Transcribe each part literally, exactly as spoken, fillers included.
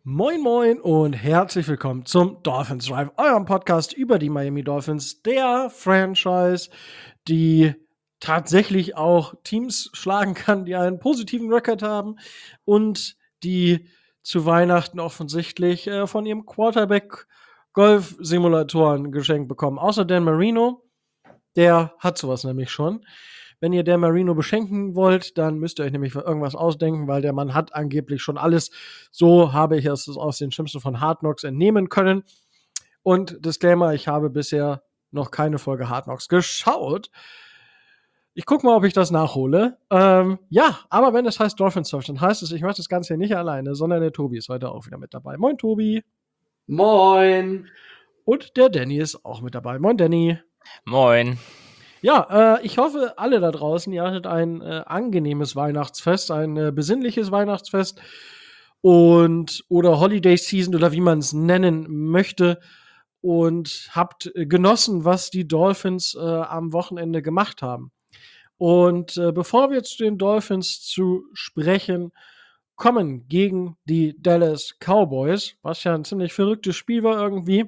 Moin Moin und herzlich willkommen zum Dolphins Drive, eurem Podcast über die Miami Dolphins, der Franchise, die tatsächlich auch Teams schlagen kann, die einen positiven Rekord haben und die zu Weihnachten offensichtlich äh, von ihrem Quarterback Golf-Simulatoren geschenkt bekommen. Außer Dan Marino, der hat sowas nämlich schon. Wenn ihr Dan Marino beschenken wollt, dann müsst ihr euch nämlich irgendwas ausdenken, weil der Mann hat angeblich schon alles. So habe ich es aus den Schimpfen von Hard Knocks entnehmen können. Und Disclaimer, ich habe bisher noch keine Folge Hard Knocks geschaut. Ich gucke mal, ob ich das nachhole. Ähm, ja, aber wenn es heißt Dolphins Surf, dann heißt es, ich mache das Ganze hier nicht alleine, sondern der Tobi ist heute auch wieder mit dabei. Moin, Tobi. Moin. Und der Danny ist auch mit dabei. Moin, Danny. Moin. Ja, äh, ich hoffe, alle da draußen, ihr hattet ein äh, angenehmes Weihnachtsfest, ein äh, besinnliches Weihnachtsfest und oder Holiday Season oder wie man es nennen möchte und habt äh, genossen, was die Dolphins äh, am Wochenende gemacht haben. Und äh, bevor wir zu den Dolphins zu sprechen kommen gegen die Dallas Cowboys, was ja ein ziemlich verrücktes Spiel war irgendwie,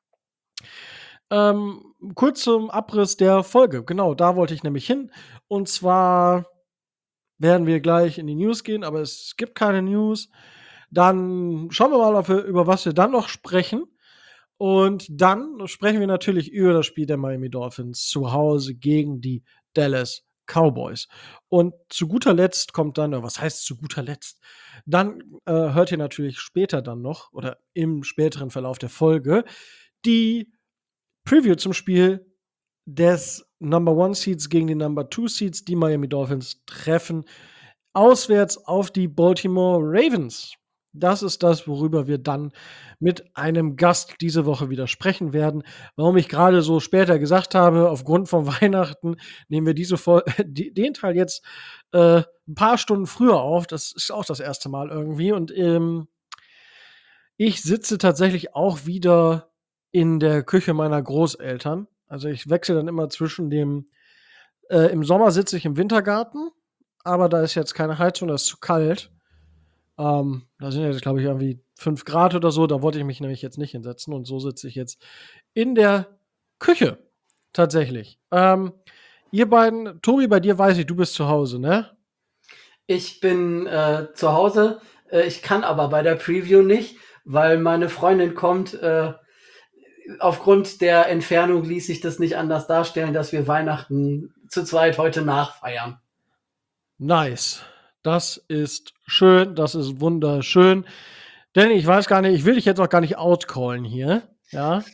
ähm, kurz zum Abriss der Folge. Genau, da wollte ich nämlich hin. Und zwar werden wir gleich in die News gehen, aber es gibt keine News. Dann schauen wir mal, ob wir, über was wir dann noch sprechen. Und dann sprechen wir natürlich über das Spiel der Miami Dolphins zu Hause gegen die Dallas Cowboys. Und zu guter Letzt kommt dann, was heißt zu guter Letzt? Dann äh, hört ihr natürlich später dann noch oder im späteren Verlauf der Folge die Preview zum Spiel des Number One Seeds gegen die Number Two Seeds. Die Miami Dolphins treffen auswärts auf die Baltimore Ravens. Das ist das, worüber wir dann mit einem Gast diese Woche wieder sprechen werden. Warum ich gerade so später gesagt habe, aufgrund von Weihnachten nehmen wir diese Vol den Teil jetzt äh, ein paar Stunden früher auf. Das ist auch das erste Mal irgendwie. Und ähm, ich sitze tatsächlich auch wieder in der Küche meiner Großeltern. Also ich wechsle dann immer zwischen dem, äh, im Sommer sitze ich im Wintergarten, aber da ist jetzt keine Heizung, das ist zu kalt. Ähm, da sind jetzt, glaube ich, irgendwie fünf Grad oder so, da wollte ich mich nämlich jetzt nicht hinsetzen und so sitze ich jetzt in der Küche. Tatsächlich. Ähm, ihr beiden, Tobi, bei dir weiß ich, du bist zu Hause, ne? Ich bin äh, zu Hause. Äh, ich kann aber bei der Preview nicht, weil meine Freundin kommt. Äh, aufgrund der Entfernung ließ sich das nicht anders darstellen, dass wir Weihnachten zu zweit heute nachfeiern. Nice. Das ist schön, das ist wunderschön. Denn ich weiß gar nicht, ich will dich jetzt auch gar nicht outcallen hier, ja?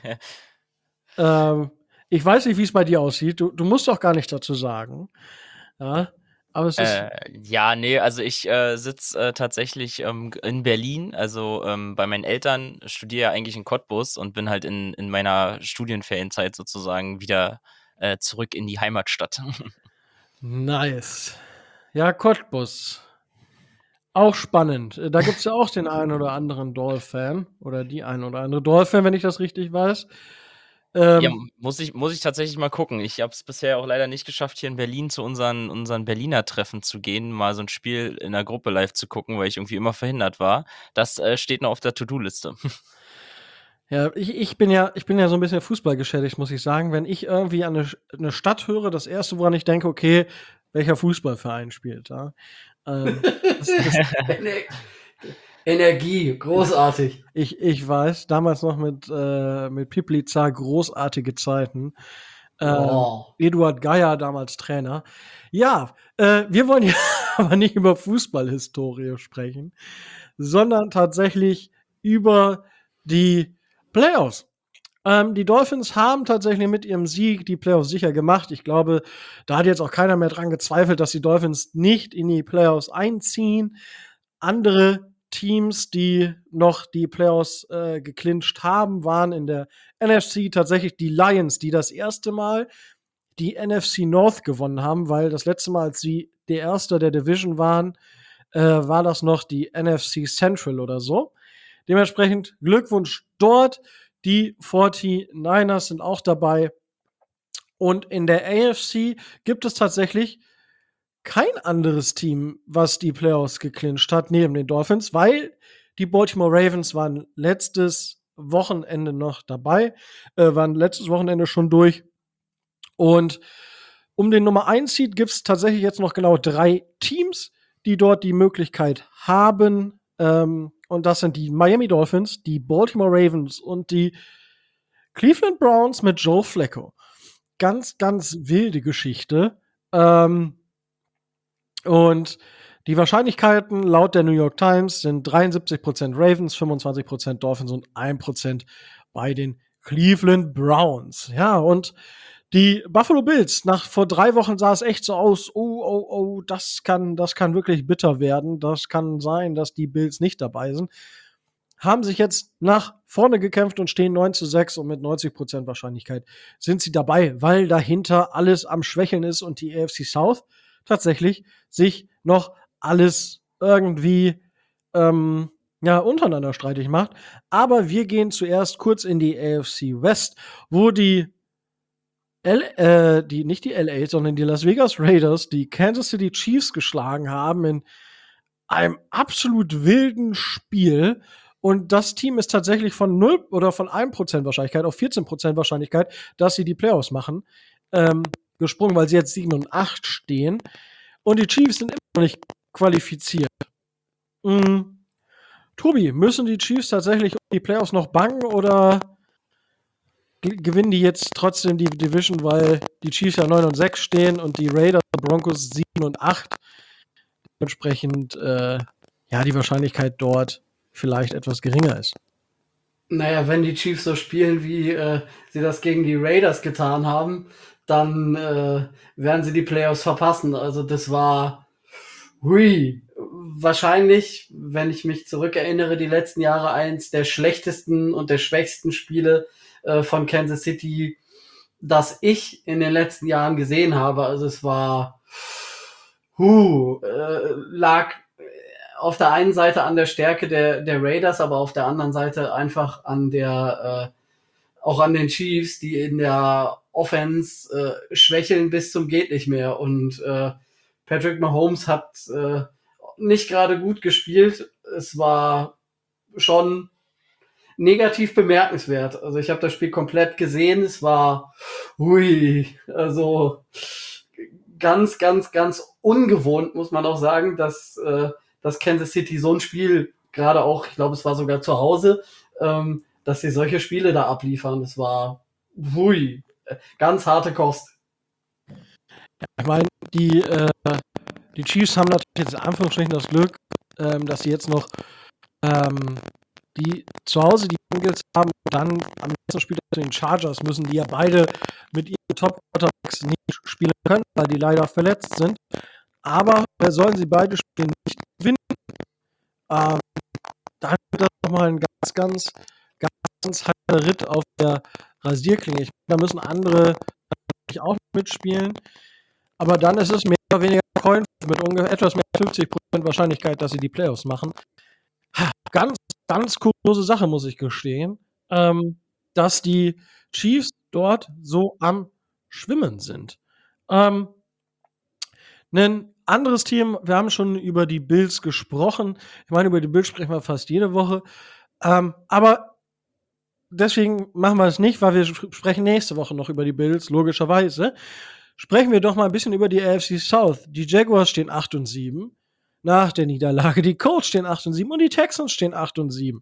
ähm, ich weiß nicht, wie es bei dir aussieht. Du, du musst doch gar nichts dazu sagen. Ja, aber es ist. Äh, ja, nee, also ich äh, sitze äh, tatsächlich ähm, in Berlin, also ähm, bei meinen Eltern, studiere ja eigentlich in Cottbus und bin halt in, in meiner Studienferienzeit sozusagen wieder äh, zurück in die Heimatstadt. Nice. Ja, Cottbus. Auch spannend. Da gibt es ja auch den einen oder anderen Dolph-Fan oder die ein oder andere Dolph-Fan, wenn ich das richtig weiß. Ähm, Ja, muss ich, muss ich tatsächlich mal gucken. Ich habe es bisher auch leider nicht geschafft, hier in Berlin zu unseren, unseren Berliner Treffen zu gehen, mal so ein Spiel in der Gruppe live zu gucken, weil ich irgendwie immer verhindert war. Das äh, steht noch auf der To-Do-Liste. Ja, ich, ich bin ja, ich bin ja so ein bisschen Fußball geschädigt, muss ich sagen. Wenn ich irgendwie an eine, eine Stadt höre, das erste, woran ich denke, okay, welcher Fußballverein spielt da? Ähm, das, das, Energie, großartig. ich, ich weiß, damals noch mit, äh, mit Pipliza, großartige Zeiten. Ähm, Oh. Eduard Geier, damals Trainer. Ja, äh, wir wollen ja aber nicht über Fußballhistorie sprechen, sondern tatsächlich über die Playoffs. Ähm, die Dolphins haben tatsächlich mit ihrem Sieg die Playoffs sicher gemacht. Ich glaube, da hat jetzt auch keiner mehr dran gezweifelt, dass die Dolphins nicht in die Playoffs einziehen. Andere Teams, die noch die Playoffs äh, geclincht haben, waren in der N F C tatsächlich die Lions, die das erste Mal die N F C North gewonnen haben, weil das letzte Mal, als sie der Erste der Division waren, äh, war das noch die N F C Central oder so. Dementsprechend Glückwunsch dort. Die forty-niners sind auch dabei. Und in der A F C gibt es tatsächlich kein anderes Team, was die Playoffs geclincht hat, neben den Dolphins, weil Die Baltimore Ravens waren letztes Wochenende noch dabei, äh, waren letztes Wochenende schon durch. Und um den Nummer eins Seed gibt es tatsächlich jetzt noch genau drei Teams, die dort die Möglichkeit haben. Ähm, und das sind die Miami Dolphins, die Baltimore Ravens und die Cleveland Browns mit Joe Flacco. Ganz, ganz wilde Geschichte. Ähm, und die Wahrscheinlichkeiten laut der New York Times sind dreiundsiebzig Prozent Ravens, fünfundzwanzig Prozent Dolphins und ein Prozent bei den Cleveland Browns. Ja, und die Buffalo Bills, nach vor drei Wochen sah es echt so aus, oh, oh, oh, das kann, das kann wirklich bitter werden. Das kann sein, dass die Bills nicht dabei sind. Haben sich jetzt nach vorne gekämpft und stehen neun zu sechs und mit neunzig Prozent Wahrscheinlichkeit sind sie dabei, weil dahinter alles am Schwächeln ist und die A F C South tatsächlich sich noch alles irgendwie ähm, ja, untereinander streitig macht. Aber wir gehen zuerst kurz in die A F C West, wo die L, äh, die, nicht die L A, sondern die Las Vegas Raiders die Kansas City Chiefs geschlagen haben in einem absolut wilden Spiel. Und das Team ist tatsächlich von null oder von einem Prozent Wahrscheinlichkeit auf vierzehn Prozent Wahrscheinlichkeit, dass sie die Playoffs machen, ähm, gesprungen, weil sie jetzt sieben und acht stehen. Und die Chiefs sind immer noch nicht qualifiziert. Mhm. Tobi, müssen die Chiefs tatsächlich um die Playoffs noch bangen oder g- gewinnen die jetzt trotzdem die Division, weil die Chiefs ja neun und sechs stehen und die Raiders und Broncos sieben und acht? Dementsprechend äh, ja die Wahrscheinlichkeit dort vielleicht etwas geringer ist. Naja, wenn die Chiefs so spielen, wie äh, sie das gegen die Raiders getan haben, dann äh, werden sie die Playoffs verpassen. Also das war, hui, wahrscheinlich, wenn ich mich zurückerinnere, die letzten Jahre eins der schlechtesten und der schwächsten Spiele äh, von Kansas City, das ich in den letzten Jahren gesehen habe. Also es war, huh, äh, lag auf der einen Seite an der Stärke der, der Raiders, aber auf der anderen Seite einfach an der, äh, auch an den Chiefs, die in der Offense äh, schwächeln bis zum geht nicht mehr. Und äh, Patrick Mahomes hat äh, nicht gerade gut gespielt. Es war schon negativ bemerkenswert. Also ich habe das Spiel komplett gesehen. Es war, hui, also ganz, ganz, ganz ungewohnt, muss man auch sagen, dass, äh, dass Kansas City so ein Spiel, gerade auch, ich glaube, es war sogar zu Hause, ähm, dass sie solche Spiele da abliefern. Das war, hui, ganz harte Kost. Ich meine, die, äh, die Chiefs haben natürlich jetzt in Anführungsstrichen das Glück, ähm, dass sie jetzt noch ähm, die zu Hause die Bengals haben und dann am nächsten Spiel zu den Chargers müssen, die ja beide mit ihren Top-Quarterbacks nicht spielen können, weil die leider verletzt sind. Aber äh, sollen sie beide Spiele nicht gewinnen, ähm, dann wird das nochmal ein ganz, ganz, ganz, ganz heißer Ritt auf der Rasierklinge. Ich meine, da müssen andere natürlich auch mitspielen. Aber dann ist es mehr oder weniger Coin mit ungefähr etwas mehr als fünfzig Prozent Wahrscheinlichkeit, dass sie die Playoffs machen. Ganz, ganz kuriose Sache, muss ich gestehen, ähm, dass die Chiefs dort so am Schwimmen sind. Ähm, ein anderes Team, wir haben schon über die Bills gesprochen. Ich meine, über die Bills sprechen wir fast jede Woche. Ähm, aber deswegen machen wir es nicht, weil wir sprechen nächste Woche noch über die Bills, logischerweise. Sprechen wir doch mal ein bisschen über die A F C South. Die Jaguars stehen acht und sieben nach der Niederlage. Die Colts stehen acht und sieben und die Texans stehen acht und sieben.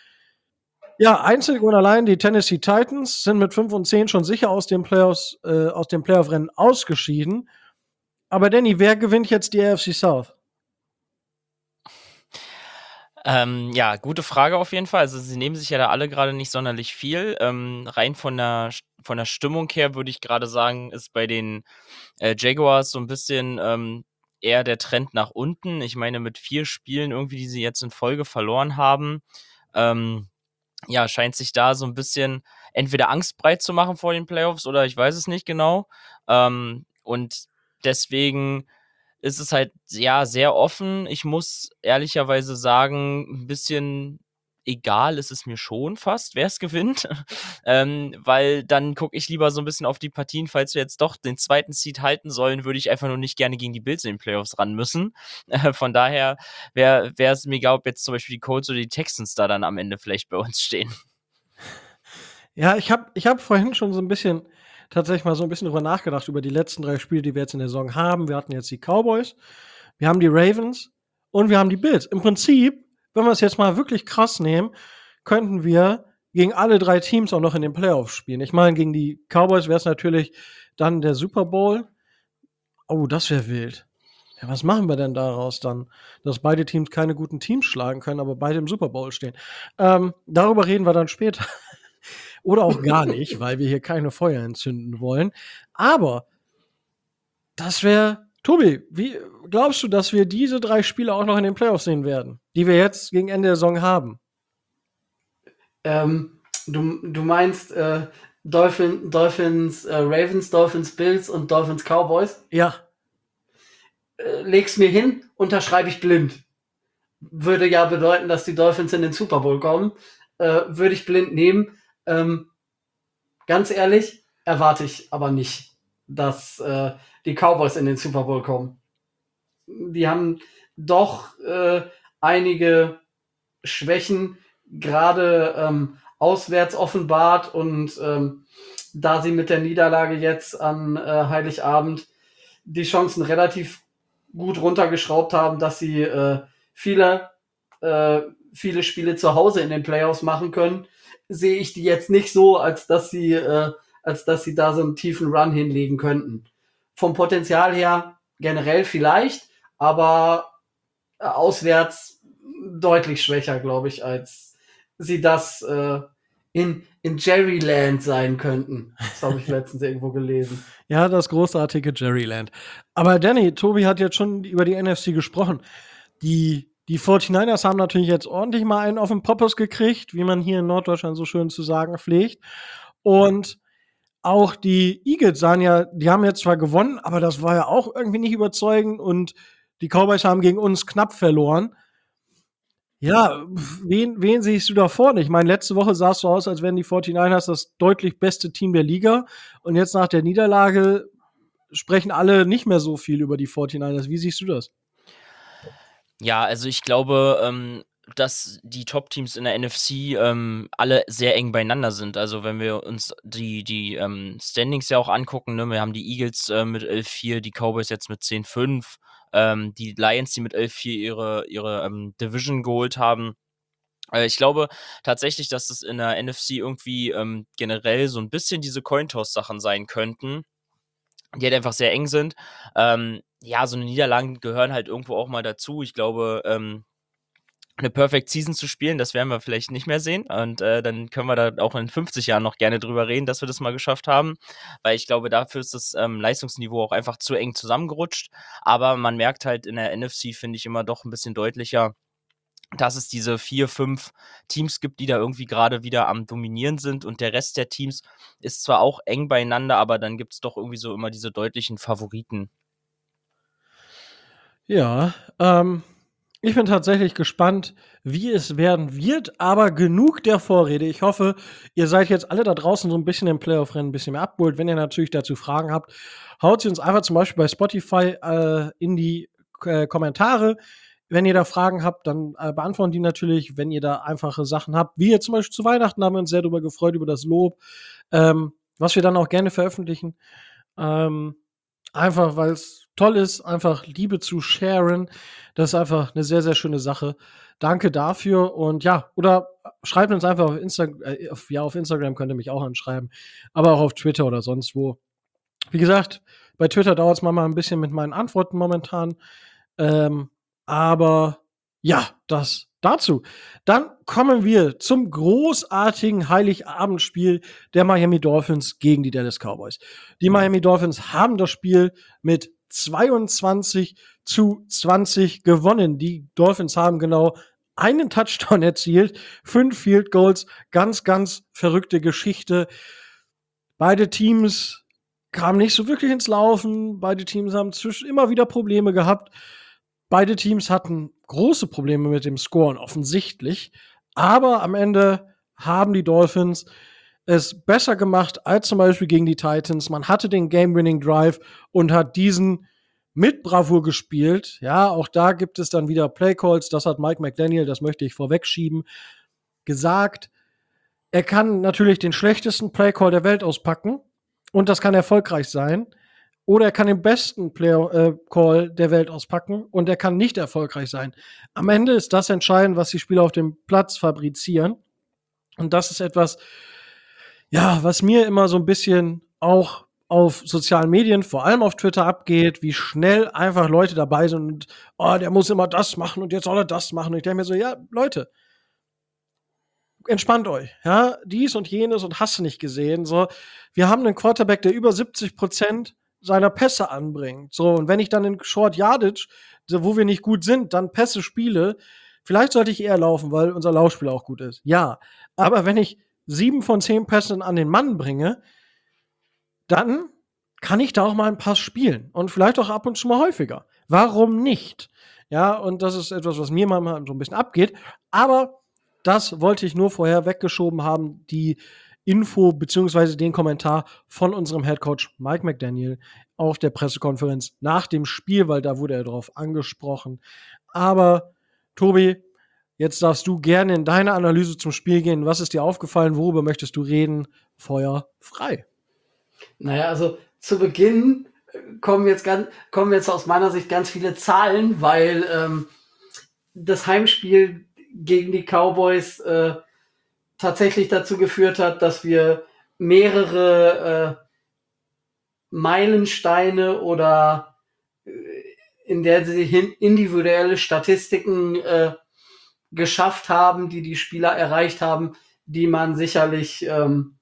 Ja, einzig und allein die Tennessee Titans sind mit fünf und zehn schon sicher aus dem Playoffs, äh, aus dem Playoff-Rennen ausgeschieden. Aber Danny, wer gewinnt jetzt die A F C South? Ähm, ja, gute Frage auf jeden Fall. Also, sie nehmen sich ja da alle gerade nicht sonderlich viel. Ähm, rein von der St von der Stimmung her würde ich gerade sagen, ist bei den, äh, Jaguars so ein bisschen, ähm, eher der Trend nach unten. Ich meine, mit vier Spielen irgendwie, die sie jetzt in Folge verloren haben, ähm, ja, scheint sich da so ein bisschen entweder Angst breit zu machen vor den Playoffs oder ich weiß es nicht genau. Ähm, und deswegen ist es halt, ja, sehr offen. Ich muss ehrlicherweise sagen, ein bisschen egal ist es mir schon fast, wer es gewinnt, ähm, weil dann gucke ich lieber so ein bisschen auf die Partien. Falls wir jetzt doch den zweiten Seed halten sollen, würde ich einfach nur nicht gerne gegen die Bills in den Playoffs ran müssen. Äh, von daher wäre es mir egal, ob jetzt zum Beispiel die Colts oder die Texans da dann am Ende vielleicht bei uns stehen. Ja, ich habe ich hab vorhin schon so ein bisschen tatsächlich mal so ein bisschen drüber nachgedacht, über die letzten drei Spiele, die wir jetzt in der Saison haben. Wir hatten jetzt die Cowboys, wir haben die Ravens und wir haben die Bills. Im Prinzip, wenn wir es jetzt mal wirklich krass nehmen, könnten wir gegen alle drei Teams auch noch in den Playoffs spielen. Ich meine, gegen die Cowboys wäre es natürlich dann der Super Bowl. Oh, das wäre wild. Ja, was machen wir denn daraus dann? Dass beide Teams keine guten Teams schlagen können, aber beide im Super Bowl stehen. Ähm, darüber reden wir dann später. Oder auch gar nicht, weil wir hier keine Feuer entzünden wollen. Aber das wäre, Tobi, wie glaubst du, dass wir diese drei Spiele auch noch in den Playoffs sehen werden, die wir jetzt gegen Ende der Saison haben? Ähm, du, du meinst äh, Dolphin, Dolphins, äh, Ravens, Dolphins, Bills und Dolphins, Cowboys? Ja. Äh, leg's mir hin, unterschreibe ich blind. Würde ja bedeuten, dass die Dolphins in den Super Bowl kommen. Äh, würde ich blind nehmen. Ähm, ganz ehrlich, erwarte ich aber nicht, dass äh, die Cowboys in den Super Bowl kommen. Die haben doch äh, einige Schwächen, gerade ähm, auswärts offenbart, und ähm, da sie mit der Niederlage jetzt an äh, Heiligabend die Chancen relativ gut runtergeschraubt haben, dass sie äh, viele, äh, viele Spiele zu Hause in den Playoffs machen können, sehe ich die jetzt nicht so, als dass sie, äh, als dass sie da so einen tiefen Run hinlegen könnten. Vom Potenzial her generell vielleicht, aber äh, auswärts deutlich schwächer, glaube ich, als sie das äh, in, in Jerryland sein könnten. Das habe ich letztens irgendwo gelesen. Ja, das großartige Jerryland. Aber Danny, Tobi hat jetzt schon über die N F C gesprochen. Die, die forty-niners haben natürlich jetzt ordentlich mal einen auf den Poppers gekriegt, wie man hier in Norddeutschland so schön zu sagen pflegt. Und auch die Eagles sahen ja, die haben jetzt zwar gewonnen, aber das war ja auch irgendwie nicht überzeugend, und die Cowboys haben gegen uns knapp verloren. Ja, wen, wen siehst du da vorne? Ich meine, letzte Woche sah es so aus, als wären die forty-niners das deutlich beste Team der Liga. Und jetzt nach der Niederlage sprechen alle nicht mehr so viel über die forty-niners. Wie siehst du das? Ja, also ich glaube, ähm, dass die Top-Teams in der N F C ähm, alle sehr eng beieinander sind. Also wenn wir uns die, die ähm, Standings ja auch angucken, ne? Wir haben die Eagles äh, mit elf vier, die Cowboys jetzt mit zehn fünf, ähm, die Lions, die mit elf vier ihre, ihre ähm, Division geholt haben. Äh, ich glaube tatsächlich, dass es in der N F C irgendwie ähm, generell so ein bisschen diese Cointoss-Sachen sein könnten, die halt einfach sehr eng sind. Ähm, ja, so eine Niederlagen gehören halt irgendwo auch mal dazu. Ich glaube, ähm, eine Perfect Season zu spielen, das werden wir vielleicht nicht mehr sehen. Und äh, dann können wir da auch in fünfzig Jahren noch gerne drüber reden, dass wir das mal geschafft haben. Weil ich glaube, dafür ist das ähm, Leistungsniveau auch einfach zu eng zusammengerutscht. Aber man merkt halt in der N F C, finde ich, immer doch ein bisschen deutlicher, dass es diese vier, fünf Teams gibt, die da irgendwie gerade wieder am Dominieren sind. Und der Rest der Teams ist zwar auch eng beieinander, aber dann gibt es doch irgendwie so immer diese deutlichen Favoriten. Ja, ähm, ich bin tatsächlich gespannt, wie es werden wird, aber genug der Vorrede. Ich hoffe, ihr seid jetzt alle da draußen so ein bisschen im Playoff-Rennen ein bisschen mehr abgeholt. Wenn ihr natürlich dazu Fragen habt, haut sie uns einfach zum Beispiel bei Spotify äh, in die äh, Kommentare. Wenn ihr da Fragen habt, dann äh, beantworten die natürlich. Wenn ihr da einfache Sachen habt, wie jetzt zum Beispiel zu Weihnachten, haben wir uns sehr darüber gefreut, über das Lob, ähm, was wir dann auch gerne veröffentlichen. Ähm, einfach, weil es toll ist, einfach Liebe zu sharen. Das ist einfach eine sehr, sehr schöne Sache. Danke dafür. Und ja, oder schreibt uns einfach auf Instagram, äh, auf, ja, auf Instagram könnt ihr mich auch anschreiben, aber auch auf Twitter oder sonst wo. Wie gesagt, bei Twitter dauert es manchmal ein bisschen mit meinen Antworten momentan. Ähm, aber ja, das dazu. Dann kommen wir zum großartigen Heiligabendspiel der Miami Dolphins gegen die Dallas Cowboys. Die Miami Dolphins haben das Spiel mit zweiundzwanzig zu zwanzig gewonnen. Die Dolphins haben genau einen Touchdown erzielt, fünf Field Goals, ganz, ganz verrückte Geschichte. Beide Teams kamen nicht so wirklich ins Laufen. Beide Teams haben zwischen immer wieder Probleme gehabt. Beide Teams hatten große Probleme mit dem Scoren, offensichtlich. Aber am Ende haben die Dolphins es besser gemacht als zum Beispiel gegen die Titans. Man hatte den Game-Winning-Drive und hat diesen mit Bravour gespielt. Ja, auch da gibt es dann wieder Play-Calls. Das hat Mike McDaniel, das möchte ich vorwegschieben, gesagt. Er kann natürlich den schlechtesten Play-Call der Welt auspacken und das kann erfolgreich sein. Oder er kann den besten Play-Call der Welt auspacken und er kann nicht erfolgreich sein. Am Ende ist das entscheidend, was die Spieler auf dem Platz fabrizieren. Und das ist etwas, ja, was mir immer so ein bisschen auch auf sozialen Medien, vor allem auf Twitter, abgeht, wie schnell einfach Leute dabei sind und, oh, der muss immer das machen und jetzt soll er das machen. Und ich denke mir so, ja, Leute, entspannt euch, ja, dies und jenes und hast du nicht gesehen, so. Wir haben einen Quarterback, der über siebzig Prozent seiner Pässe anbringt, so. Und wenn ich dann in Short Yardage, so, wo wir nicht gut sind, dann Pässe spiele, vielleicht sollte ich eher laufen, weil unser Laufspiel auch gut ist, ja. Aber wenn ich sieben von zehn Pässen an den Mann bringe, dann kann ich da auch mal einen Pass spielen und vielleicht auch ab und zu mal häufiger. Warum nicht? Ja, und das ist etwas, was mir manchmal so ein bisschen abgeht, aber das wollte ich nur vorher weggeschoben haben, die Info beziehungsweise den Kommentar von unserem Headcoach Mike McDaniel auf der Pressekonferenz nach dem Spiel, weil da wurde er drauf angesprochen. Aber Tobi, jetzt darfst du gerne in deine Analyse zum Spiel gehen. Was ist dir aufgefallen? Worüber möchtest du reden? Feuer frei. Naja, also zu Beginn kommen jetzt, ganz, kommen jetzt aus meiner Sicht ganz viele Zahlen, weil ähm, das Heimspiel gegen die Cowboys äh, tatsächlich dazu geführt hat, dass wir mehrere äh, Meilensteine oder äh, in der sie hin individuelle Statistiken äh, geschafft haben, die die Spieler erreicht haben, die man sicherlich ähm,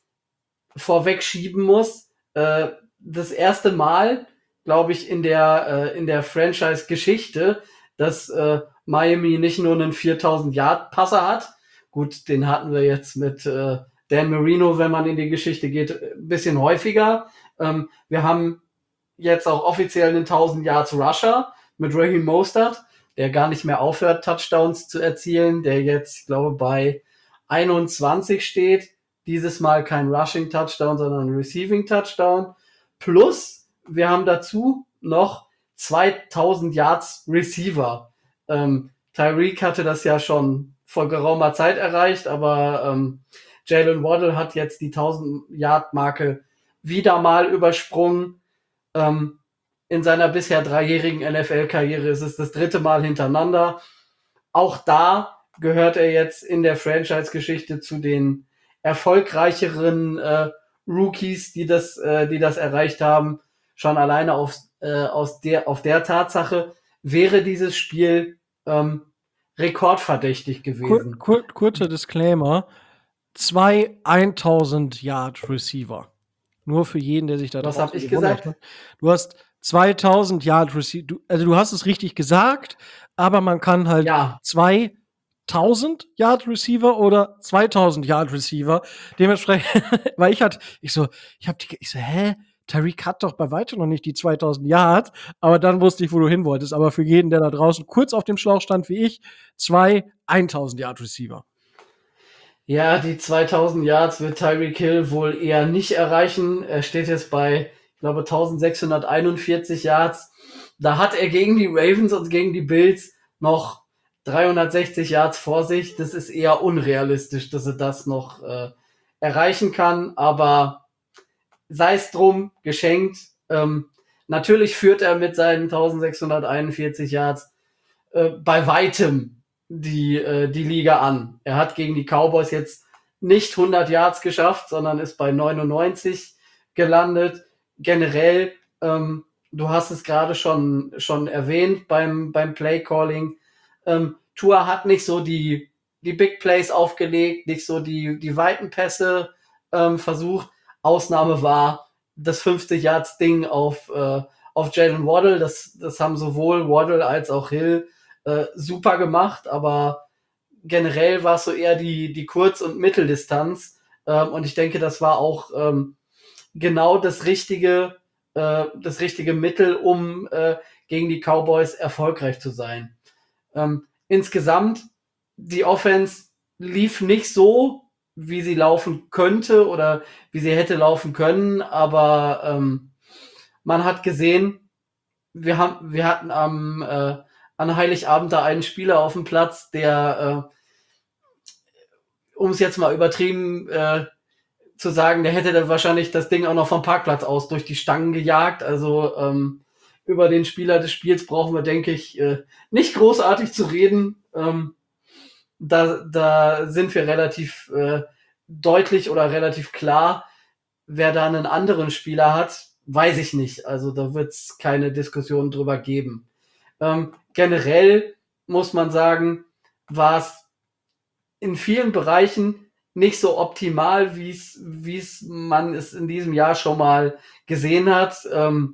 vorwegschieben muss. Äh, das erste Mal, glaube ich, in der äh, in der Franchise-Geschichte, dass äh, Miami nicht nur einen viertausend-Yard-Passer hat. Gut, den hatten wir jetzt mit äh, Dan Marino, wenn man in die Geschichte geht, ein bisschen häufiger. Ähm, wir haben jetzt auch offiziell einen tausend-Yards-Rusher mit Raheem Mostert, der gar nicht mehr aufhört, Touchdowns zu erzielen, der jetzt, ich glaube, bei einundzwanzig steht. Dieses Mal kein Rushing-Touchdown, sondern ein Receiving-Touchdown. Plus, wir haben dazu noch zweitausend Yards Receiver. Ähm, Tyreek hatte das ja schon vor geraumer Zeit erreicht, aber ähm, Jalen Waddle hat jetzt die tausend-Yard-Marke wieder mal übersprungen. Ähm, in seiner bisher dreijährigen N F L-Karriere ist es das dritte Mal hintereinander. Auch da gehört er jetzt in der Franchise-Geschichte zu den erfolgreicheren äh, Rookies, die das, äh, die das erreicht haben. Schon alleine auf, äh, aus der, auf der Tatsache wäre dieses Spiel ähm, rekordverdächtig gewesen. Kur, kur, kurzer Disclaimer: Zwei tausend-Yard-Receiver. Nur für jeden, der sich da Was draußen habe ich gewundert gesagt? hat. Du hast zweitausend Yard Receiver. Also du hast es richtig gesagt, aber man kann halt Ja. zweitausend Yard Receiver oder zweitausend Yard Receiver. Dementsprechend, weil ich hatte, ich so, ich hab die, ich so, hä? Tyreek hat doch bei weitem noch nicht die zweitausend Yard, aber dann wusste ich, wo du hin wolltest. Aber für jeden, der da draußen kurz auf dem Schlauch stand wie ich, zwei tausend Yard Receiver. Ja, die zweitausend Yards wird Tyreek Hill wohl eher nicht erreichen. Er steht jetzt bei, ich glaube, eintausendsechshunderteinundvierzig Yards. Da hat er gegen die Ravens und gegen die Bills noch dreihundertsechzig Yards vor sich. Das ist eher unrealistisch, dass er das noch äh, erreichen kann. Aber sei es drum, geschenkt. Ähm, natürlich führt er mit seinen eintausendsechshunderteinundvierzig Yards äh, bei weitem die, äh, die Liga an. Er hat gegen die Cowboys jetzt nicht hundert Yards geschafft, sondern ist bei neunundneunzig gelandet. Generell, ähm, du hast es gerade schon, schon erwähnt beim, beim Play-Calling, ähm, Tua hat nicht so die, die Big Plays aufgelegt, nicht so die, die weiten Pässe ähm, versucht. Ausnahme war das fünfzig-Yards-Ding auf, äh, auf Jalen Waddle. Das, das haben sowohl Waddle als auch Hill äh, super gemacht, aber generell war es so eher die, die Kurz- und Mitteldistanz. Ähm, und ich denke, das war auch ähm, genau das richtige, äh, das richtige Mittel, um äh, gegen die Cowboys erfolgreich zu sein. Ähm, insgesamt, die Offense lief nicht so, wie sie laufen könnte oder wie sie hätte laufen können, aber ähm, man hat gesehen, wir haben, wir hatten am äh, an Heiligabend da einen Spieler auf dem Platz, der, äh, um es jetzt mal übertrieben äh, zu sagen, der hätte dann wahrscheinlich das Ding auch noch vom Parkplatz aus durch die Stangen gejagt. Also ähm, über den Spieler des Spiels brauchen wir, denke ich, äh, nicht großartig zu reden. Ähm, da, da sind wir relativ äh, deutlich oder relativ klar. Wer da einen anderen Spieler hat, weiß ich nicht. Also da wird es keine Diskussion drüber geben. Ähm, generell muss man sagen, war es in vielen Bereichen nicht so optimal, wie es wie es man es in diesem Jahr schon mal gesehen hat. Ähm,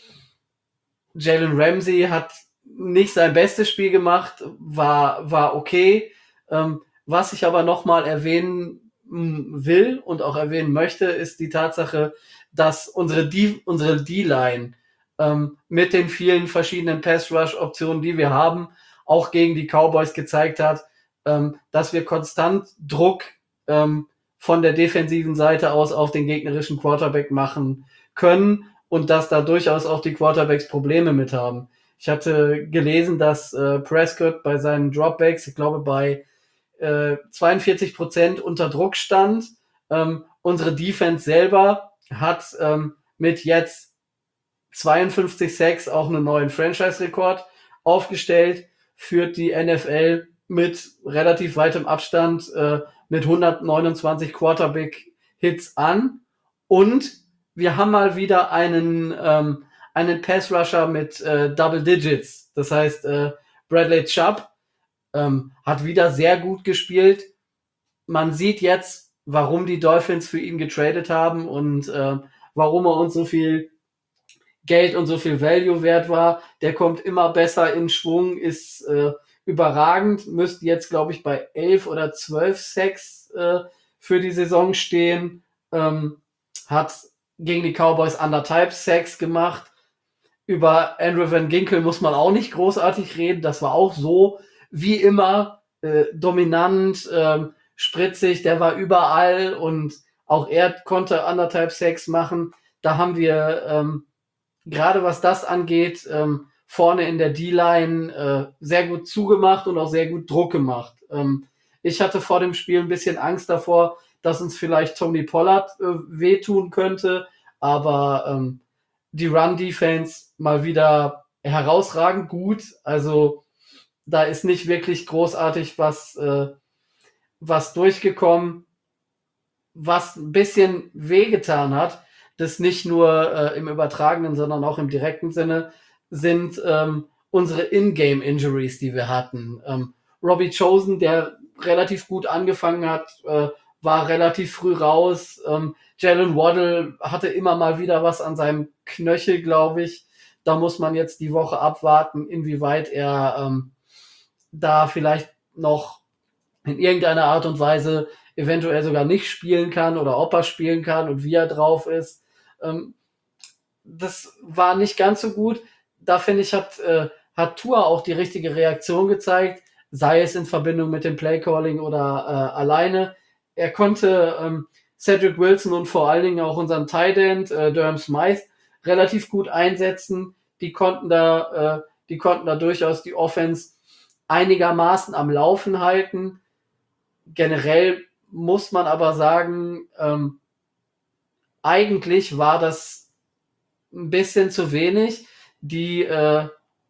Jalen Ramsey hat nicht sein bestes Spiel gemacht, war war okay. Ähm, was ich aber noch mal erwähnen m, will und auch erwähnen möchte, ist die Tatsache, dass unsere D unsere D-Line ähm, mit den vielen verschiedenen Pass-Rush-Optionen, die wir haben, auch gegen die Cowboys gezeigt hat, ähm, dass wir konstant Druck ähm, von der defensiven Seite aus auf den gegnerischen Quarterback machen können und dass da durchaus auch die Quarterbacks Probleme mit haben. Ich hatte gelesen, dass äh, Prescott bei seinen Dropbacks, ich glaube bei äh, zweiundvierzig Prozent unter Druck stand. Ähm, unsere Defense selber hat ähm, mit jetzt zweiundfünfzig Sacks auch einen neuen Franchise-Rekord aufgestellt, führt die N F L mit relativ weitem Abstand äh, mit hundertneunundzwanzig Quarterback-Hits an. Und wir haben mal wieder einen, ähm, einen Pass-Rusher mit äh, Double Digits. Das heißt, äh, Bradley Chubb ähm, hat wieder sehr gut gespielt. Man sieht jetzt, warum die Dolphins für ihn getradet haben und äh, warum er uns so viel Geld und so viel Value wert war. Der kommt immer besser in Schwung, ist äh, überragend, müsste jetzt, glaube ich, bei elf oder zwölf Sacks äh, für die Saison stehen. Ähm, hat gegen die Cowboys anderthalb Sacks gemacht. Über Andrew Van Ginkel muss man auch nicht großartig reden. Das war auch so wie immer äh, dominant, ähm, spritzig. Der war überall und auch er konnte anderthalb Sacks machen. Da haben wir ähm, gerade was das angeht, ähm, vorne in der D-Line äh, sehr gut zugemacht und auch sehr gut Druck gemacht. Ähm, ich hatte vor dem Spiel ein bisschen Angst davor, dass uns vielleicht Tony Pollard äh, wehtun könnte, aber ähm, die Run-Defense mal wieder herausragend gut. Also da ist nicht wirklich großartig was, äh, was durchgekommen, was ein bisschen wehgetan hat, das nicht nur äh, im übertragenen, sondern auch im direkten Sinne, sind ähm, unsere In-Game-Injuries, die wir hatten. Ähm, Robbie Chosen, der relativ gut angefangen hat, äh, war relativ früh raus. Ähm, Jalen Waddle hatte immer mal wieder was an seinem Knöchel, glaube ich. Da muss man jetzt die Woche abwarten, inwieweit er ähm, da vielleicht noch in irgendeiner Art und Weise eventuell sogar nicht spielen kann oder ob er spielen kann und wie er drauf ist. Ähm, das war nicht ganz so gut. Da finde ich, hat, äh, hat Tua auch die richtige Reaktion gezeigt, sei es in Verbindung mit dem Playcalling oder äh, alleine. Er konnte ähm, Cedric Wilson und vor allen Dingen auch unseren Tight End, äh, Durham Smythe, relativ gut einsetzen. Die konnten da, äh, die konnten da durchaus die Offense einigermaßen am Laufen halten. Generell muss man aber sagen, ähm, eigentlich war das ein bisschen zu wenig. Die äh,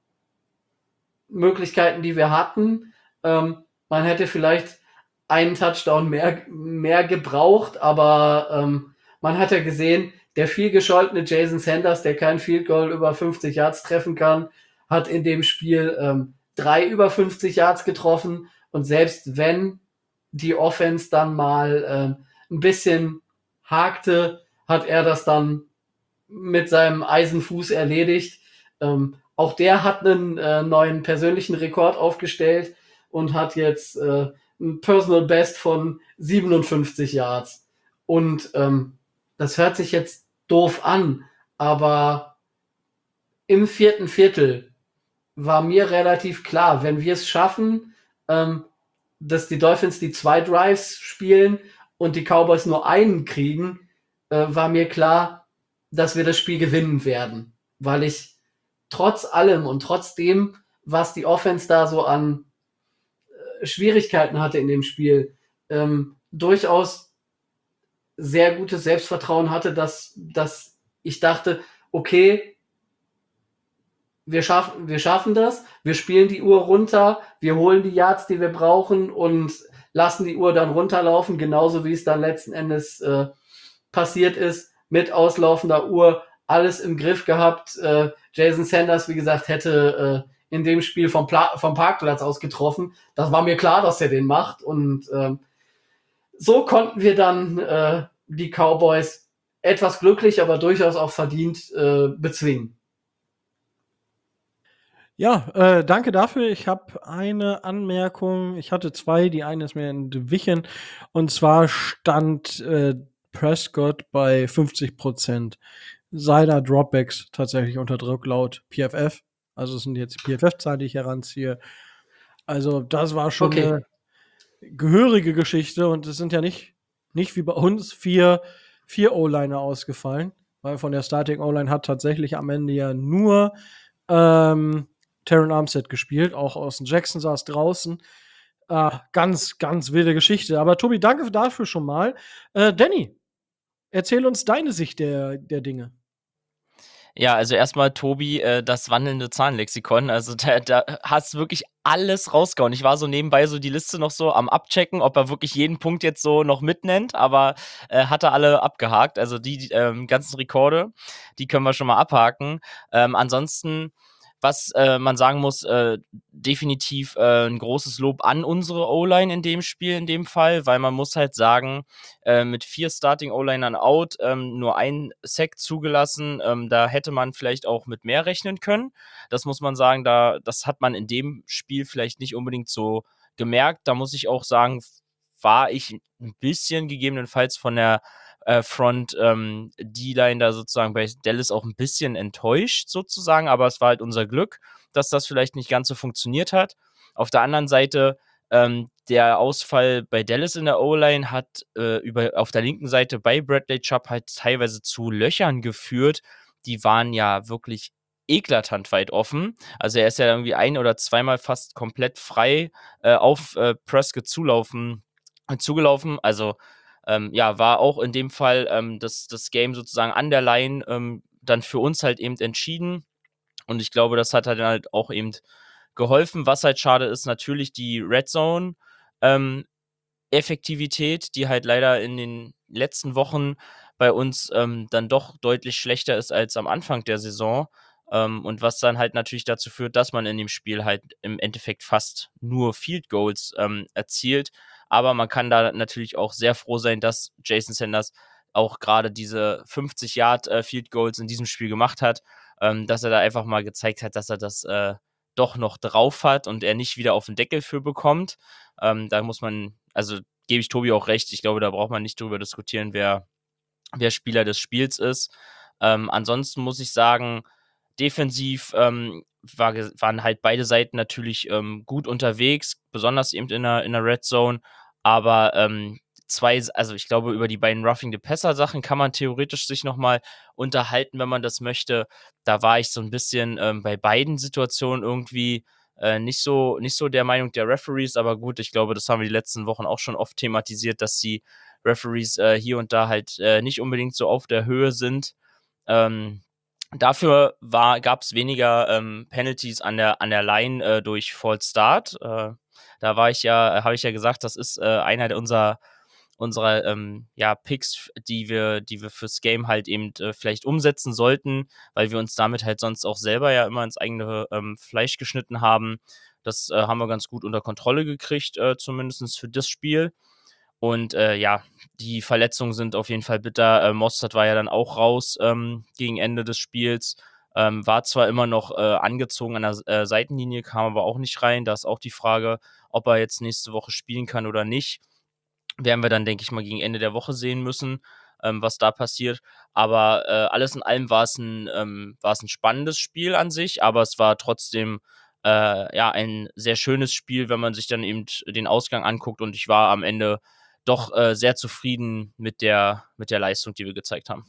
Möglichkeiten, die wir hatten, ähm, man hätte vielleicht einen Touchdown mehr, mehr gebraucht, aber ähm, man hat ja gesehen, der viel gescholtene Jason Sanders, der kein Field Goal über fünfzig Yards treffen kann, hat in dem Spiel ähm, drei über fünfzig Yards getroffen und selbst wenn die Offense dann mal ähm, ein bisschen hakte, hat er das dann mit seinem Eisenfuß erledigt. Ähm, auch der hat einen äh, neuen persönlichen Rekord aufgestellt und hat jetzt äh, ein Personal Best von siebenundfünfzig Yards. Und ähm, das hört sich jetzt doof an, aber im vierten Viertel war mir relativ klar, wenn wir es schaffen, ähm, dass die Dolphins die zwei Drives spielen und die Cowboys nur einen kriegen, äh, war mir klar, dass wir das Spiel gewinnen werden. Weil ich trotz allem und trotzdem, was die Offense da so an äh, Schwierigkeiten hatte in dem Spiel, ähm, durchaus sehr gutes Selbstvertrauen hatte, dass, dass ich dachte, okay, wir schaffen, wir schaffen das, wir spielen die Uhr runter, wir holen die Yards, die wir brauchen und lassen die Uhr dann runterlaufen, genauso wie es dann letzten Endes äh, passiert ist, mit auslaufender Uhr, alles im Griff gehabt. Äh, Jason Sanders, wie gesagt, hätte äh, in dem Spiel vom, Pla- vom Parkplatz aus getroffen. Das war mir klar, dass er den macht und äh, so konnten wir dann äh, die Cowboys etwas glücklich, aber durchaus auch verdient äh, bezwingen. Ja, äh, danke dafür. Ich habe eine Anmerkung. Ich hatte zwei, die eine ist mir entwichen. Und zwar stand äh, Prescott bei fünfzig Prozent seiner Dropbacks tatsächlich unter Druck laut P F F. Also es sind jetzt die P F F-Zahlen, die ich heranziehe. Also das war schon Okay. eine gehörige Geschichte und es sind ja nicht, nicht wie bei uns vier, vier O-Liner ausgefallen, weil von der Starting O-Line hat tatsächlich am Ende ja nur ähm, Terran Armstead gespielt, auch Austin Jackson saß draußen. Äh, ganz, ganz wilde Geschichte. Aber Tobi, danke dafür schon mal. Äh, Danny, erzähl uns deine Sicht der, der Dinge. Ja, also erstmal Tobi, äh, das wandelnde Zahlenlexikon. Also da, da hast wirklich alles rausgehauen. Ich war so nebenbei so die Liste noch so am Abchecken, ob er wirklich jeden Punkt jetzt so noch mitnennt, aber äh, hat er alle abgehakt. Also die, die ähm, ganzen Rekorde, die können wir schon mal abhaken. Ähm, ansonsten, was äh, man sagen muss, äh, definitiv äh, ein großes Lob an unsere O-Line in dem Spiel, in dem Fall, weil man muss halt sagen, äh, mit vier Starting-O-Linern out, ähm, nur ein Sack zugelassen, ähm, da hätte man vielleicht auch mit mehr rechnen können. Das muss man sagen, da, das hat man in dem Spiel vielleicht nicht unbedingt so gemerkt. Da muss ich auch sagen, war ich ein bisschen gegebenenfalls von der äh, Front ähm, D-Line da sozusagen bei Dallas auch ein bisschen enttäuscht sozusagen, aber es war halt unser Glück, dass das vielleicht nicht ganz so funktioniert hat. Auf der anderen Seite, ähm, der Ausfall bei Dallas in der O-Line hat äh, über, auf der linken Seite bei Bradley Chubb halt teilweise zu Löchern geführt. Die waren ja wirklich eklatant weit offen. Also er ist ja irgendwie ein- oder zweimal fast komplett frei äh, auf äh, Prescott zulaufen, äh, zugelaufen. Also ähm, ja, war auch in dem Fall ähm, das, das Game sozusagen an der Line ähm, dann für uns halt eben entschieden. Und ich glaube, das hat halt dann halt auch eben geholfen. Was halt schade ist, natürlich die Red Zone ähm, Effektivität, die halt leider in den letzten Wochen bei uns ähm, dann doch deutlich schlechter ist als am Anfang der Saison. Ähm, und was dann halt natürlich dazu führt, dass man in dem Spiel halt im Endeffekt fast nur Field Goals ähm, erzielt. Aber man kann da natürlich auch sehr froh sein, dass Jason Sanders auch gerade diese fünfzig Yard äh, Field Goals in diesem Spiel gemacht hat, ähm, dass er da einfach mal gezeigt hat, dass er das äh, doch noch drauf hat und er nicht wieder auf den Deckel für bekommt. Ähm, da muss man, also gebe ich Tobi auch recht, ich glaube, da braucht man nicht drüber diskutieren, wer, wer Spieler des Spiels ist. Ähm, ansonsten muss ich sagen, defensiv ähm, war, waren halt beide Seiten natürlich ähm, gut unterwegs, besonders eben in der, in der Red Zone, aber ähm, zwei, also ich glaube, über die beiden Roughing the Passer Sachen kann man theoretisch sich nochmal unterhalten, wenn man das möchte. Da war ich so ein bisschen ähm, bei beiden Situationen irgendwie äh, nicht so, nicht so der Meinung der Referees, aber gut, ich glaube, das haben wir die letzten Wochen auch schon oft thematisiert, dass die Referees äh, hier und da halt äh, nicht unbedingt so auf der Höhe sind. Ähm, Dafür gab es weniger ähm, Penalties an der, an der Line äh, durch False Start. Äh, da war ich ja, habe ich ja gesagt, das ist äh, einer der unserer, unserer ähm, ja, Picks, die wir, die wir fürs Game halt eben äh, vielleicht umsetzen sollten, weil wir uns damit halt sonst auch selber ja immer ins eigene ähm, Fleisch geschnitten haben. Das äh, haben wir ganz gut unter Kontrolle gekriegt, äh, zumindest für das Spiel. Und äh, ja, die Verletzungen sind auf jeden Fall bitter. Äh, Mostert war ja dann auch raus ähm, gegen Ende des Spiels. Ähm, war zwar immer noch äh, angezogen an der äh, Seitenlinie, kam aber auch nicht rein. Da ist auch die Frage, ob er jetzt nächste Woche spielen kann oder nicht. Werden wir dann, denke ich mal, gegen Ende der Woche sehen müssen, ähm, was da passiert. Aber äh, alles in allem war es ein, ähm, war es ein spannendes Spiel an sich, aber es war trotzdem äh, ja, ein sehr schönes Spiel, wenn man sich dann eben den Ausgang anguckt. Und ich war am Ende doch äh, sehr zufrieden mit der, mit der Leistung, die wir gezeigt haben.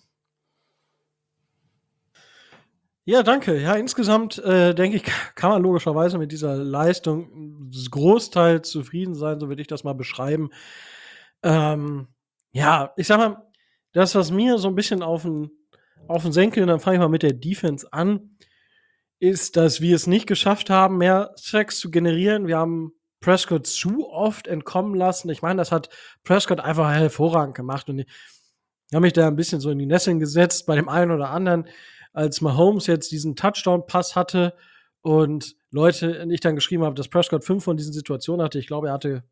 Ja, danke. Ja, insgesamt äh, denke ich, kann man logischerweise mit dieser Leistung des Großteils zufrieden sein, so würde ich das mal beschreiben. Ähm, ja, ich sag mal, das, was mir so ein bisschen auf den auf den Senkel, dann fange ich mal mit der Defense an, ist, dass wir es nicht geschafft haben, mehr Sacks zu generieren. Wir haben Prescott zu oft entkommen lassen. Ich meine, das hat Prescott einfach hervorragend gemacht und ich habe mich da ein bisschen so in die Nesseln gesetzt bei dem einen oder anderen, als Mahomes jetzt diesen Touchdown-Pass hatte und Leute und ich dann geschrieben habe, dass Prescott fünf von diesen Situationen hatte. Ich glaube, er hatte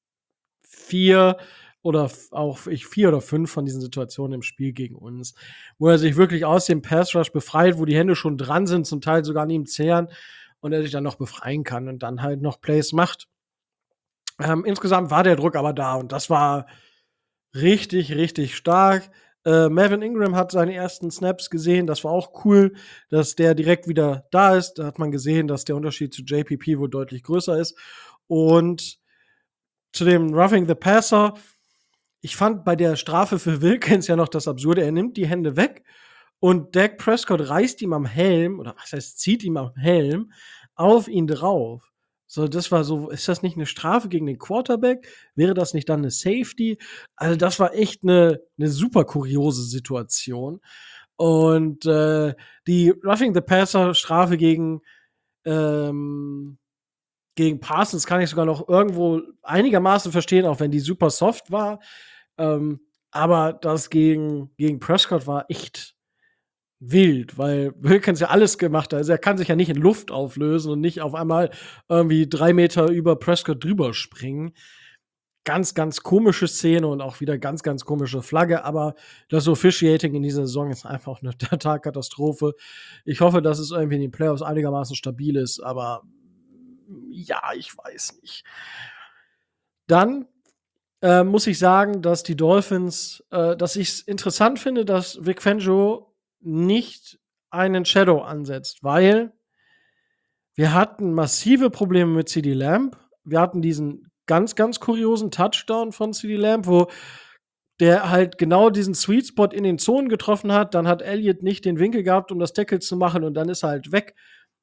vier oder f auch ich vier oder fünf von diesen Situationen im Spiel gegen uns, wo er sich wirklich aus dem Pass Rush befreit, wo die Hände schon dran sind, zum Teil sogar an ihm zehren und er sich dann noch befreien kann und dann halt noch Plays macht. Ähm, insgesamt war der Druck aber da und das war richtig, richtig stark. Äh, Melvin Ingram hat seine ersten Snaps gesehen. Das war auch cool, dass der direkt wieder da ist. Da hat man gesehen, dass der Unterschied zu J P P wohl deutlich größer ist. Und zu dem Roughing the Passer, ich fand bei der Strafe für Wilkins ja noch das Absurde. Er nimmt die Hände weg und Dak Prescott reißt ihm am Helm, oder was heißt, zieht ihm am Helm auf ihn drauf. So, das war so, ist das nicht eine Strafe gegen den Quarterback? Wäre das nicht dann eine Safety? Also, das war echt eine, eine super kuriose Situation. Und äh, die Roughing the Passer Strafe gegen ähm, gegen Parsons kann ich sogar noch irgendwo einigermaßen verstehen, auch wenn die super soft war. Ähm, aber das gegen, gegen Prescott war echt wild, weil Wilkins ja alles gemacht hat. Also er kann sich ja nicht in Luft auflösen und nicht auf einmal irgendwie drei Meter über Prescott drüber springen. Ganz, ganz komische Szene und auch wieder ganz, ganz komische Flagge. Aber das Officiating in dieser Saison ist einfach eine Totalkatastrophe. Ich hoffe, dass es irgendwie in den Playoffs einigermaßen stabil ist, aber ja, ich weiß nicht. Dann äh, muss ich sagen, dass die Dolphins, äh, dass ich es interessant finde, dass Vic Fangio nicht einen Shadow ansetzt, weil wir hatten massive Probleme mit CeeDee Lamb. Wir hatten diesen ganz, ganz kuriosen Touchdown von CeeDee Lamb, wo der halt genau diesen Sweet Spot in den Zonen getroffen hat. Dann hat Elliott nicht den Winkel gehabt, um das Tackle zu machen und dann ist er halt weg.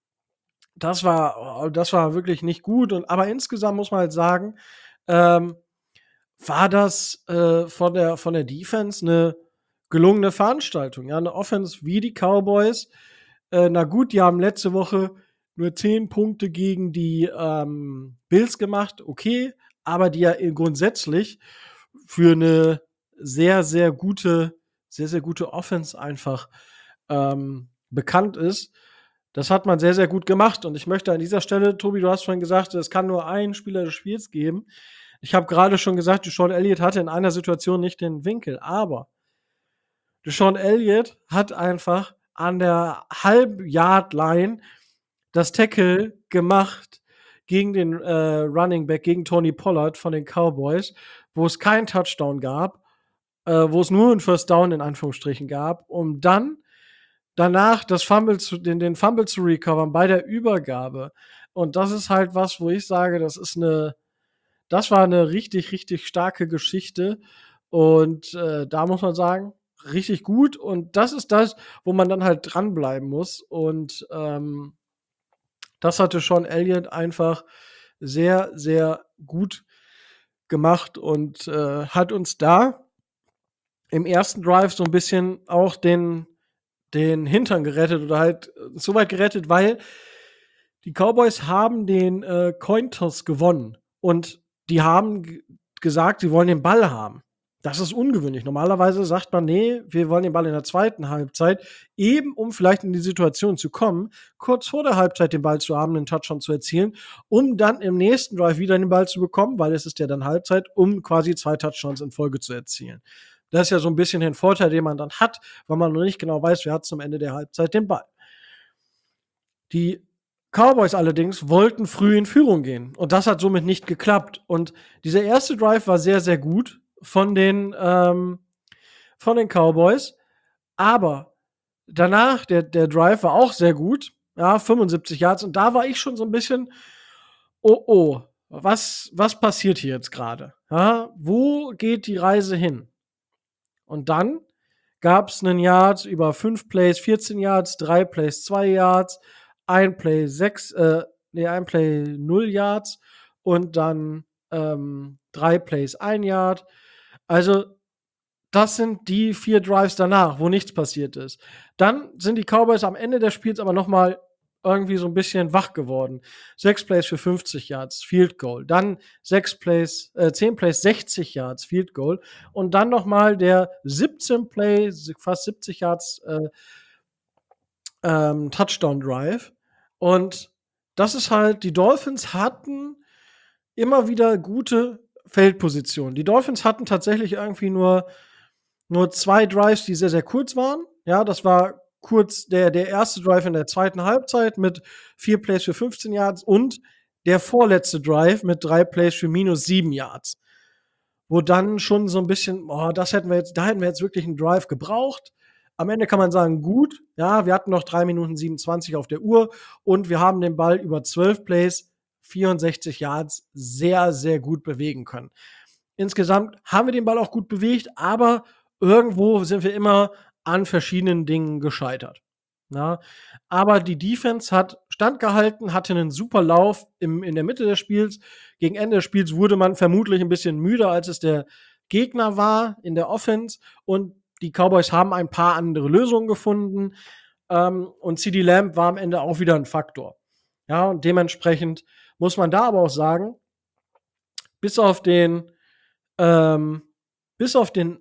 Das war, das war wirklich nicht gut. Und, aber insgesamt muss man halt sagen, ähm, war das äh, von, der, von der Defense eine gelungene Veranstaltung. Ja, eine Offense wie die Cowboys. Äh, na gut, die haben letzte Woche nur zehn Punkte gegen die ähm, Bills gemacht, okay, aber die ja grundsätzlich für eine sehr, sehr gute, sehr, sehr gute Offense einfach ähm, bekannt ist. Das hat man sehr, sehr gut gemacht. Und ich möchte an dieser Stelle, Tobi, du hast schon gesagt, es kann nur einen Spieler des Spiels geben. Ich habe gerade schon gesagt, Deshaun Elliott hatte in einer Situation nicht den Winkel, aber Deshaun Elliott hat einfach an der Halb-Yard-Line das Tackle gemacht gegen den äh, Running Back, gegen Tony Pollard von den Cowboys, wo es keinen Touchdown gab, äh, wo es nur einen First Down in Anführungsstrichen gab, um dann danach das Fumble zu, den, den Fumble zu recovern bei der Übergabe. Und das ist halt was, wo ich sage, das ist eine, das war eine richtig, richtig starke Geschichte. Und äh, da muss man sagen, richtig gut. Und das ist das, wo man dann halt dranbleiben muss. Und ähm, das hatte Sean Elliott einfach sehr, sehr gut gemacht und äh, hat uns da im ersten Drive so ein bisschen auch den, den Hintern gerettet oder halt so weit gerettet, weil die Cowboys haben den äh, Cointoss gewonnen und die haben g- gesagt, sie wollen den Ball haben. Das ist ungewöhnlich. Normalerweise sagt man, nee, wir wollen den Ball in der zweiten Halbzeit, eben um vielleicht in die Situation zu kommen, kurz vor der Halbzeit den Ball zu haben, einen Touchdown zu erzielen, um dann im nächsten Drive wieder den Ball zu bekommen, weil es ist ja dann Halbzeit, um quasi zwei Touchdowns in Folge zu erzielen. Das ist ja so ein bisschen den Vorteil, den man dann hat, weil man noch nicht genau weiß, wer hat zum Ende der Halbzeit den Ball. Die Cowboys allerdings wollten früh in Führung gehen und das hat somit nicht geklappt. Und dieser erste Drive war sehr, sehr gut von den, ähm, von den Cowboys, aber danach, der, der Drive war auch sehr gut, ja, fünfundsiebzig Yards. Und da war ich schon so ein bisschen, oh, oh, was, was passiert hier jetzt gerade? Ja, wo geht die Reise hin? Und dann gab es einen Yard über fünf Plays, vierzehn Yards, drei Plays, zwei Yards, ein Play sechs, äh, nee, ein Play null Yards und dann ähm, drei Plays ein Yard. Also das sind die vier Drives danach, wo nichts passiert ist. Dann sind die Cowboys am Ende des Spiels aber noch mal irgendwie so ein bisschen wach geworden. Sechs Plays für fünfzig Yards, Field Goal. Dann sechs Plays, äh, zehn Plays, sechzig Yards, Field Goal. Und dann noch mal der siebzehn Play, fast siebzig Yards äh, ähm, Touchdown Drive. Und das ist halt, die Dolphins hatten immer wieder gute Feldpositionen. Die Dolphins hatten tatsächlich irgendwie nur nur zwei Drives, die sehr, sehr kurz waren. Ja, das war kurz der, der erste Drive in der zweiten Halbzeit mit vier Plays für fünfzehn Yards und der vorletzte Drive mit drei Plays für minus sieben Yards. Wo dann schon so ein bisschen, oh, das hätten wir jetzt, da hätten wir jetzt wirklich einen Drive gebraucht. Am Ende kann man sagen, gut, ja, wir hatten noch drei Minuten siebenundzwanzig auf der Uhr und wir haben den Ball über zwölf Plays, vierundsechzig Yards sehr, sehr gut bewegen können. Insgesamt haben wir den Ball auch gut bewegt, aber irgendwo sind wir immer an verschiedenen Dingen gescheitert. Ja, aber die Defense hat standgehalten, hatte einen super Lauf im, in der Mitte des Spiels. Gegen Ende des Spiels wurde man vermutlich ein bisschen müder, als es der Gegner war in der Offense. Und die Cowboys haben ein paar andere Lösungen gefunden. Ähm, und CeeDee Lamb war am Ende auch wieder ein Faktor. Ja, und dementsprechend muss man da aber auch sagen, bis auf den ähm, bis auf den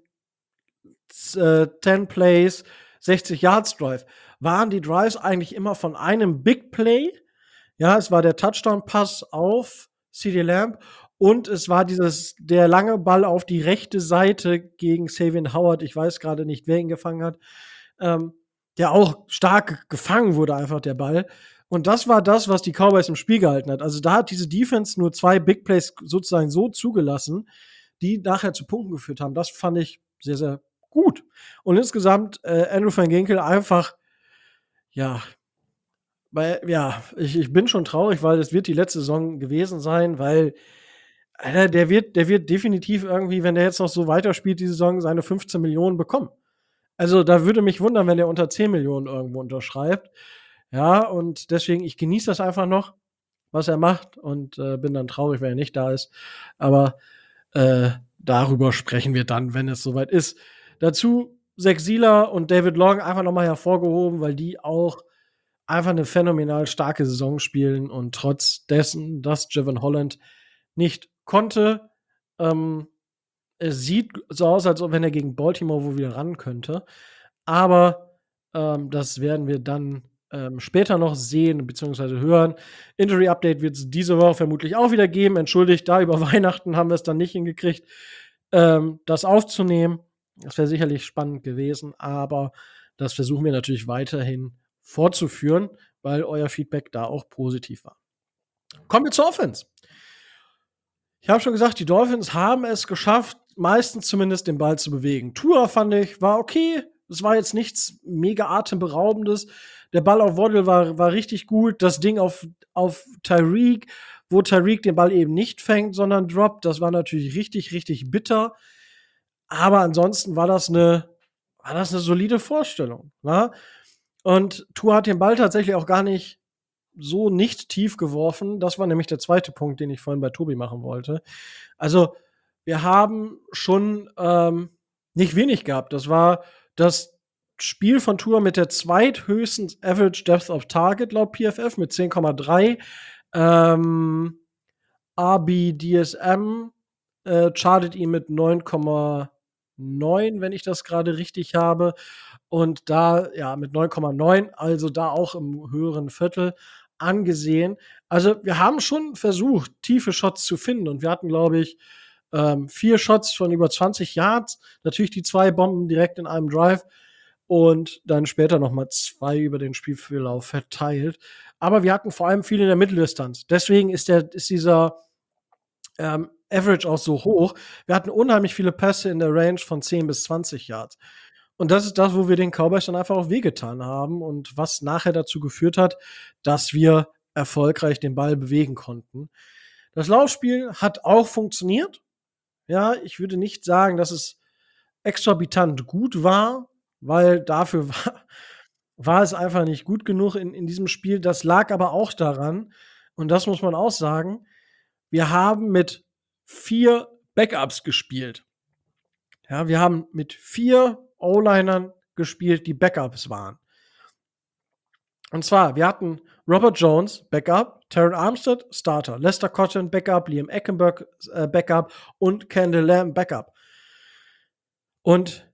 äh, zehn Plays, sechzig Yards Drive, waren die Drives eigentlich immer von einem Big Play. Ja, es war der Touchdown-Pass auf CeeDee Lamb und es war dieses, der lange Ball auf die rechte Seite gegen Xavier Howard. Ich weiß gerade nicht, wer ihn gefangen hat. Ähm, der auch stark gefangen wurde, einfach der Ball. Und das war das, was die Cowboys im Spiel gehalten hat. Also da hat diese Defense nur zwei Big Plays sozusagen so zugelassen, die nachher zu Punkten geführt haben. Das fand ich sehr, sehr gut. Und insgesamt äh, Andrew Van Ginkel einfach, ja, weil, ja, ich, ich bin schon traurig, weil es wird die letzte Saison gewesen sein, weil Alter, der wird, der wird definitiv irgendwie, wenn der jetzt noch so weiterspielt, die Saison, seine fünfzehn Millionen bekommen. Also da würde mich wundern, wenn der unter zehn Millionen irgendwo unterschreibt. Ja, und deswegen, ich genieße das einfach noch, was er macht und äh, bin dann traurig, wenn er nicht da ist. Aber äh, darüber sprechen wir dann, wenn es soweit ist. Dazu Zach Sieler und David Long einfach nochmal hervorgehoben, weil die auch einfach eine phänomenal starke Saison spielen und trotz dessen, dass Javon Holland nicht konnte, ähm, es sieht so aus, als ob wenn er gegen Baltimore wohl wieder ran könnte. Aber ähm, das werden wir dann ähm, später noch sehen bzw. hören. Injury Update wird es diese Woche vermutlich auch wieder geben. Entschuldigt, da über Weihnachten haben wir es dann nicht hingekriegt, ähm, das aufzunehmen. Das wäre sicherlich spannend gewesen, aber das versuchen wir natürlich weiterhin fortzuführen, weil euer Feedback da auch positiv war. Kommen wir zur Offense. Ich habe schon gesagt, die Dolphins haben es geschafft, meistens zumindest den Ball zu bewegen. Tua, fand ich, war okay. Es war jetzt nichts mega atemberaubendes. Der Ball auf Waddle war, war richtig gut. Das Ding auf, auf Tyreek, wo Tyreek den Ball eben nicht fängt, sondern droppt, das war natürlich richtig, richtig bitter. Aber ansonsten war das eine, war das eine solide Vorstellung. Ne? Und Tua hat den Ball tatsächlich auch gar nicht so nicht tief geworfen. Das war nämlich der zweite Punkt, den ich vorhin bei Tobi machen wollte. Also, wir haben schon ähm, nicht wenig gehabt. Das war das Spiel von Tua mit der zweithöchsten Average Depth of Target laut P F F mit zehn Komma drei. Ähm, R B D S M äh, chartet ihn mit neun Komma neun, wenn ich das gerade richtig habe. Und da, ja, mit neun Komma neun, also da auch im höheren Viertel angesehen. Also wir haben schon versucht, tiefe Shots zu finden. Und wir hatten, glaube ich, ähm, vier Shots von über zwanzig Yards. Natürlich die zwei Bomben direkt in einem Drive. Und dann später noch mal zwei über den Spielverlauf verteilt. Aber wir hatten vor allem viel in der Mitteldistanz. Deswegen ist, der, ist dieser ähm, Average auch so hoch. Wir hatten unheimlich viele Pässe in der Range von zehn bis zwanzig Yards. Und das ist das, wo wir den Cowboys dann einfach auch wehgetan haben und was nachher dazu geführt hat, dass wir erfolgreich den Ball bewegen konnten. Das Laufspiel hat auch funktioniert. Ja, ich würde nicht sagen, dass es exorbitant gut war, weil dafür war, war es einfach nicht gut genug in, in diesem Spiel. Das lag aber auch daran, und das muss man auch sagen, wir haben mit vier Backups gespielt. Ja, wir haben mit vier O-Linern gespielt, die Backups waren. Und zwar, wir hatten Robert Jones, Backup, Terron Armstead, Starter, Lester Cotton, Backup, Liam Eckenberg, äh, Backup und Kendall Lamb, Backup. Und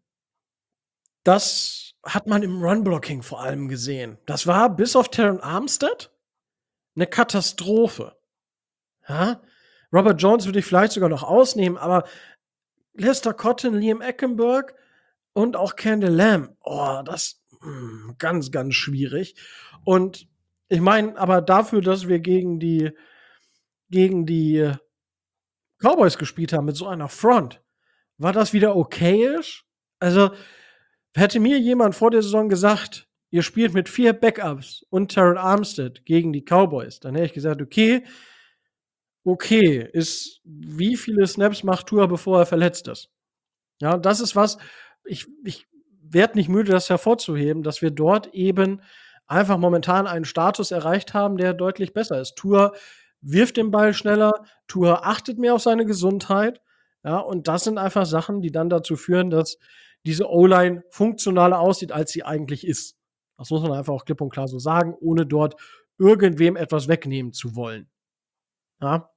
das hat man im Run-Blocking vor allem gesehen. Das war bis auf Terron Armstead eine Katastrophe. Ja? Robert Jones würde ich vielleicht sogar noch ausnehmen, aber Lester Cotton, Liam Eckenberg und auch Kendall Lamb, oh, das mh, ganz, ganz schwierig. Und ich meine, aber dafür, dass wir gegen die gegen die Cowboys gespielt haben mit so einer Front, war das wieder okayisch. Also hätte mir jemand vor der Saison gesagt, ihr spielt mit vier Backups und Terron Armstead gegen die Cowboys, dann hätte ich gesagt, okay, okay, ist wie viele Snaps macht Tua, bevor er verletzt ist? Ja, das ist was, ich, ich werde nicht müde, das hervorzuheben, dass wir dort eben einfach momentan einen Status erreicht haben, der deutlich besser ist. Tua wirft den Ball schneller, Tua achtet mehr auf seine Gesundheit. Ja, und das sind einfach Sachen, die dann dazu führen, dass diese O-Line funktionaler aussieht, als sie eigentlich ist. Das muss man einfach auch klipp und klar so sagen, ohne dort irgendwem etwas wegnehmen zu wollen. Ja.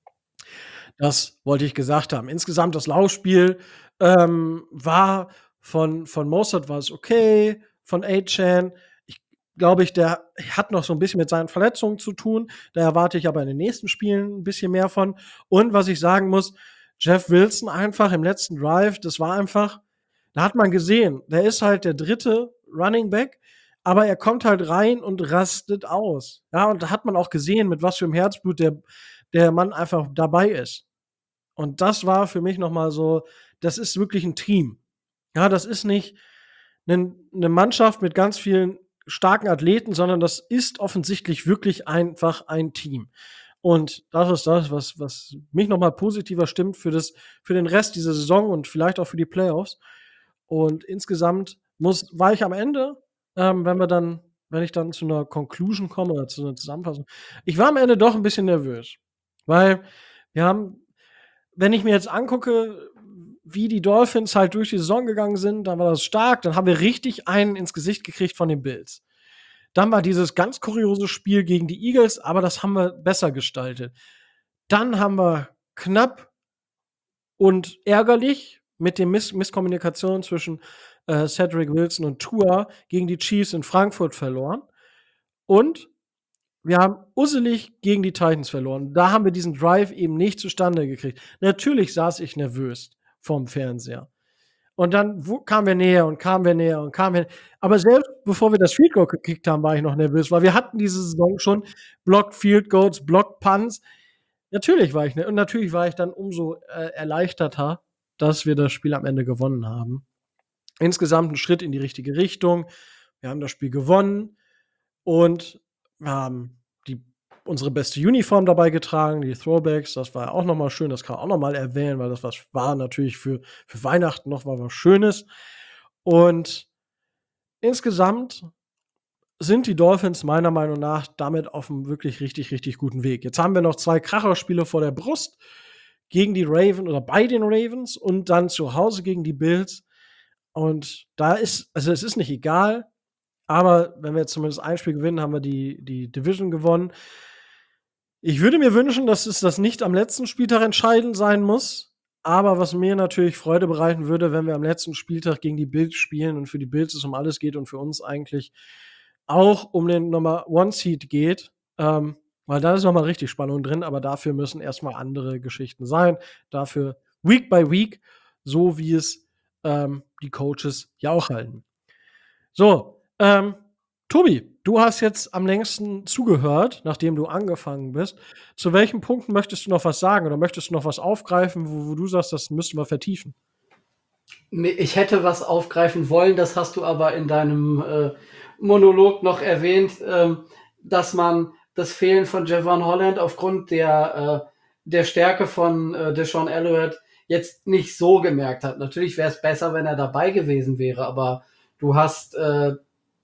Das wollte ich gesagt haben. Insgesamt das Laufspiel ähm, war von, von Mostert war es okay, von A-Chan. Ich glaube, ich, der hat noch so ein bisschen mit seinen Verletzungen zu tun. Da erwarte ich aber in den nächsten Spielen ein bisschen mehr von. Und was ich sagen muss, Jeff Wilson einfach im letzten Drive, das war einfach, da hat man gesehen, der ist halt der dritte Running Back, aber er kommt halt rein und rastet aus. Ja, und da hat man auch gesehen, mit was für einem Herzblut der, der Mann einfach dabei ist. Und das war für mich noch mal so, das ist wirklich ein Team. Ja, das ist nicht eine Mannschaft mit ganz vielen starken Athleten, sondern das ist offensichtlich wirklich einfach ein Team. Und das ist das, was, was mich noch mal positiver stimmt für, das, für den Rest dieser Saison und vielleicht auch für die Playoffs. Und insgesamt muss, war ich am Ende, ähm, wenn wir dann, wenn ich dann zu einer Conclusion komme oder zu einer Zusammenfassung, ich war am Ende doch ein bisschen nervös. Weil wir haben, wenn ich mir jetzt angucke, wie die Dolphins halt durch die Saison gegangen sind, dann war das stark. Dann haben wir richtig einen ins Gesicht gekriegt von den Bills. Dann war dieses ganz kuriose Spiel gegen die Eagles, aber das haben wir besser gestaltet. Dann haben wir knapp und ärgerlich mit der Miss Misskommunikation zwischen äh, Cedric Wilson und Tua gegen die Chiefs in Frankfurt verloren. Und wir haben usselig gegen die Titans verloren. Da haben wir diesen Drive eben nicht zustande gekriegt. Natürlich saß ich nervös vorm Fernseher. Und dann kamen wir näher und kamen wir näher und kamen wir. Aber selbst bevor wir das Field Goal gekickt haben, war ich noch nervös, weil wir hatten diese Saison schon Blocked Field Goals, Blocked Punts. Natürlich war ich ne und natürlich war ich dann umso äh, erleichterter, dass wir das Spiel am Ende gewonnen haben. Insgesamt ein Schritt in die richtige Richtung. Wir haben das Spiel gewonnen und wir haben die, unsere beste Uniform dabei getragen, die Throwbacks. Das war auch noch mal schön. Das kann man auch noch mal erwähnen, weil das was war natürlich für, für Weihnachten noch mal was Schönes. Und insgesamt sind die Dolphins meiner Meinung nach damit auf einem wirklich richtig, richtig guten Weg. Jetzt haben wir noch zwei Kracherspiele vor der Brust gegen die Ravens oder bei den Ravens und dann zu Hause gegen die Bills. Und da ist, also es ist nicht egal, aber wenn wir jetzt zumindest ein Spiel gewinnen, haben wir die, die Division gewonnen. Ich würde mir wünschen, dass es das nicht am letzten Spieltag entscheidend sein muss. Aber was mir natürlich Freude bereiten würde, wenn wir am letzten Spieltag gegen die Bills spielen und für die Bills es um alles geht und für uns eigentlich auch um den Nummer One Seed geht, ähm, weil da ist nochmal richtig Spannung drin, aber dafür müssen erstmal andere Geschichten sein. Dafür Week by Week, so wie es ähm, die Coaches ja auch halten. So, ähm, Tobi, du hast jetzt am längsten zugehört, nachdem du angefangen bist. Zu welchen Punkten möchtest du noch was sagen oder möchtest du noch was aufgreifen, wo, wo du sagst, das müssten wir vertiefen? Ne, ich hätte was aufgreifen wollen, das hast du aber in deinem äh, Monolog noch erwähnt, ähm, dass man das Fehlen von Jevon Holland aufgrund der, äh, der Stärke von äh, Deshaun Elliott jetzt nicht so gemerkt hat. Natürlich wäre es besser, wenn er dabei gewesen wäre, aber du hast äh,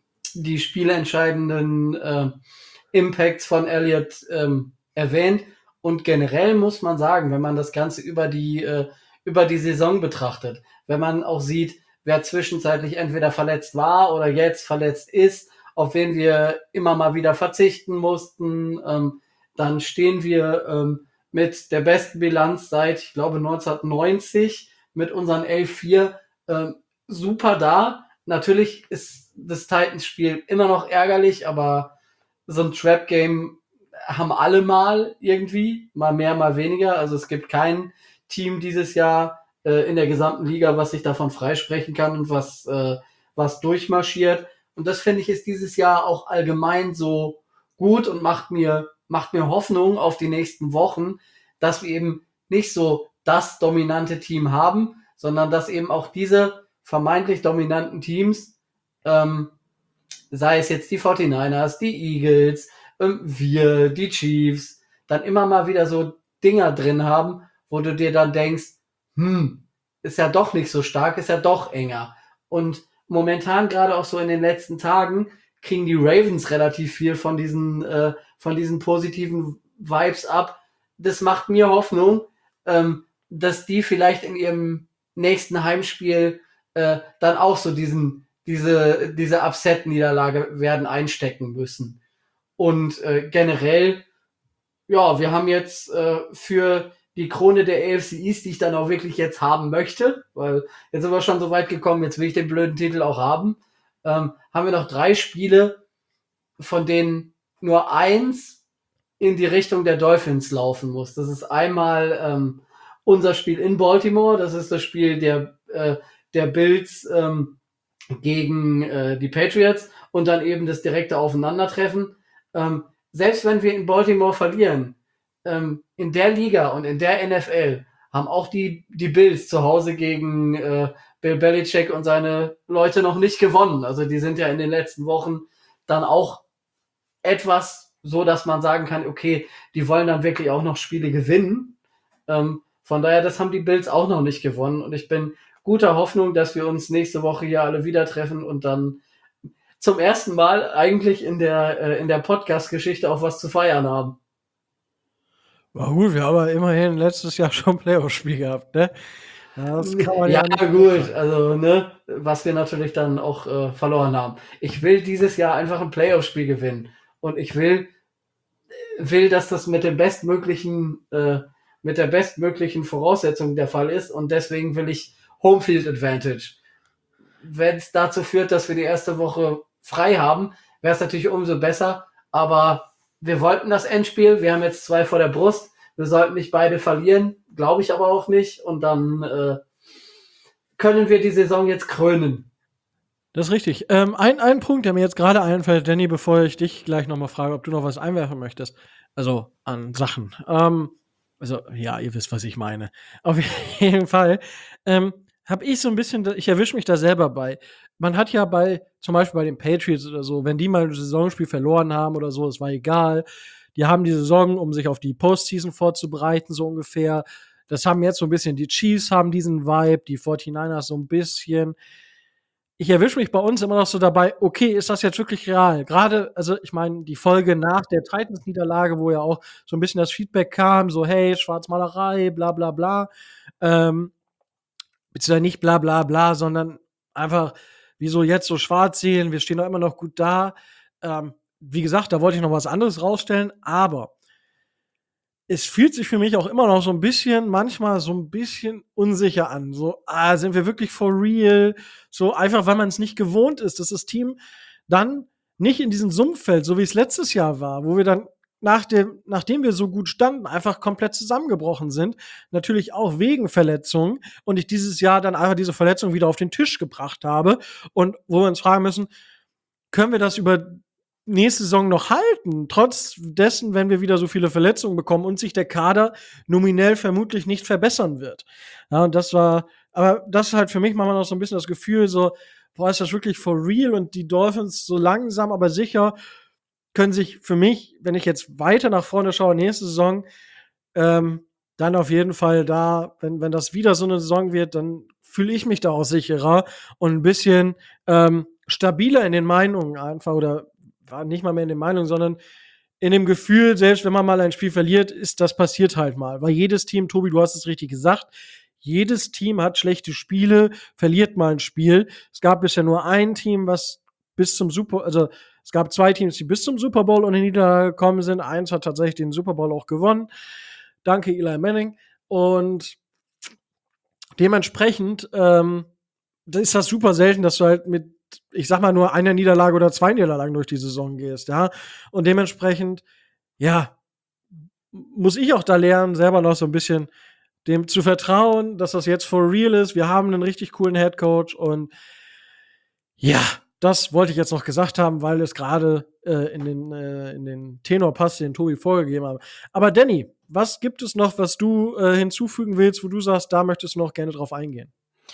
die spielentscheidenden äh, Impacts von Elliott ähm, erwähnt. Und generell muss man sagen, wenn man das Ganze über die, äh, über die Saison betrachtet, wenn man auch sieht, wer zwischenzeitlich entweder verletzt war oder jetzt verletzt ist, auf wen wir immer mal wieder verzichten mussten, ähm, dann stehen wir ähm, mit der besten Bilanz seit, ich glaube, neunzehnhundertneunzig mit unseren elf vier ähm, super da. Natürlich ist das Titans-Spiel immer noch ärgerlich, aber so ein Trap-Game haben alle mal irgendwie, mal mehr, mal weniger. Also es gibt kein Team dieses Jahr äh, in der gesamten Liga, was sich davon freisprechen kann und was, äh, was durchmarschiert. Und das finde ich ist dieses Jahr auch allgemein so gut und macht mir, macht mir Hoffnung auf die nächsten Wochen, dass wir eben nicht so das dominante Team haben, sondern dass eben auch diese vermeintlich dominanten Teams, ähm, sei es jetzt die forty-niners, die Eagles, ähm, wir, die Chiefs, dann immer mal wieder so Dinger drin haben, wo du dir dann denkst, hm, ist ja doch nicht so stark, ist ja doch enger. Und momentan, gerade auch so in den letzten Tagen, kriegen die Ravens relativ viel von diesen, äh, von diesen positiven Vibes ab. Das macht mir Hoffnung, ähm, dass die vielleicht in ihrem nächsten Heimspiel äh, dann auch so diesen, diese, diese Upset-Niederlage werden einstecken müssen. Und äh, generell, ja, wir haben jetzt äh, für die Krone der A F C East, die ich dann auch wirklich jetzt haben möchte, weil jetzt sind wir schon so weit gekommen, jetzt will ich den blöden Titel auch haben, ähm, haben wir noch drei Spiele, von denen nur eins in die Richtung der Dolphins laufen muss. Das ist einmal ähm, unser Spiel in Baltimore, das ist das Spiel der, äh, der Bills ähm, gegen äh, die Patriots und dann eben das direkte Aufeinandertreffen. Ähm, selbst wenn wir in Baltimore verlieren, ähm, in der Liga und in der N F L haben auch die, die Bills zu Hause gegen äh, Bill Belichick und seine Leute noch nicht gewonnen. Also die sind ja in den letzten Wochen dann auch etwas so, dass man sagen kann, okay, die wollen dann wirklich auch noch Spiele gewinnen. Ähm, von daher, das haben die Bills auch noch nicht gewonnen. Und ich bin guter Hoffnung, dass wir uns nächste Woche hier alle wieder treffen und dann zum ersten Mal eigentlich in der, äh, in der Podcast-Geschichte auch was zu feiern haben. War gut, wir haben ja immerhin letztes Jahr schon ein Playoff-Spiel gehabt, ne? Das kann man Ja, ja nicht gut, sagen. also, ne, was wir natürlich dann auch äh, verloren haben. Ich will dieses Jahr einfach ein Playoff-Spiel gewinnen. Und ich will, will, dass das mit dem bestmöglichen, äh, mit der bestmöglichen Voraussetzung der Fall ist. Und deswegen will ich Homefield Advantage. Wenn es dazu führt, dass wir die erste Woche frei haben, wäre es natürlich umso besser. Aber wir wollten das Endspiel. Wir haben jetzt zwei vor der Brust. Wir sollten nicht beide verlieren. Glaube ich aber auch nicht. Und dann äh, können wir die Saison jetzt krönen. Das ist richtig. Ähm, ein, ein Punkt, der mir jetzt gerade einfällt, Danny, bevor ich dich gleich noch mal frage, ob du noch was einwerfen möchtest. Also an Sachen. Ähm, also, ja, ihr wisst, was ich meine. Auf jeden Fall ähm, habe ich so ein bisschen, ich erwische mich da selber bei. Man hat ja bei, zum Beispiel bei den Patriots oder so, wenn die mal ein Saisonspiel verloren haben oder so, es war egal. Die haben die Saison, um sich auf die Postseason vorzubereiten, so ungefähr. Das haben jetzt so ein bisschen, die Chiefs haben diesen Vibe, die forty-niners so ein bisschen. Ich erwische mich bei uns immer noch so dabei, okay, ist das jetzt wirklich real? Gerade, also ich meine, die Folge nach der Titans-Niederlage, wo ja auch so ein bisschen das Feedback kam, so, hey, Schwarzmalerei, bla bla bla. Ähm, beziehungsweise nicht bla bla bla, sondern einfach, wieso jetzt so schwarz sehen, wir stehen doch immer noch gut da. Ähm, wie gesagt, da wollte ich noch was anderes rausstellen, aber es fühlt sich für mich auch immer noch so ein bisschen manchmal so ein bisschen unsicher an. So, ah, sind wir wirklich for real? So einfach, weil man es nicht gewohnt ist, dass das Team dann nicht in diesen Sumpf fällt, so wie es letztes Jahr war, wo wir dann nach dem nachdem wir so gut standen, einfach komplett zusammengebrochen sind. Natürlich auch wegen Verletzungen und ich dieses Jahr dann einfach diese Verletzung wieder auf den Tisch gebracht habe und wo wir uns fragen müssen, können wir das über nächste Saison noch halten, trotz dessen, wenn wir wieder so viele Verletzungen bekommen und sich der Kader nominell vermutlich nicht verbessern wird. Ja, und das war Aber das ist halt für mich manchmal noch so ein bisschen das Gefühl so, boah, ist das wirklich for real? Und die Dolphins so langsam, aber sicher können sich für mich, wenn ich jetzt weiter nach vorne schaue, nächste Saison, ähm, dann auf jeden Fall da, wenn, wenn das wieder so eine Saison wird, dann fühle ich mich da auch sicherer und ein bisschen ähm, stabiler in den Meinungen einfach oder war nicht mal mehr in den Meinungen, sondern in dem Gefühl, selbst wenn man mal ein Spiel verliert, ist das passiert halt mal. Weil jedes Team, Tobi, du hast es richtig gesagt, jedes Team hat schlechte Spiele, verliert mal ein Spiel. Es gab bisher nur ein Team, was bis zum Super, also es gab zwei Teams, die bis zum Super Bowl ohne Niederlage gekommen sind. Eins hat tatsächlich den Super Bowl auch gewonnen. Danke, Eli Manning. Und dementsprechend ähm, ist das super selten, dass du halt mit, ich sag mal, nur einer Niederlage oder zwei Niederlagen durch die Saison gehst, ja. Und dementsprechend, ja, muss ich auch da lernen, selber noch so ein bisschen dem zu vertrauen, dass das jetzt for real ist. Wir haben einen richtig coolen Headcoach und ja, das wollte ich jetzt noch gesagt haben, weil es gerade äh, in den äh, in den Tenor passt, den Tobi vorgegeben hat. Aber Danny, was gibt es noch, was du äh, hinzufügen willst, wo du sagst, da möchtest du noch gerne drauf eingehen?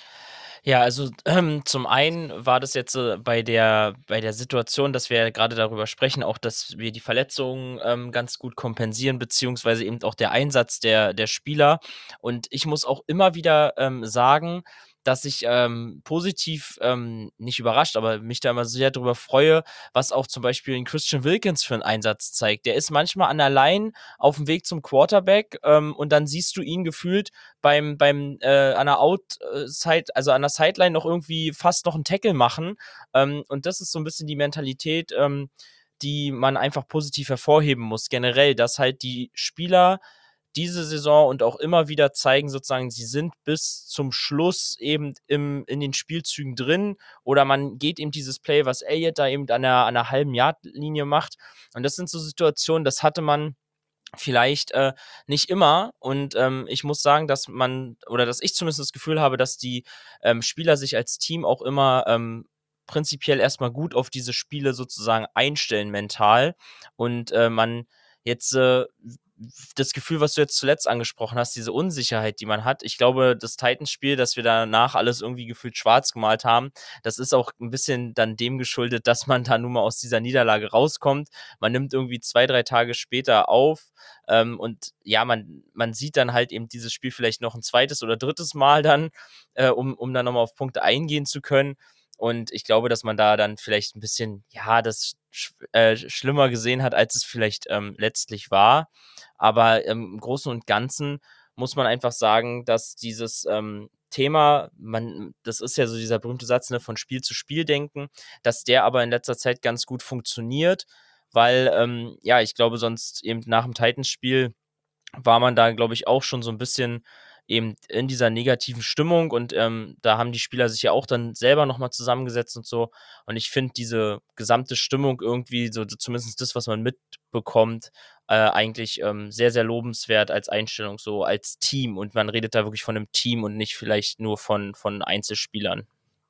Ja, also ähm, zum einen war das jetzt äh, bei der bei der Situation, dass wir ja gerade darüber sprechen, auch, dass wir die Verletzungen ähm, ganz gut kompensieren, beziehungsweise eben auch der Einsatz der der Spieler. Und ich muss auch immer wieder ähm, sagen, dass ich ähm, positiv ähm, nicht überrascht, aber mich da immer sehr drüber freue, was auch zum Beispiel ein Christian Wilkins für einen Einsatz zeigt. Der ist manchmal an der Line auf dem Weg zum Quarterback ähm, und dann siehst du ihn gefühlt beim, beim äh, an der Outside, also an der Sideline noch irgendwie fast noch einen Tackle machen. Ähm, und das ist so ein bisschen die Mentalität, ähm, die man einfach positiv hervorheben muss, generell, dass halt die Spieler diese Saison und auch immer wieder zeigen sozusagen, sie sind bis zum Schluss eben im in den Spielzügen drin oder man geht eben dieses Play, was Elliott da eben an der an der halben Yard-Linie macht. Und das sind so Situationen, das hatte man vielleicht äh, nicht immer. Und ähm, ich muss sagen, dass man, oder dass ich zumindest das Gefühl habe, dass die ähm, Spieler sich als Team auch immer ähm, prinzipiell erstmal gut auf diese Spiele sozusagen einstellen mental. Und äh, man jetzt äh, das Gefühl, was du jetzt zuletzt angesprochen hast, diese Unsicherheit, die man hat. Ich glaube, das Titans-Spiel, dass wir danach alles irgendwie gefühlt schwarz gemalt haben, das ist auch ein bisschen dann dem geschuldet, dass man da nun mal aus dieser Niederlage rauskommt. Man nimmt irgendwie zwei, drei Tage später auf ähm, und ja, man, man sieht dann halt eben dieses Spiel vielleicht noch ein zweites oder drittes Mal dann, äh, um, um dann nochmal auf Punkte eingehen zu können. Und ich glaube, dass man da dann vielleicht ein bisschen, ja, das sch äh, schlimmer gesehen hat, als es vielleicht ähm, letztlich war. Aber ähm, im Großen und Ganzen muss man einfach sagen, dass dieses ähm, Thema, man, das ist ja so dieser berühmte Satz, ne, von Spiel zu Spiel denken, dass der aber in letzter Zeit ganz gut funktioniert, weil, ähm, ja, ich glaube, sonst eben nach dem Titans-Spiel war man da, glaube ich, auch schon so ein bisschen eben in dieser negativen Stimmung und ähm, da haben die Spieler sich ja auch dann selber noch mal zusammengesetzt und so. Und ich finde diese gesamte Stimmung irgendwie, so zumindest das, was man mitbekommt, äh, eigentlich ähm, sehr, sehr lobenswert als Einstellung, so als Team. Und man redet da wirklich von einem Team und nicht vielleicht nur von von Einzelspielern.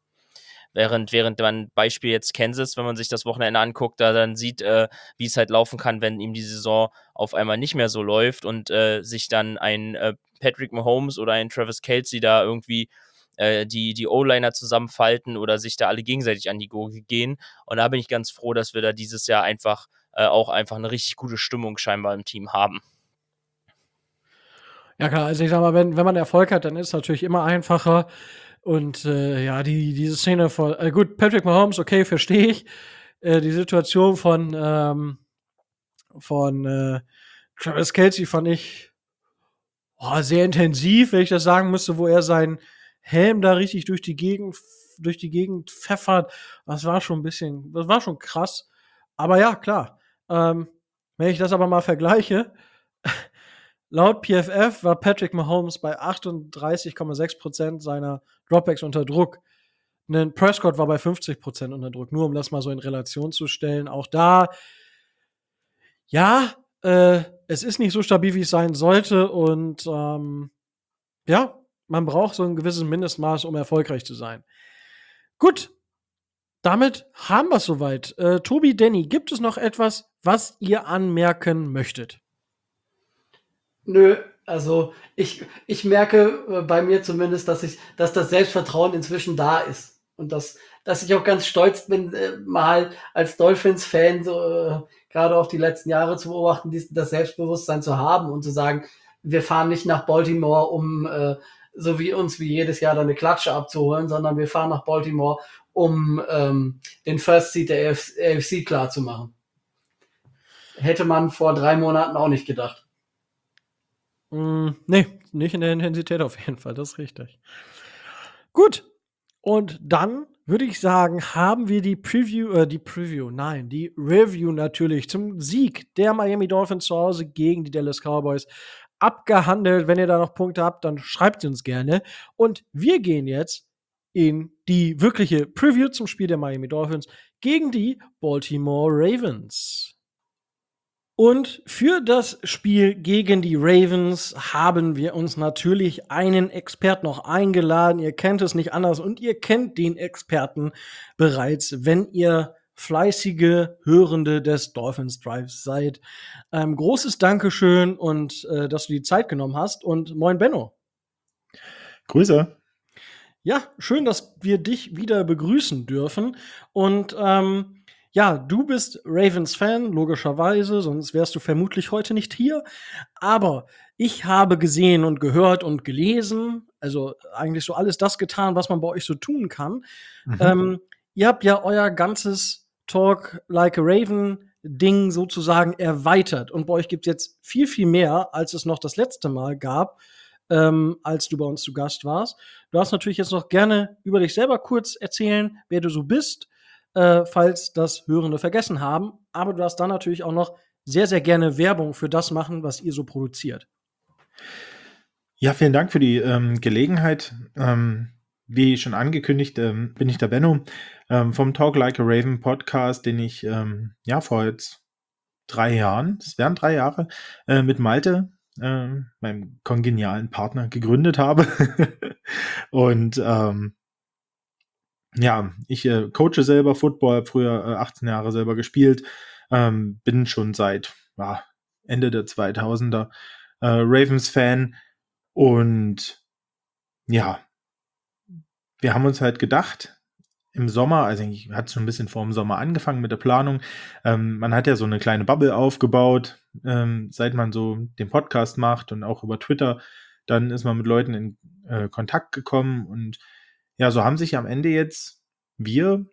Während, während man Beispiel jetzt Kansas, wenn man sich das Wochenende anguckt, da dann sieht, äh, wie es halt laufen kann, wenn ihm die Saison auf einmal nicht mehr so läuft und äh, sich dann ein äh, Patrick Mahomes oder ein Travis Kelce da irgendwie äh, die, die O-Liner zusammenfalten oder sich da alle gegenseitig an die Gurgel gehen. Und da bin ich ganz froh, dass wir da dieses Jahr einfach äh, auch einfach eine richtig gute Stimmung scheinbar im Team haben. Ja klar, also ich sag mal, wenn wenn man Erfolg hat, dann ist es natürlich immer einfacher. Und äh, ja, die diese Szene von äh, gut, Patrick Mahomes, okay, verstehe ich. Äh, die Situation von ähm, von äh, Travis Kelce fand ich boah, sehr intensiv, wenn ich das sagen müsste, wo er seinen Helm da richtig durch die Gegend durch die Gegend pfeffert. Das war schon ein bisschen, das war schon krass. Aber ja, klar. Ähm, wenn ich das aber mal vergleiche, laut P F F war Patrick Mahomes bei achtunddreißig Komma sechs Prozent seiner Dropbacks unter Druck. Ein Prescott war bei fünfzig Prozent unter Druck, nur um das mal so in Relation zu stellen. Auch da, ja, äh, es ist nicht so stabil, wie es sein sollte. Und ähm, ja, man braucht so ein gewisses Mindestmaß, um erfolgreich zu sein. Gut, damit haben wir es soweit. Äh, Tobi, Danny, gibt es noch etwas, was ihr anmerken möchtet? Nö, Also ich, ich merke äh, bei mir zumindest, dass ich, dass das Selbstvertrauen inzwischen da ist. Und dass, dass ich auch ganz stolz bin, äh, mal als Dolphins-Fan so äh, gerade auch die letzten Jahre zu beobachten, dies, das Selbstbewusstsein zu haben und zu sagen, wir fahren nicht nach Baltimore, um äh, so wie uns wie jedes Jahr dann eine Klatsche abzuholen, sondern wir fahren nach Baltimore, um ähm, den First Seed der A F C klar zu machen. Hätte man vor drei Monaten auch nicht gedacht. Mm, nee, nicht in der Intensität auf jeden Fall, das ist richtig. Gut, und dann würde ich sagen, haben wir die Preview, äh, die Preview, nein, die Review natürlich zum Sieg der Miami Dolphins zu Hause gegen die Dallas Cowboys abgehandelt. Wenn ihr da noch Punkte habt, dann schreibt sie uns gerne. Und wir gehen jetzt in die wirkliche Preview zum Spiel der Miami Dolphins gegen die Baltimore Ravens. Und für das Spiel gegen die Ravens haben wir uns natürlich einen Experten noch eingeladen. Ihr kennt es nicht anders und ihr kennt den Experten bereits, wenn ihr fleißige Hörende des Dolphins Drives seid. Ähm, großes Dankeschön und äh, dass du die Zeit genommen hast. Und moin Benno. Grüße. Ja, schön, dass wir dich wieder begrüßen dürfen. Und ähm, ja, du bist Ravens-Fan, logischerweise, sonst wärst du vermutlich heute nicht hier. Aber ich habe gesehen und gehört und gelesen, also eigentlich so alles das getan, was man bei euch so tun kann. Mhm. Ähm, ihr habt ja euer ganzes Talk Like a Raven-Ding sozusagen erweitert. Und bei euch gibt es jetzt viel, viel mehr, als es noch das letzte Mal gab, ähm, als du bei uns zu Gast warst. Du darfst natürlich jetzt noch gerne über dich selber kurz erzählen, wer du so bist, Äh, falls das Hörende vergessen haben. Aber du darfst dann natürlich auch noch sehr, sehr gerne Werbung für das machen, was ihr so produziert. Ja, vielen Dank für die ähm, Gelegenheit. Ähm, wie schon angekündigt, ähm, bin ich der Benno ähm, vom Talk Like a Raven Podcast, den ich ähm, ja vor jetzt drei Jahren, das wären drei Jahre, äh, mit Malte, äh, meinem kongenialen Partner, gegründet habe. Und ähm, ja, ich äh, coache selber Football, früher äh, achtzehn Jahre selber gespielt, ähm, bin schon seit ja, Ende der zweitausender äh, Ravens-Fan und ja, wir haben uns halt gedacht, im Sommer, also eigentlich hat es schon ein bisschen vor dem Sommer angefangen mit der Planung, ähm, man hat ja so eine kleine Bubble aufgebaut, ähm, seit man so den Podcast macht und auch über Twitter, dann ist man mit Leuten in äh, Kontakt gekommen und ja, so haben sich am Ende jetzt wir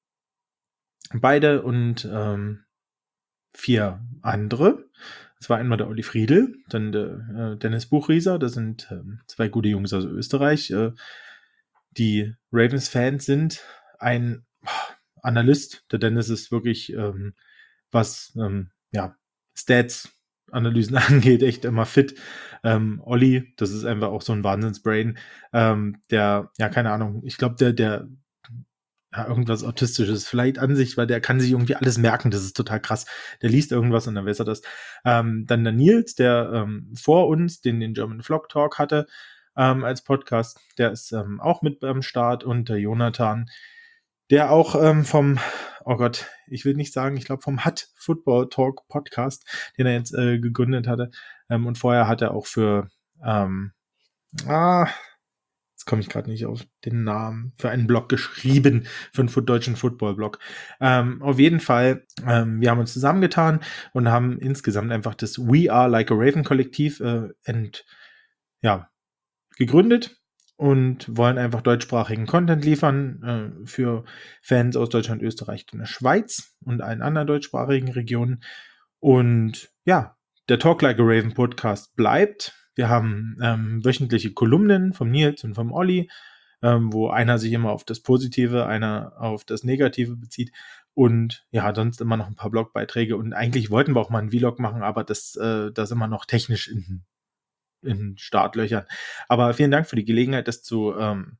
beide und ähm, vier andere. Das war einmal der Olli Friedl, dann der äh, Dennis Buchrieser, das sind ähm, zwei gute Jungs aus Österreich, äh, die Ravens-Fans sind. Ein oh, Analyst, der Dennis ist wirklich, ähm, was ähm, ja, Stats-Analysen angeht, echt immer fit. Ähm, Olli, das ist einfach auch so ein Wahnsinnsbrain, ähm, der, ja, keine Ahnung, ich glaube, der, der ja, irgendwas Autistisches vielleicht an sich, weil der kann sich irgendwie alles merken, das ist total krass. Der liest irgendwas und dann weiß er das. Ähm, dann der Nils, der ähm, vor uns den, den German Vlog Talk hatte ähm, als Podcast, der ist ähm, auch mit am Start und der Jonathan, der auch ähm, vom, oh Gott, ich will nicht sagen, ich glaube vom Hut Football Talk Podcast, den er jetzt äh, gegründet hatte ähm, und vorher hat er auch für ähm, ah, komme ich gerade nicht auf den Namen, für einen Blog geschrieben, für einen deutschen Football-Blog. Ähm, auf jeden Fall, ähm, wir haben uns zusammengetan und haben insgesamt einfach das We Are Like a Raven Kollektiv äh, ent, ja, gegründet und wollen einfach deutschsprachigen Content liefern äh, für Fans aus Deutschland, Österreich und der Schweiz und allen anderen deutschsprachigen Regionen. Und ja, der Talk Like a Raven Podcast bleibt. Wir haben ähm, wöchentliche Kolumnen vom Nils und vom Olli, ähm, wo einer sich immer auf das Positive, einer auf das Negative bezieht und ja, sonst immer noch ein paar Blogbeiträge und eigentlich wollten wir auch mal einen Vlog machen, aber das, äh, das immer noch technisch in, in Startlöchern. Aber vielen Dank für die Gelegenheit, das zu ähm,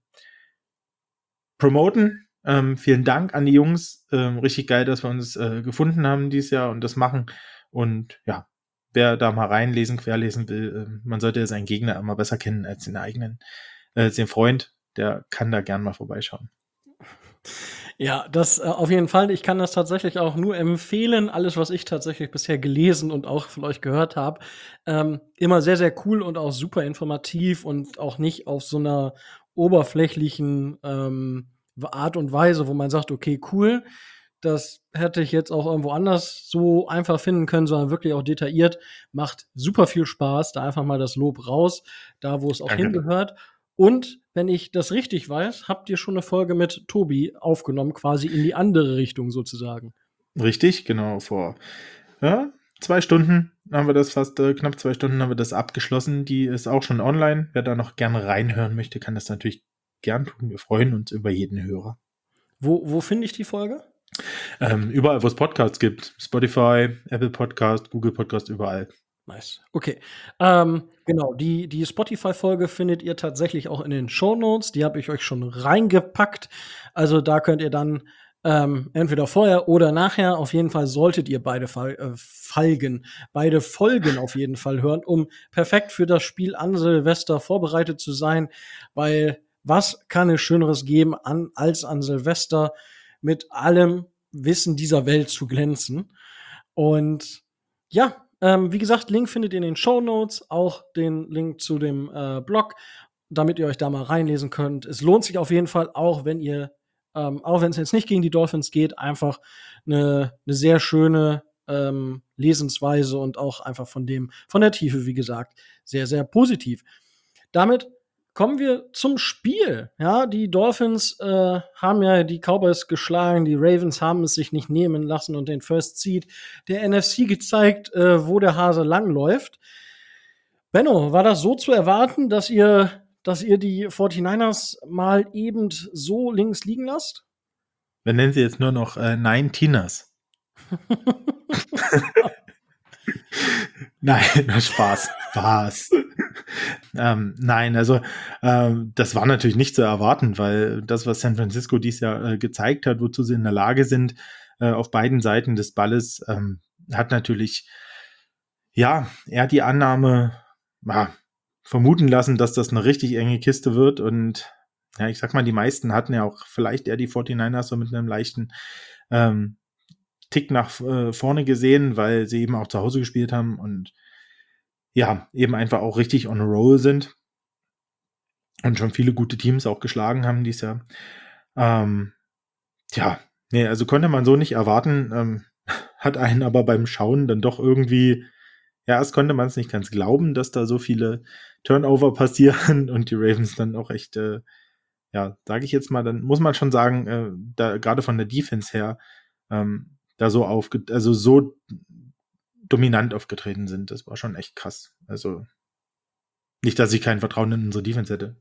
promoten. Ähm, vielen Dank an die Jungs. Ähm, richtig geil, dass wir uns äh, gefunden haben dieses Jahr und das machen und ja, wer da mal reinlesen, querlesen will, man sollte ja seinen Gegner immer besser kennen als den eigenen, als den Freund, der kann da gern mal vorbeischauen. Ja, das, äh, auf jeden Fall. Ich kann das tatsächlich auch nur empfehlen. Alles, was ich tatsächlich bisher gelesen und auch von euch gehört habe, ähm, immer sehr, sehr cool und auch super informativ und auch nicht auf so einer oberflächlichen, ähm, Art und Weise, wo man sagt: „Okay, cool, das hätte ich jetzt auch irgendwo anders so einfach finden können“, sondern wirklich auch detailliert. Macht super viel Spaß. Da einfach mal das Lob raus, da wo es auch Danke. hingehört. Und wenn ich das richtig weiß, habt ihr schon eine Folge mit Tobi aufgenommen, quasi in die andere Richtung sozusagen. Richtig, genau, vor ja, zwei Stunden haben wir das fast, äh, knapp zwei Stunden haben wir das abgeschlossen. Die ist auch schon online. Wer da noch gerne reinhören möchte, kann das natürlich gern tun. Wir freuen uns über jeden Hörer. Wo wo finde ich die Folge? Ähm, überall, wo es Podcasts gibt. Spotify, Apple Podcast, Google Podcast, überall. Nice. Okay. Ähm, genau, die die Spotify-Folge findet ihr tatsächlich auch in den Shownotes. Die habe ich euch schon reingepackt. Also, da könnt ihr dann, ähm, entweder vorher oder nachher auf jeden Fall solltet ihr beide Fal äh, Falgen beide Folgen auf jeden Fall hören, um perfekt für das Spiel an Silvester vorbereitet zu sein, weil was kann es Schöneres geben an als an Silvester mit allem Wissen dieser Welt zu glänzen? Und ja, ähm, wie gesagt, Link findet ihr in den Shownotes, auch den Link zu dem äh, Blog, damit ihr euch da mal reinlesen könnt. Es lohnt sich auf jeden Fall, auch wenn ihr, ähm, auch wenn es jetzt nicht gegen die Dolphins geht, einfach eine ne sehr schöne ähm, Lesensweise und auch einfach von dem, von der Tiefe, wie gesagt, sehr, sehr positiv. Damit kommen wir zum Spiel. Ja, die Dolphins äh, haben ja die Cowboys geschlagen, die Ravens haben es sich nicht nehmen lassen und den First Seed der N F C gezeigt, äh, wo der Hase langläuft. Benno, war das so zu erwarten, dass ihr, dass ihr die forty-niners mal eben so links liegen lasst? Wir nennen sie jetzt nur noch äh, Nine-Teeners. Nein, Spaß, Spaß. ähm, nein, also ähm, das war natürlich nicht zu erwarten, weil das, was San Francisco dieses Jahr äh, gezeigt hat, wozu sie in der Lage sind, äh, auf beiden Seiten des Balles, ähm, hat natürlich, ja, eher die Annahme ja, vermuten lassen, dass das eine richtig enge Kiste wird. Und ja, ich sag mal, die meisten hatten ja auch vielleicht eher die forty-niners so mit einem leichten ähm, Tick nach äh, vorne gesehen, weil sie eben auch zu Hause gespielt haben und ja, eben einfach auch richtig on a roll sind und schon viele gute Teams auch geschlagen haben dieses Jahr. Ähm, ja, nee, also konnte man so nicht erwarten, ähm, hat einen aber beim Schauen dann doch irgendwie, ja, erst konnte man es nicht ganz glauben, dass da so viele Turnover passieren und die Ravens dann auch echt, äh, ja, sage ich jetzt mal, dann muss man schon sagen, äh, da gerade von der Defense her, ähm, da so aufge, also so dominant aufgetreten sind. Das war schon echt krass. Also nicht, dass ich kein Vertrauen in unsere Defense hätte.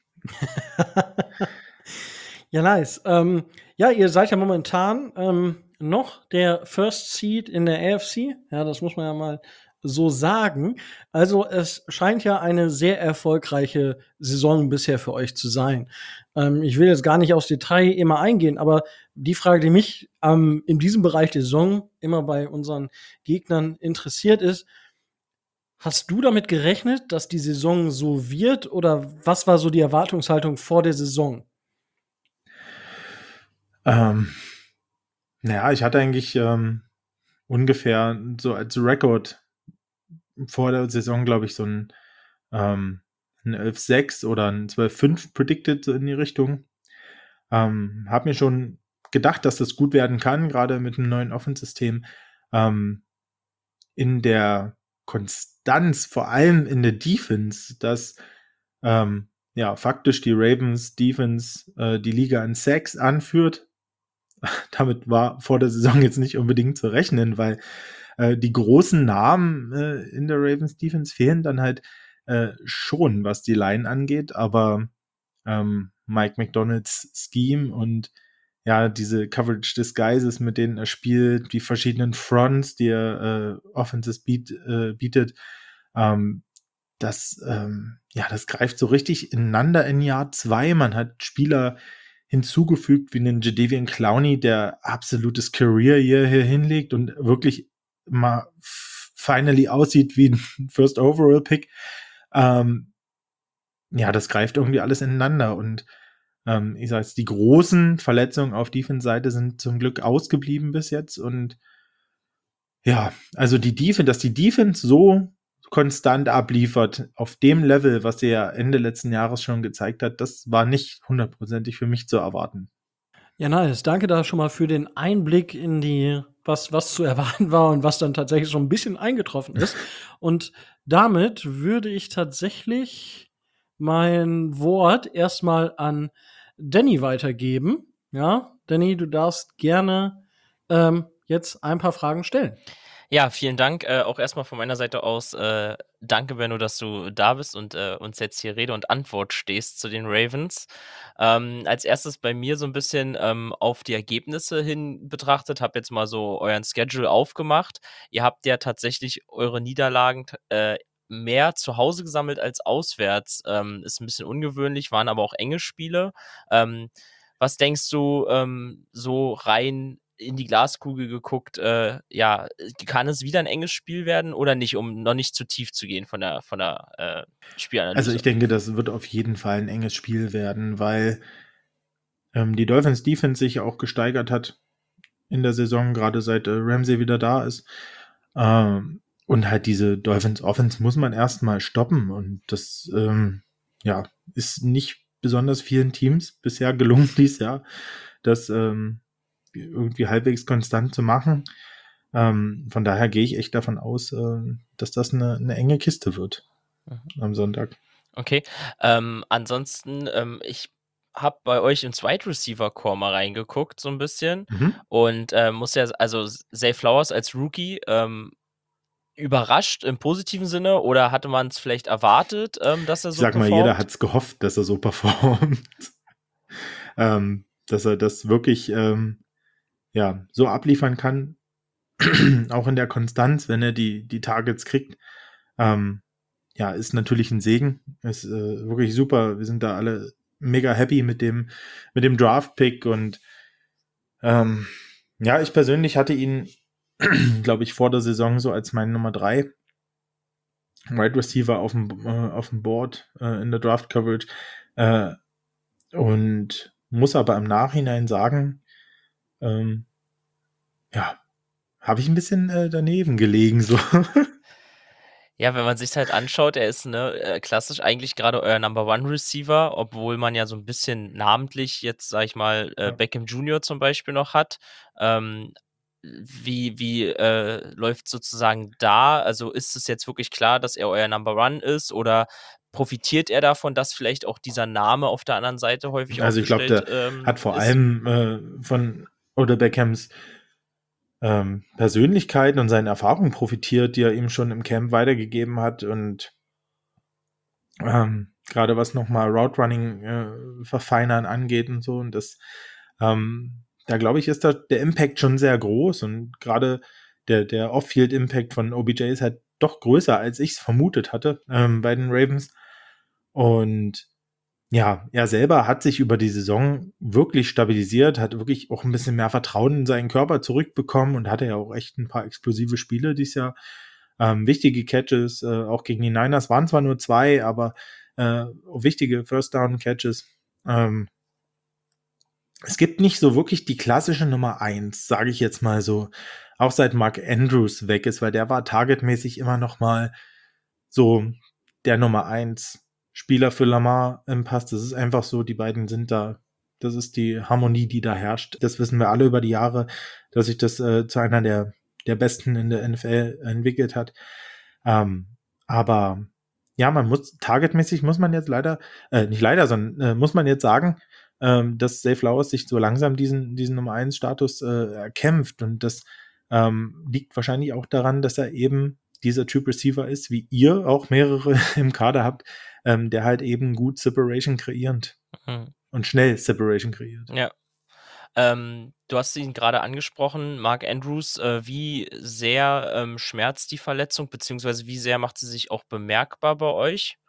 Ja, nice. Ähm, ja, ihr seid ja momentan ähm, noch der First Seed in der A F C. Ja, das muss man ja mal so sagen. Also es scheint ja eine sehr erfolgreiche Saison bisher für euch zu sein. Ähm, ich will jetzt gar nicht aufs Detail immer eingehen, aber die Frage, die mich ähm, in diesem Bereich der Saison immer bei unseren Gegnern interessiert ist: Hast du damit gerechnet, dass die Saison so wird, oder was war so die Erwartungshaltung vor der Saison? Ähm, naja, ich hatte eigentlich ähm, ungefähr so als Rekord vor der Saison, glaube ich, so ein, ähm, ein elf sechs oder ein zwölf fünf predicted, so in die Richtung. Ähm, hab mir schon gedacht, dass das gut werden kann, gerade mit einem neuen Offense-System. Ähm, in der Konstanz, vor allem in der Defense, dass ähm, ja faktisch die Ravens Defense äh, die Liga in Sacks anführt. Damit war vor der Saison jetzt nicht unbedingt zu rechnen, weil äh, die großen Namen äh, in der Ravens Defense fehlen dann halt äh, schon, was die Line angeht, aber ähm, Mike McDonalds Scheme und ja, diese Coverage Disguises, mit denen er spielt, die verschiedenen Fronts, die er äh, Offenses biet, äh, bietet, ähm, das, ähm, ja, das greift so richtig ineinander in Jahr zwei. Man hat Spieler hinzugefügt wie einen Jadeveon Clowney, der absolutes Career Year hier hinlegt und wirklich mal finally aussieht wie ein First Overall Pick. Ähm, ja, das greift irgendwie alles ineinander und ähm, ich sage jetzt, die großen Verletzungen auf Defense-Seite sind zum Glück ausgeblieben bis jetzt. Und ja, also die Defense, dass die Defense so konstant abliefert, auf dem Level, was sie ja Ende letzten Jahres schon gezeigt hat, das war nicht hundertprozentig für mich zu erwarten. Ja, nice. Danke da schon mal für den Einblick in die, was, was zu erwarten war und was dann tatsächlich schon ein bisschen eingetroffen ist. Und damit würde ich tatsächlich mein Wort erstmal an Danny weitergeben. Ja, Danny, du darfst gerne ähm, jetzt ein paar Fragen stellen. Ja, vielen Dank. Äh, auch erstmal von meiner Seite aus, äh, danke, Benno, dass du da bist und äh, uns jetzt hier Rede und Antwort stehst zu den Ravens. Ähm, als erstes bei mir so ein bisschen ähm, auf die Ergebnisse hin betrachtet, habe jetzt mal so euren Schedule aufgemacht. Ihr habt ja tatsächlich eure Niederlagen t- äh, mehr zu Hause gesammelt als auswärts. Ähm, ist ein bisschen ungewöhnlich, waren aber auch enge Spiele. Ähm, was denkst du, ähm, so rein in die Glaskugel geguckt, äh, ja, kann es wieder ein enges Spiel werden oder nicht, um noch nicht zu tief zu gehen von der, von der äh, Spielanalyse? Also ich denke, das wird auf jeden Fall ein enges Spiel werden, weil ähm, die Dolphins Defense sich auch gesteigert hat in der Saison, gerade seit äh, Ramsey wieder da ist. Ähm, und halt diese Dolphins Offense muss man erstmal stoppen. Und das ähm, ja, ist nicht besonders vielen Teams bisher gelungen dieses Jahr, das ähm, irgendwie halbwegs konstant zu machen. Ähm, von daher gehe ich echt davon aus, äh, dass das eine, eine enge Kiste wird Mhm. am Sonntag. Okay. Ähm, ansonsten, ähm, ich habe bei euch ins Wide Receiver Core mal reingeguckt, so ein bisschen. Mhm. Und äh, muss ja, also Zay Flowers als Rookie, ähm, überrascht im positiven Sinne oder hatte man es vielleicht erwartet, ähm, dass er Ich so sag mal, performt? jeder hat es gehofft, dass er so performt. ähm, dass er das wirklich ähm, ja, so abliefern kann, auch in der Konstanz, wenn er die, die Targets kriegt. Ähm, ja, ist natürlich ein Segen. Ist äh, wirklich super. Wir sind da alle mega happy mit dem, mit dem Draft-Pick und ähm, ja, ich persönlich hatte ihn, glaube ich, vor der Saison so als mein Nummer drei Wide Receiver auf dem, äh, auf dem Board äh, in der Draft Coverage äh, und muss aber im Nachhinein sagen, ähm, ja, habe ich ein bisschen äh, daneben gelegen so. Ja, wenn man sich's halt anschaut, er ist, ne, äh, klassisch eigentlich gerade euer Number One Receiver, obwohl man ja so ein bisschen namentlich jetzt, sage ich mal, äh, Ja. Beckham Junior zum Beispiel noch hat. Ähm, wie wie, äh, läuft's sozusagen da? Also, ist es jetzt wirklich klar, dass er euer Number One ist oder profitiert er davon, dass vielleicht auch dieser Name auf der anderen Seite häufig Also ich glaube, aufgestellt, der ähm, hat vor ist? allem äh, von Odell Beckhams ähm, Persönlichkeiten und seinen Erfahrungen profitiert, die er ihm schon im Camp weitergegeben hat und ähm, gerade was nochmal Route Running äh, verfeinern angeht und so und das ähm, da glaube ich, ist da der Impact schon sehr groß und gerade der, der Off-Field-Impact von O B J ist halt doch größer, als ich es vermutet hatte ähm, bei den Ravens. Und ja, er selber hat sich über die Saison wirklich stabilisiert, hat wirklich auch ein bisschen mehr Vertrauen in seinen Körper zurückbekommen und hatte ja auch echt ein paar explosive Spiele dieses Jahr. Ähm, wichtige Catches, äh, auch gegen die Niners waren zwar nur zwei, aber äh, wichtige First-Down-Catches. Ähm, es gibt nicht so wirklich die klassische Nummer eins, sage ich jetzt mal so. Auch seit Mark Andrews weg ist, weil der war targetmäßig immer noch mal so der Nummer eins Spieler für Lamar im Pass. Das ist einfach so, die beiden sind da. Das ist die Harmonie, die da herrscht. Das wissen wir alle über die Jahre, dass sich das äh, zu einer der, der besten in der N F L entwickelt hat. Ähm, aber ja, man muss, targetmäßig muss man jetzt leider, äh, nicht leider, sondern äh, muss man jetzt sagen, ähm, dass Zay Flowers sich so langsam diesen, diesen Nummer eins Status äh, erkämpft. Und das ähm, liegt wahrscheinlich auch daran, dass er eben dieser Typ Receiver ist, wie ihr auch mehrere im Kader habt, ähm, der halt eben gut Separation kreierend Mhm. und schnell Separation kreiert. Ja. Ähm, du hast ihn gerade angesprochen, Mark Andrews. Äh, wie sehr ähm, schmerzt die Verletzung, beziehungsweise wie sehr macht sie sich auch bemerkbar bei euch?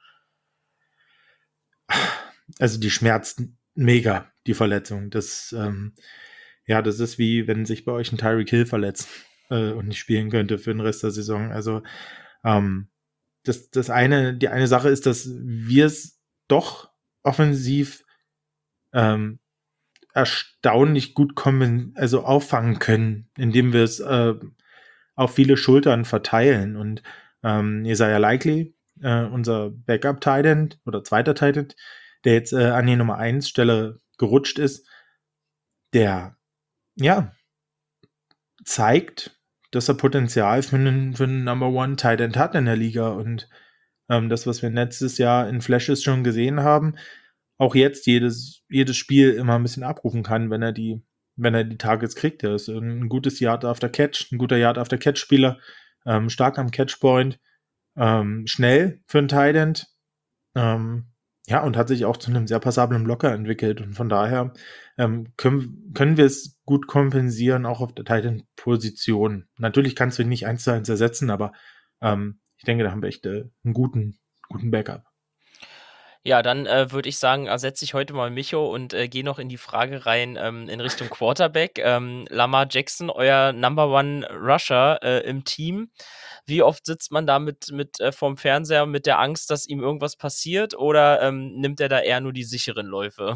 Also die schmerzt mega, die Verletzung. Das, ähm, ja, das ist wie, wenn sich bei euch ein Tyreek Hill verletzt äh, und nicht spielen könnte für den Rest der Saison. Also ähm, das, das eine, die eine Sache ist, dass wir es doch offensiv ähm, erstaunlich gut kommen, also auffangen können, indem wir es äh, auf viele Schultern verteilen. Und ähm, Isaiah Likely, äh, unser Backup-Tight End oder zweiter Tight End, der jetzt äh, an die Nummer eins Stelle gerutscht ist, der ja zeigt, dass er Potenzial für einen, für einen Number One Tight End hat in der Liga. Und ähm, das, was wir letztes Jahr in Flashes schon gesehen haben, auch jetzt jedes, jedes Spiel immer ein bisschen abrufen kann, wenn er die, wenn er die Targets kriegt. Er ist ein gutes Yard after Catch, ein guter Yard after Catch Spieler, ähm, stark am Catchpoint, ähm, schnell für einen Tight End, ähm, ja, und hat sich auch zu einem sehr passablen Blocker entwickelt. Und von daher ähm, können, können wir es gut kompensieren, auch auf der Tight End-Position. Natürlich kannst du ihn nicht eins zu eins ersetzen, aber ähm, ich denke, da haben wir echt äh, einen guten, guten Backup. Ja, dann äh, würde ich sagen, ersetze ich heute mal Micho und äh, gehe noch in die Frage rein ähm, in Richtung Quarterback. Ähm, Lamar Jackson, euer Number One Rusher äh, im Team. Wie oft sitzt man da mit, mit äh, vorm Fernseher mit der Angst, dass ihm irgendwas passiert, oder ähm, nimmt er da eher nur die sicheren Läufe?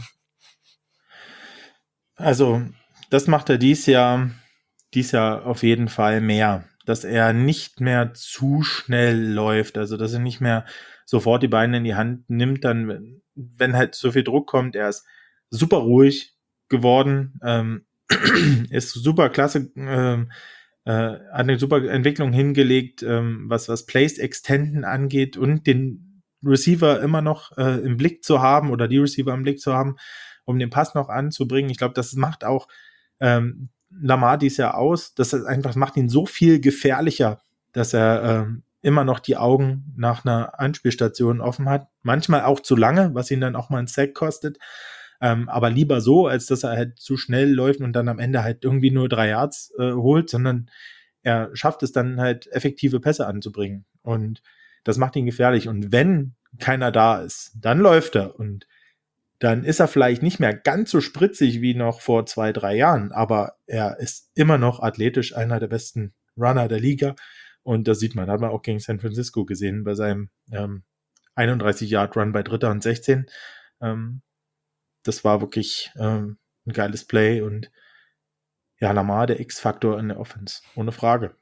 Also, das macht er dies Jahr, dies Jahr auf jeden Fall mehr. Dass er nicht mehr zu schnell läuft, also dass er nicht mehr sofort die Beine in die Hand nimmt, dann, wenn, wenn halt so viel Druck kommt. Er ist super ruhig geworden, ähm, ist super klasse, ähm, äh, hat eine super Entwicklung hingelegt, ähm, was, was Plays Extenden angeht und den Receiver immer noch äh, im Blick zu haben oder die Receiver im Blick zu haben, um den Pass noch anzubringen. Ich glaube, das macht auch ähm, Lamar dies Jahr aus. Das ist einfach, macht ihn so viel gefährlicher, dass er ähm, immer noch die Augen nach einer Anspielstation offen hat. Manchmal auch zu lange, was ihn dann auch mal einen Sack kostet. Ähm, aber lieber so, als dass er halt zu schnell läuft und dann am Ende halt irgendwie nur drei Yards äh, holt, sondern er schafft es dann halt, effektive Pässe anzubringen. Und das macht ihn gefährlich. Und wenn keiner da ist, dann läuft er. Und dann ist er vielleicht nicht mehr ganz so spritzig wie noch vor zwei, drei Jahren, aber er ist immer noch athletisch einer der besten Runner der Liga. Und das sieht man, hat man auch gegen San Francisco gesehen, bei seinem ähm, einunddreißig-Yard-Run bei Dritter und sechzehn. Ähm, das war wirklich ähm, ein geiles Play und ja, Lamar, der X-Faktor in der Offense, ohne Frage.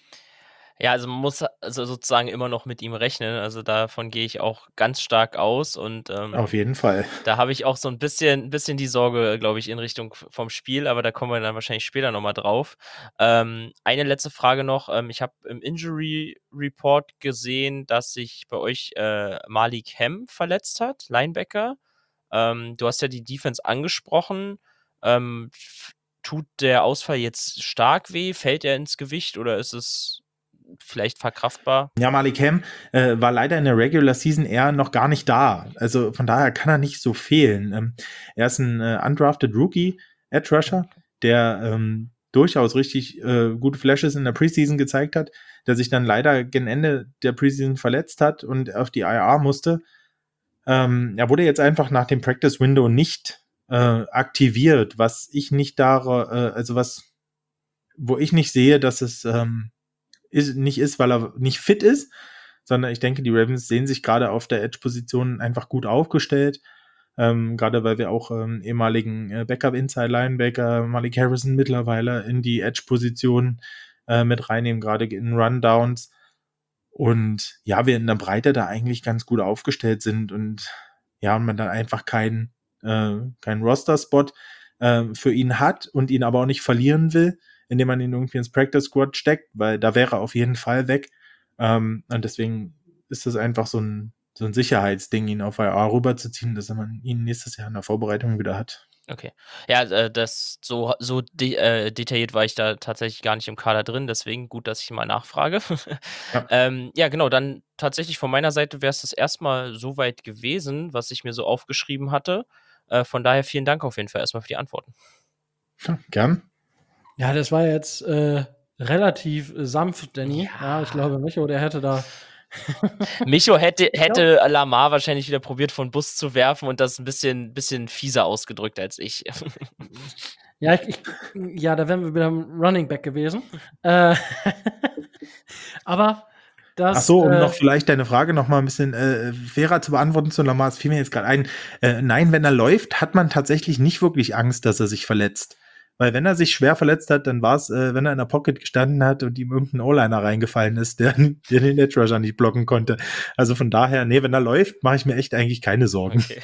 Ja, also man muss also sozusagen immer noch mit ihm rechnen. Also davon gehe ich auch ganz stark aus. Und ähm, Auf jeden Fall. Da habe ich auch so ein bisschen, ein bisschen die Sorge, glaube ich, in Richtung vom Spiel, aber da kommen wir dann wahrscheinlich später nochmal drauf. Ähm, eine letzte Frage noch. Ähm, ich habe im Injury Report gesehen, dass sich bei euch äh, Malik Hem verletzt hat, Linebacker. Ähm, du hast ja die Defense angesprochen. Ähm, f- tut der Ausfall jetzt stark weh? Fällt er ins Gewicht oder ist es vielleicht verkraftbar? Ja, Malik Ham äh, war leider in der Regular Season eher noch gar nicht da. Also von daher kann er nicht so fehlen. Ähm, er ist ein äh, undrafted Rookie, Edge Rusher, der ähm, durchaus richtig äh, gute Flashes in der Preseason gezeigt hat, der sich dann leider gegen Ende der Preseason verletzt hat und auf die I R musste. Ähm, er wurde jetzt einfach nach dem Practice Window nicht äh, aktiviert, was ich nicht da, äh, also was, wo ich nicht sehe, dass es ähm, ist, nicht ist, weil er nicht fit ist, sondern ich denke, die Ravens sehen sich gerade auf der Edge-Position einfach gut aufgestellt. Ähm, gerade weil wir auch ähm, ehemaligen äh, Backup-Inside-Linebacker Malik Harrison mittlerweile in die Edge-Position äh, mit reinnehmen, gerade in Rundowns. Und ja, wir in der Breite da eigentlich ganz gut aufgestellt sind und ja, und man dann einfach keinen äh, keinen Roster-Spot äh, für ihn hat und ihn aber auch nicht verlieren will, indem man ihn irgendwie ins Practice Squad steckt, weil da wäre er auf jeden Fall weg. Ähm, und deswegen ist das einfach so ein, so ein Sicherheitsding, ihn auf I R rüberzuziehen, dass man ihn nächstes Jahr in der Vorbereitung wieder hat. Okay. Ja, äh, das so so de äh, detailliert war ich da tatsächlich gar nicht im Kader drin, deswegen gut, dass ich mal nachfrage. Ja. Ähm, ja, genau, dann tatsächlich von meiner Seite wäre es das erstmal soweit gewesen, was ich mir so aufgeschrieben hatte. Äh, von daher vielen Dank auf jeden Fall erstmal für die Antworten. Ja, gern. Ja, das war jetzt äh, relativ äh, sanft, Danny. Ja. Ja. ich glaube, Micho, der hätte da. Micho hätte, Ich glaub- hätte Lamar wahrscheinlich wieder probiert, von Bus zu werfen und das ein bisschen, bisschen fieser ausgedrückt als ich. Ja, ich, ich, ja, da wären wir wieder im Running Back gewesen. äh, aber dass Ach so, um äh, noch vielleicht deine Frage noch mal ein bisschen äh, fairer zu beantworten zu Lamar, es fiel mir jetzt gerade ein. Äh, nein, wenn er läuft, hat man tatsächlich nicht wirklich Angst, dass er sich verletzt. Weil wenn er sich schwer verletzt hat, dann war es, äh, wenn er in der Pocket gestanden hat und ihm irgendein O-Liner reingefallen ist, der, der den Edge Rusher nicht blocken konnte. Also von daher, nee, wenn er läuft, mache ich mir echt eigentlich keine Sorgen. Okay.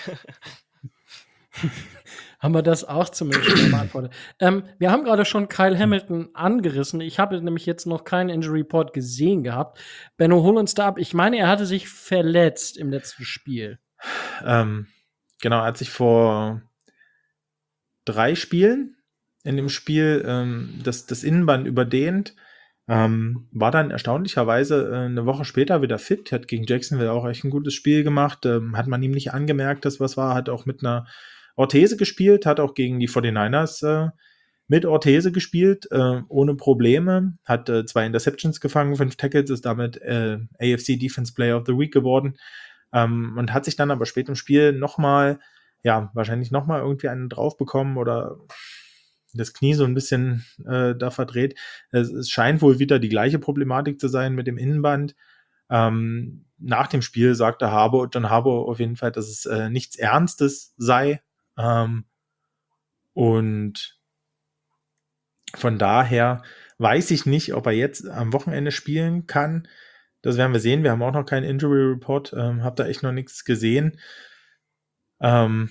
haben wir das auch zumindest schon mal beantwortet. Ähm, wir haben gerade schon Kyle Hamilton angerissen. Ich habe nämlich jetzt noch keinen Injury Report gesehen gehabt. Benno, hol uns da ab. Ich meine, er hatte sich verletzt im letzten Spiel. Ähm, genau, er hat sich vor drei Spielen in dem Spiel ähm, das, das Innenband überdehnt, ähm, war dann erstaunlicherweise äh, eine Woche später wieder fit, hat gegen Jacksonville auch echt ein gutes Spiel gemacht, ähm, hat man ihm nicht angemerkt, dass was war, hat auch mit einer Orthese gespielt, hat auch gegen die forty-niners äh, mit Orthese gespielt, äh, ohne Probleme, hat äh, zwei Interceptions gefangen, fünf Tackles, ist damit äh, A F C Defense Player of the Week geworden, ähm, und hat sich dann aber spät im Spiel nochmal, ja, wahrscheinlich nochmal irgendwie einen drauf bekommen oder das Knie so ein bisschen äh, da verdreht. Es, es scheint wohl wieder die gleiche Problematik zu sein mit dem Innenband. Ähm, nach dem Spiel sagte Harbaugh, John Harbaugh auf jeden Fall, dass es äh, nichts Ernstes sei. Ähm, und von daher weiß ich nicht, ob er jetzt am Wochenende spielen kann. Das werden wir sehen. Wir haben auch noch keinen Injury Report. Ähm, hab da echt noch nichts gesehen. Ähm,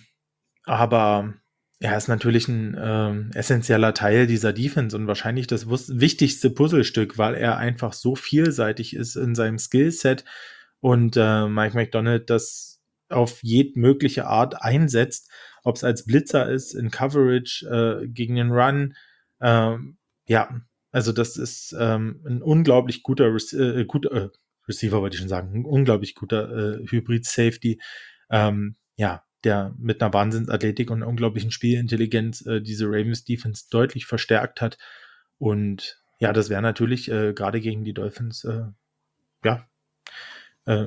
aber er ist natürlich ein ähm, essentieller Teil dieser Defense und wahrscheinlich das wus- wichtigste Puzzlestück, weil er einfach so vielseitig ist in seinem Skillset und äh, Mike Macdonald das auf jedmögliche Art einsetzt, ob es als Blitzer ist, in Coverage, äh, gegen den Run. Ähm, ja, also das ist ähm, ein unglaublich guter, Rec- äh, guter äh, Receiver, wollte ich schon sagen, ein unglaublich guter äh, Hybrid-Safety. Ähm, ja, der mit einer Wahnsinnsathletik und einer unglaublichen Spielintelligenz äh, diese Ravens-Defense deutlich verstärkt hat. Und ja, das wäre natürlich äh, gerade gegen die Dolphins äh, ja äh,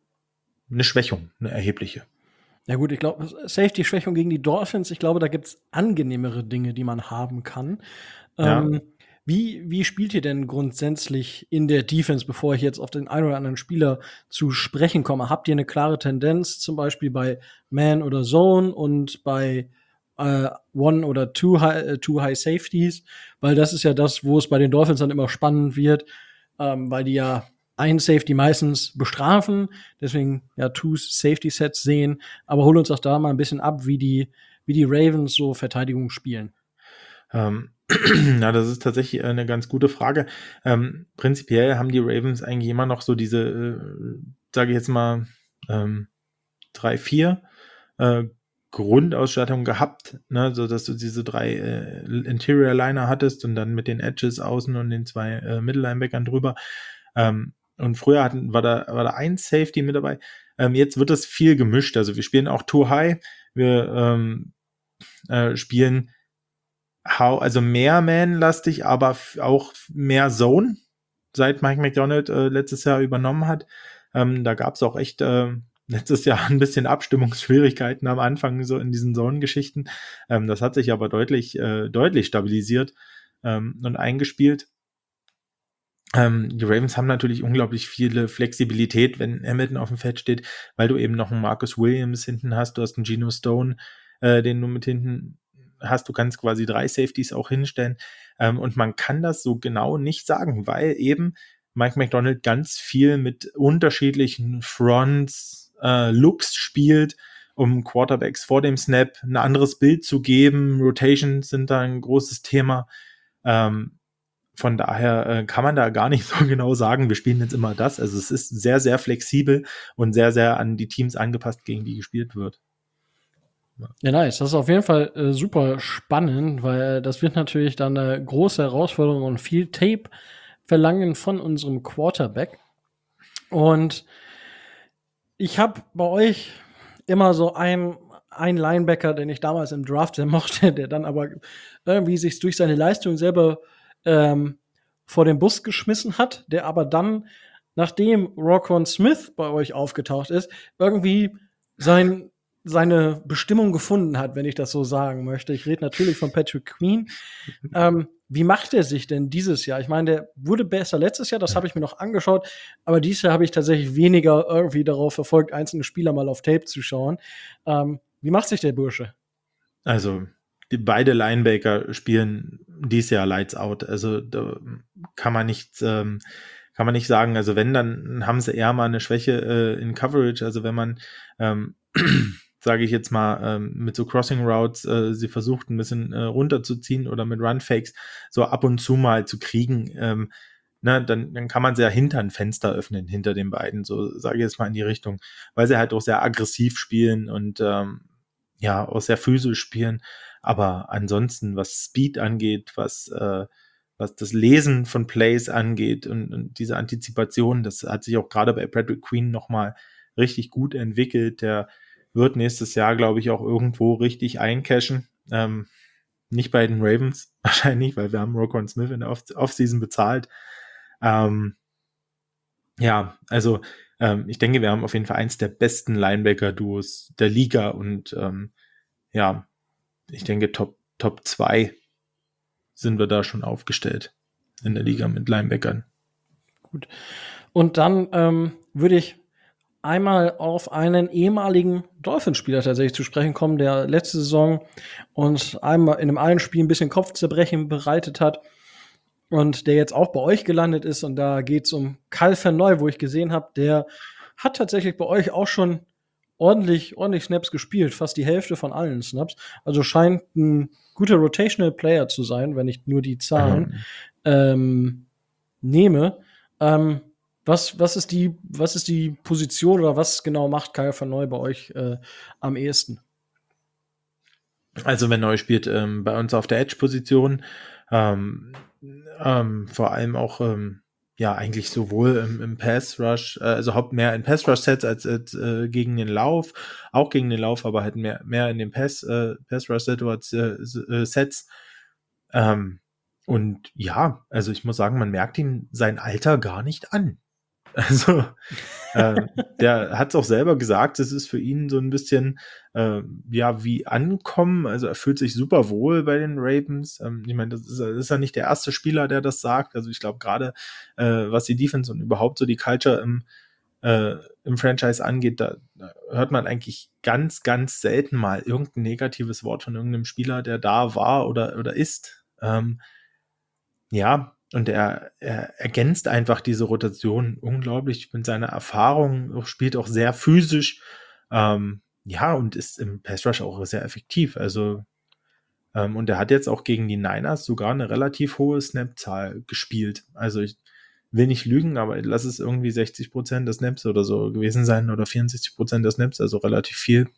eine Schwächung, eine erhebliche. Ja gut, ich glaube, Safety-Schwächung gegen die Dolphins, ich glaube, da gibt es angenehmere Dinge, die man haben kann. Ja. Ähm, wie, wie spielt ihr denn grundsätzlich in der Defense, bevor ich jetzt auf den einen oder anderen Spieler zu sprechen komme? Habt ihr eine klare Tendenz, zum Beispiel bei Man oder Zone und bei äh, One oder Two High, äh, Two High Safeties? Weil das ist ja das, wo es bei den Dolphins dann immer spannend wird, ähm, weil die ja einen Safety meistens bestrafen, deswegen ja Two Safety Sets sehen. Aber hol uns doch da mal ein bisschen ab, wie die, wie die Ravens so Verteidigung spielen. Ähm, ja, das ist tatsächlich eine ganz gute Frage. Ähm, prinzipiell haben die Ravens eigentlich immer noch so diese, äh, sage ich jetzt mal, ähm, drei, vier äh, Grundausstattung gehabt, ne, so dass du diese drei äh, Interior Liner hattest und dann mit den Edges außen und den zwei äh, Mittellinebackern drüber. Ähm, und früher hatten, war da war da ein Safety mit dabei. Ähm, jetzt wird das viel gemischt. Also wir spielen auch Too High. Wir ähm, äh, spielen how, also mehr Man-lastig, aber f- auch mehr Zone, seit Mike Macdonald äh, letztes Jahr übernommen hat. Ähm, da gab es auch echt äh, letztes Jahr ein bisschen Abstimmungsschwierigkeiten am Anfang so in diesen Zone-Geschichten. Ähm, das hat sich aber deutlich, äh, deutlich stabilisiert ähm, und eingespielt. Ähm, die Ravens haben natürlich unglaublich viele Flexibilität, wenn Hamilton auf dem Feld steht, weil du eben noch einen Marcus Williams hinten hast, du hast einen Geno Stone, äh, den du mit hinten hast, du kannst quasi drei Safeties auch hinstellen, ähm, und man kann das so genau nicht sagen, weil eben Mike Macdonald ganz viel mit unterschiedlichen Fronts, äh, Looks spielt, um Quarterbacks vor dem Snap ein anderes Bild zu geben. Rotations sind da ein großes Thema. Ähm, von daher äh, kann man da gar nicht so genau sagen, wir spielen jetzt immer das. Also es ist sehr, sehr flexibel und sehr, sehr an die Teams angepasst, gegen die gespielt wird. Ja, nice. Das ist auf jeden Fall äh, super spannend, weil das wird natürlich dann eine große Herausforderung und viel Tape verlangen von unserem Quarterback. Und ich habe bei euch immer so einen, einen Linebacker, den ich damals im Draft sehr mochte, der dann aber irgendwie sich durch seine Leistung selber ähm, vor den Bus geschmissen hat, der aber dann, nachdem Roquan Smith bei euch aufgetaucht ist, irgendwie sein, seine Bestimmung gefunden hat, wenn ich das so sagen möchte. Ich rede natürlich von Patrick Queen. ähm, wie macht er sich denn dieses Jahr? Ich meine, der wurde besser letztes Jahr, das habe ich mir noch angeschaut, aber dieses Jahr habe ich tatsächlich weniger irgendwie darauf verfolgt, einzelne Spieler mal auf Tape zu schauen. Ähm, wie macht sich der Bursche? Also, die beide Linebacker spielen dieses Jahr Lights Out. Also, da kann man nicht, ähm, kann man nicht sagen, also wenn, dann haben sie eher mal eine Schwäche äh, in Coverage. Also wenn man, ähm, sage ich jetzt mal, ähm, mit so Crossing Routes äh, sie versucht ein bisschen äh, runterzuziehen oder mit Run Fakes so ab und zu mal zu kriegen, ähm, ne, dann, dann kann man sehr hinter ein Fenster öffnen, hinter den beiden, so sage ich jetzt mal in die Richtung, weil sie halt auch sehr aggressiv spielen und ähm, ja, auch sehr physisch spielen. Aber ansonsten, was Speed angeht, was, äh, was das Lesen von Plays angeht und, und diese Antizipation, das hat sich auch gerade bei Patrick Queen nochmal richtig gut entwickelt. Der wird nächstes Jahr, glaube ich, auch irgendwo richtig eincashen. Ähm, nicht bei den Ravens wahrscheinlich, weil wir haben Roquan Smith in der Off- Offseason bezahlt. Ähm, ja, also ähm, ich denke, wir haben auf jeden Fall eins der besten Linebacker-Duos der Liga und ähm, ja, ich denke, Top, Top zwei sind wir da schon aufgestellt in der Liga mit Linebackern. Gut. Und dann ähm, würde ich einmal auf einen ehemaligen Dolphins-Spieler tatsächlich zu sprechen kommen, der letzte Saison uns einmal in einem einen Spiel ein bisschen Kopfzerbrechen bereitet hat und der jetzt auch bei euch gelandet ist. Und da geht es um Kyle Van Noy, wo ich gesehen habe, der hat tatsächlich bei euch auch schon ordentlich, ordentlich Snaps gespielt, fast die Hälfte von allen Snaps. Also scheint ein guter Rotational Player zu sein, wenn ich nur die Zahlen ähm, nehme. Ähm, was, was, ist die, was ist die Position oder was genau macht Kyle Van Noy bei euch äh, am ehesten? Also Van Noy spielt ähm, bei uns auf der Edge-Position, ähm, ähm, vor allem auch ähm, ja eigentlich sowohl im, im Pass-Rush, äh, also haupt mehr in Pass-Rush-Sets als, als äh, gegen den Lauf, auch gegen den Lauf, aber halt mehr, mehr in den Pass, äh, Pass-Rush-Sets. Ähm, und ja, also ich muss sagen, man merkt ihm sein Alter gar nicht an. Also äh, der hat es auch selber gesagt, es ist für ihn so ein bisschen äh, ja wie Ankommen. Also er fühlt sich super wohl bei den Ravens. Ähm, ich meine, das ist, das ist ja nicht der erste Spieler, der das sagt. Also ich glaube gerade, äh, was die Defense und überhaupt so die Culture im, äh, im Franchise angeht, da, da hört man eigentlich ganz, ganz selten mal irgendein negatives Wort von irgendeinem Spieler, der da war oder, oder ist. Ähm, ja, und er, er ergänzt einfach diese Rotation unglaublich mit seiner Erfahrung, spielt auch sehr physisch, ähm, ja, und ist im Pass Rush auch sehr effektiv. Also, ähm, und er hat jetzt auch gegen die Niners sogar eine relativ hohe Snap-Zahl gespielt. Also ich will nicht lügen, aber lass es irgendwie sechzig Prozent der Snaps oder so gewesen sein oder vierundsechzig Prozent der Snaps, also relativ viel.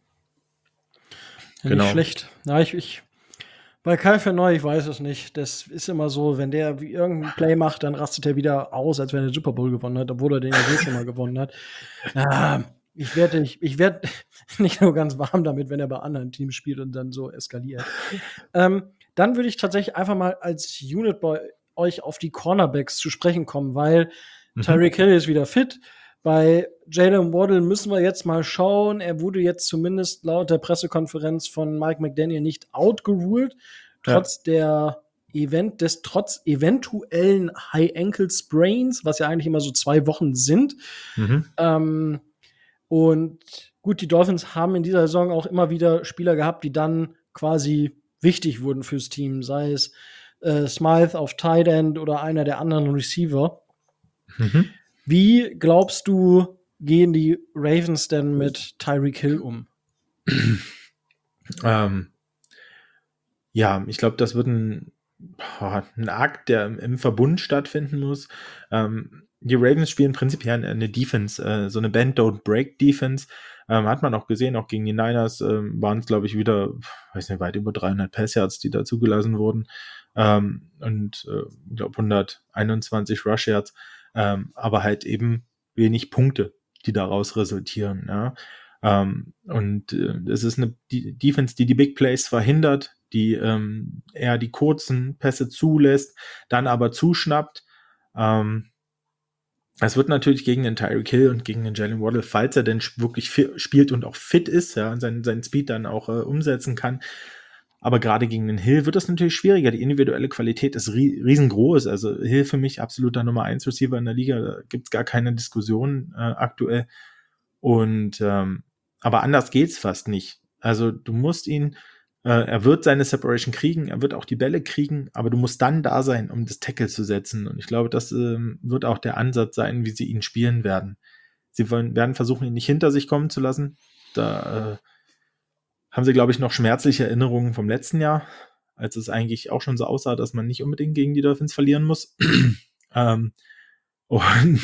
Ja, Genau. nicht schlecht. Ja, ich, ich bei Kyle Van Noy, ich weiß es nicht. Das ist immer so, wenn der wie irgendein Play macht, dann rastet er wieder aus, als wenn er den Super Bowl gewonnen hat, obwohl er den ja so schon mal gewonnen hat. Ja, ich werde ich, ich werd nicht nur ganz warm damit, wenn er bei anderen Teams spielt und dann so eskaliert. ähm, dann würde ich tatsächlich einfach mal als Unit bei euch auf die Cornerbacks zu sprechen kommen, weil Mhm. Tyreek Hill ist wieder fit. Bei Jalen Waddle müssen wir jetzt mal schauen. Er wurde jetzt zumindest laut der Pressekonferenz von Mike McDaniel nicht outgeruled, trotz ja. der Event des trotz eventuellen High Ankle Sprains, was ja eigentlich immer so zwei Wochen sind. Mhm. Ähm, und gut, die Dolphins haben in dieser Saison auch immer wieder Spieler gehabt, die dann quasi wichtig wurden fürs Team, sei es äh, Smythe auf Tight End oder einer der anderen Receiver. Mhm. Wie glaubst du, gehen die Ravens denn mit Tyreek Hill um? ähm, ja, ich glaube, das wird ein, ein Akt, der im, im Verbund stattfinden muss. Ähm, die Ravens spielen prinzipiell eine Defense, äh, so eine Bend-Don't-Break-Defense. Ähm, hat man auch gesehen, auch gegen die Niners ähm, waren es, glaube ich, wieder, weiß nicht, weit über dreihundert Pass-Yards, die da zugelassen wurden. Ähm, und äh, ich glaube hunderteinundzwanzig Rush-Yards. Ähm, aber halt eben wenig Punkte, die daraus resultieren. Ja. Ähm, und äh, es ist eine die Defense, die die Big Plays verhindert, die ähm, eher die kurzen Pässe zulässt, dann aber zuschnappt. Ähm, es wird natürlich gegen den Tyreek Hill und gegen den Jalen Waddle, falls er denn wirklich spielt und auch fit ist, ja, und seinen, seinen Speed dann auch äh, umsetzen kann, Aber gerade gegen den Hill wird das natürlich schwieriger. Die individuelle Qualität ist rie- riesengroß. Also Hill für mich absoluter Nummer eins Receiver in der Liga. Da gibt es gar keine Diskussion äh, aktuell. Und ähm, aber anders geht's fast nicht. Also du musst ihn, äh, er wird seine Separation kriegen, er wird auch die Bälle kriegen, aber du musst dann da sein, um das Tackle zu setzen. Und ich glaube, das ähm, wird auch der Ansatz sein, wie sie ihn spielen werden. Sie wollen, werden versuchen, ihn nicht hinter sich kommen zu lassen. Da äh, haben sie, glaube ich, noch schmerzliche Erinnerungen vom letzten Jahr, als es eigentlich auch schon so aussah, dass man nicht unbedingt gegen die Dolphins verlieren muss. ähm, und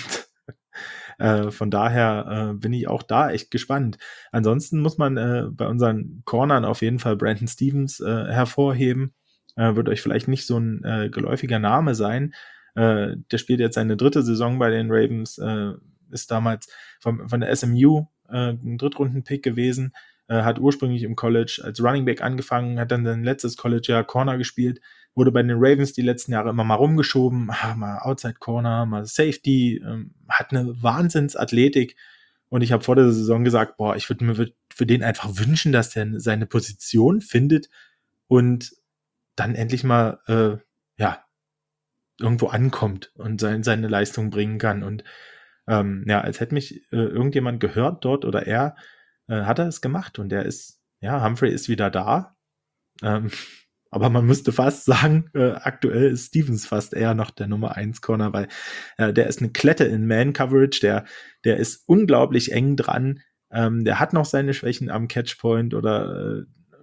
äh, von daher äh, bin ich auch da echt gespannt. Ansonsten muss man äh, bei unseren Cornern auf jeden Fall Brandon Stevens äh, hervorheben. Äh, wird euch vielleicht nicht so ein äh, geläufiger Name sein. Äh, der spielt jetzt seine dritte Saison bei den Ravens, äh, ist damals vom, von der S M U äh, ein Drittrunden-Pick gewesen, äh, hat ursprünglich im College als Running Back angefangen, hat dann sein letztes College-Jahr Corner gespielt, wurde bei den Ravens die letzten Jahre immer mal rumgeschoben, ah, mal Outside Corner, mal Safety, ähm, hat eine Wahnsinnsathletik und ich habe vor der Saison gesagt, boah, ich würde mir für den einfach wünschen, dass der seine Position findet und dann endlich mal, äh, ja, irgendwo ankommt und sein, seine Leistung bringen kann und ähm, ja, als hätte mich äh, irgendjemand gehört dort oder er, äh, hat er es gemacht und der ist, ja, Humphrey ist wieder da, ähm, aber man müsste fast sagen, äh, aktuell ist Stevens fast eher noch der Nummer eins Corner, weil äh, der ist eine Klette in Man-Coverage, der, der ist unglaublich eng dran, ähm, der hat noch seine Schwächen am Catchpoint oder äh,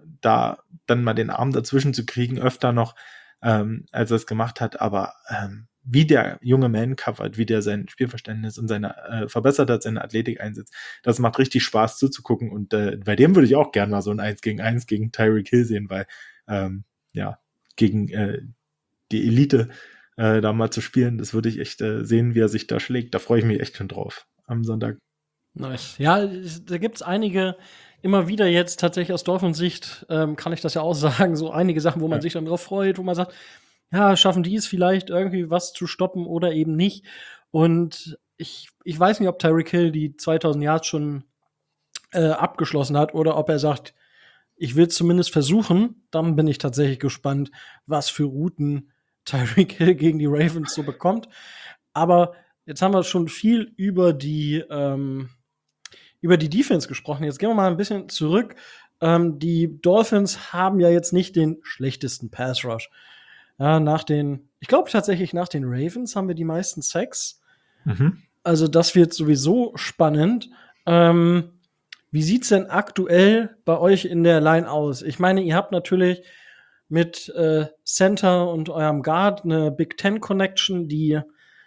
da dann mal den Arm dazwischen zu kriegen, öfter noch, ähm, als er es gemacht hat, aber ähm, wie der junge Man covert, wie der sein Spielverständnis und seine äh, verbessert hat, seine Athletik einsetzt, das macht richtig Spaß zuzugucken und äh, bei dem würde ich auch gerne mal so ein eins gegen eins gegen Tyreek Hill sehen, weil ähm, ja, gegen äh, die Elite äh, da mal zu spielen, das würde ich echt äh, sehen, wie er sich da schlägt. Da freue ich mich echt schon drauf am Sonntag. Nice. Ja, es- da gibt's einige, immer wieder jetzt tatsächlich aus Dolphins Sicht, ähm, kann ich das ja auch sagen, so einige Sachen, wo man Ja. sich dann drauf freut, wo man sagt, ja, schaffen die es vielleicht irgendwie was zu stoppen oder eben nicht. Und ich, ich weiß nicht, ob Tyreek Hill die zweitausend Yards schon äh, abgeschlossen hat oder ob er sagt, ich will zumindest versuchen. Dann bin ich tatsächlich gespannt, was für Routen Tyreek Hill gegen die Ravens so bekommt. Aber jetzt haben wir schon viel über die ähm, über die Defense gesprochen. Jetzt gehen wir mal ein bisschen zurück. Ähm, die Dolphins haben ja jetzt nicht den schlechtesten Pass Rush. Ja, nach den, ich glaube tatsächlich nach den Ravens haben wir die meisten Sacks. Mhm. Also das wird sowieso spannend. Ähm, wie sieht's denn aktuell bei euch in der Line aus? Ich meine, ihr habt natürlich mit äh, Center und eurem Guard eine Big Ten Connection, die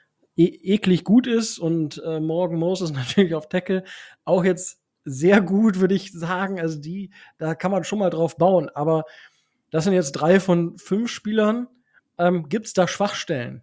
e eklig gut ist und äh, Morgan Moses natürlich auf Tackle auch jetzt sehr gut, würde ich sagen. Also die, da kann man schon mal drauf bauen. Aber das sind jetzt drei von fünf Spielern. Ähm, gibt's da Schwachstellen?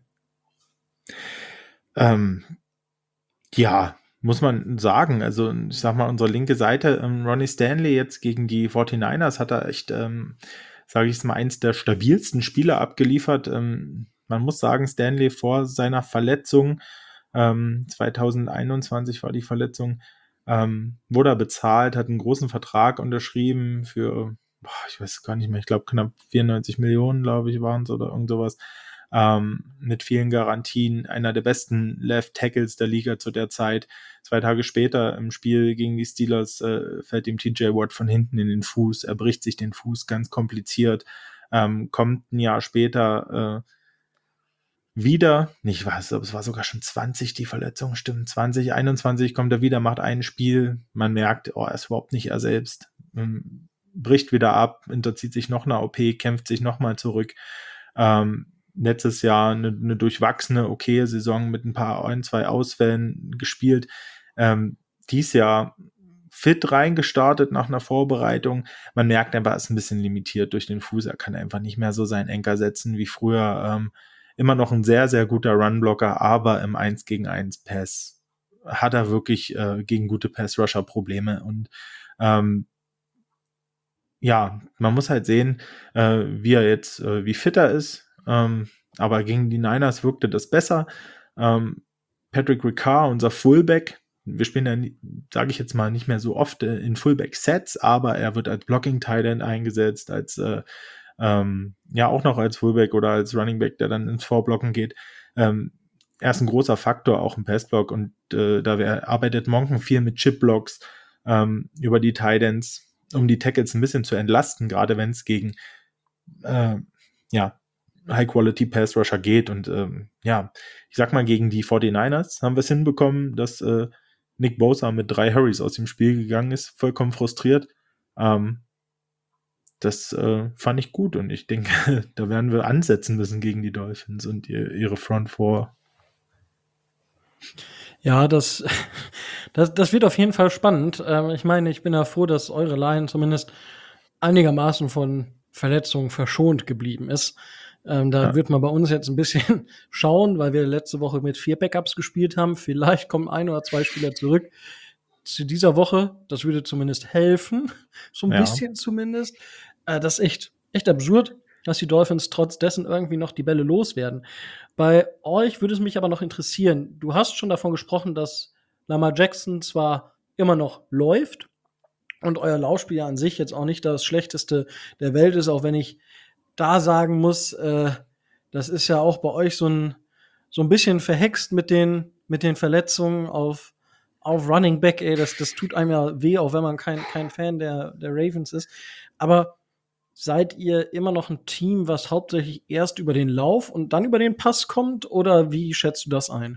Ähm, ja, muss man sagen. Also, ich sag mal, unsere linke Seite, ähm, Ronnie Stanley jetzt gegen die forty-niners hat er echt, ähm, sage ich es mal, eins der stabilsten Spieler abgeliefert. Ähm, man muss sagen, Stanley vor seiner Verletzung, ähm, zwanzig einundzwanzig war die Verletzung, ähm, wurde er bezahlt, hat einen großen Vertrag unterschrieben für, boah, ich weiß gar nicht mehr, ich glaube knapp vierundneunzig Millionen, glaube ich, waren es oder irgend sowas. Ähm, mit vielen Garantien, einer der besten Left Tackles der Liga zu der Zeit. Zwei Tage später im Spiel gegen die Steelers äh, fällt ihm T J Watt von hinten in den Fuß, er bricht sich den Fuß, ganz kompliziert, ähm, kommt ein Jahr später äh, wieder, nicht was, es war sogar schon zwanzig, die Verletzung stimmt, zwanzig einundzwanzig kommt er wieder, macht ein Spiel, man merkt, oh, er ist überhaupt nicht er selbst, ähm, bricht wieder ab, unterzieht sich noch eine O P, kämpft sich nochmal zurück. Ähm, letztes Jahr eine, eine durchwachsene, okaye Saison mit ein paar, ein, zwei Ausfällen gespielt. Ähm, dies Jahr fit reingestartet nach einer Vorbereitung. Man merkt einfach, er ist ein bisschen limitiert durch den Fuß. Er kann einfach nicht mehr so seinen Enker setzen wie früher. Ähm, immer noch ein sehr, sehr guter Runblocker, aber im eins gegen eins Pass hat er wirklich äh, gegen gute Pass-Rusher Probleme und ähm, ja, man muss halt sehen, äh, wie er jetzt, äh, wie fit er ist. Ähm, aber gegen die Niners wirkte das besser. Ähm, Patrick Ricard, unser Fullback, wir spielen ja, sage ich jetzt mal, nicht mehr so oft äh, in Fullback-Sets, aber er wird als Blocking-Tight End eingesetzt, als äh, ähm, ja auch noch als Fullback oder als Running Back, der dann ins Vorblocken geht. Ähm, er ist ein großer Faktor, auch im Passblock, und äh, da wär, arbeitet Monken viel mit Chip-Blocks ähm, über die Tight Ends, um die Tackles ein bisschen zu entlasten, gerade wenn es gegen äh, ja, High-Quality-Pass-Rusher geht. Und ähm, ja, ich sag mal, gegen die forty-niners haben wir es hinbekommen, dass äh, Nick Bosa mit drei Hurries aus dem Spiel gegangen ist, vollkommen frustriert. Ähm, das äh, fand ich gut, und ich denke, da werden wir ansetzen müssen gegen die Dolphins und ihr, ihre Front Four. Ja, das, das, das wird auf jeden Fall spannend. Ähm, ich meine, ich bin ja froh, dass eure Line zumindest einigermaßen von Verletzungen verschont geblieben ist. Ähm, da Ja. wird man bei uns jetzt ein bisschen schauen, weil wir letzte Woche mit vier Backups gespielt haben. Vielleicht kommen ein oder zwei Spieler zurück zu dieser Woche. Das würde zumindest helfen. So ein Ja. bisschen zumindest. Äh, das ist echt, echt absurd, dass die Dolphins trotz dessen irgendwie noch die Bälle loswerden. Bei euch würde es mich aber noch interessieren. Du hast schon davon gesprochen, dass Lamar Jackson zwar immer noch läuft und euer Laufspiel ja an sich jetzt auch nicht das schlechteste der Welt ist, auch wenn ich da sagen muss, äh, das ist ja auch bei euch so ein, so ein bisschen verhext mit den, mit den Verletzungen auf, auf Running Back, ey, das, das tut einem ja weh, auch wenn man kein, kein Fan der, der Ravens ist. Aber seid ihr immer noch ein Team, was hauptsächlich erst über den Lauf und dann über den Pass kommt, oder wie schätzt du das ein?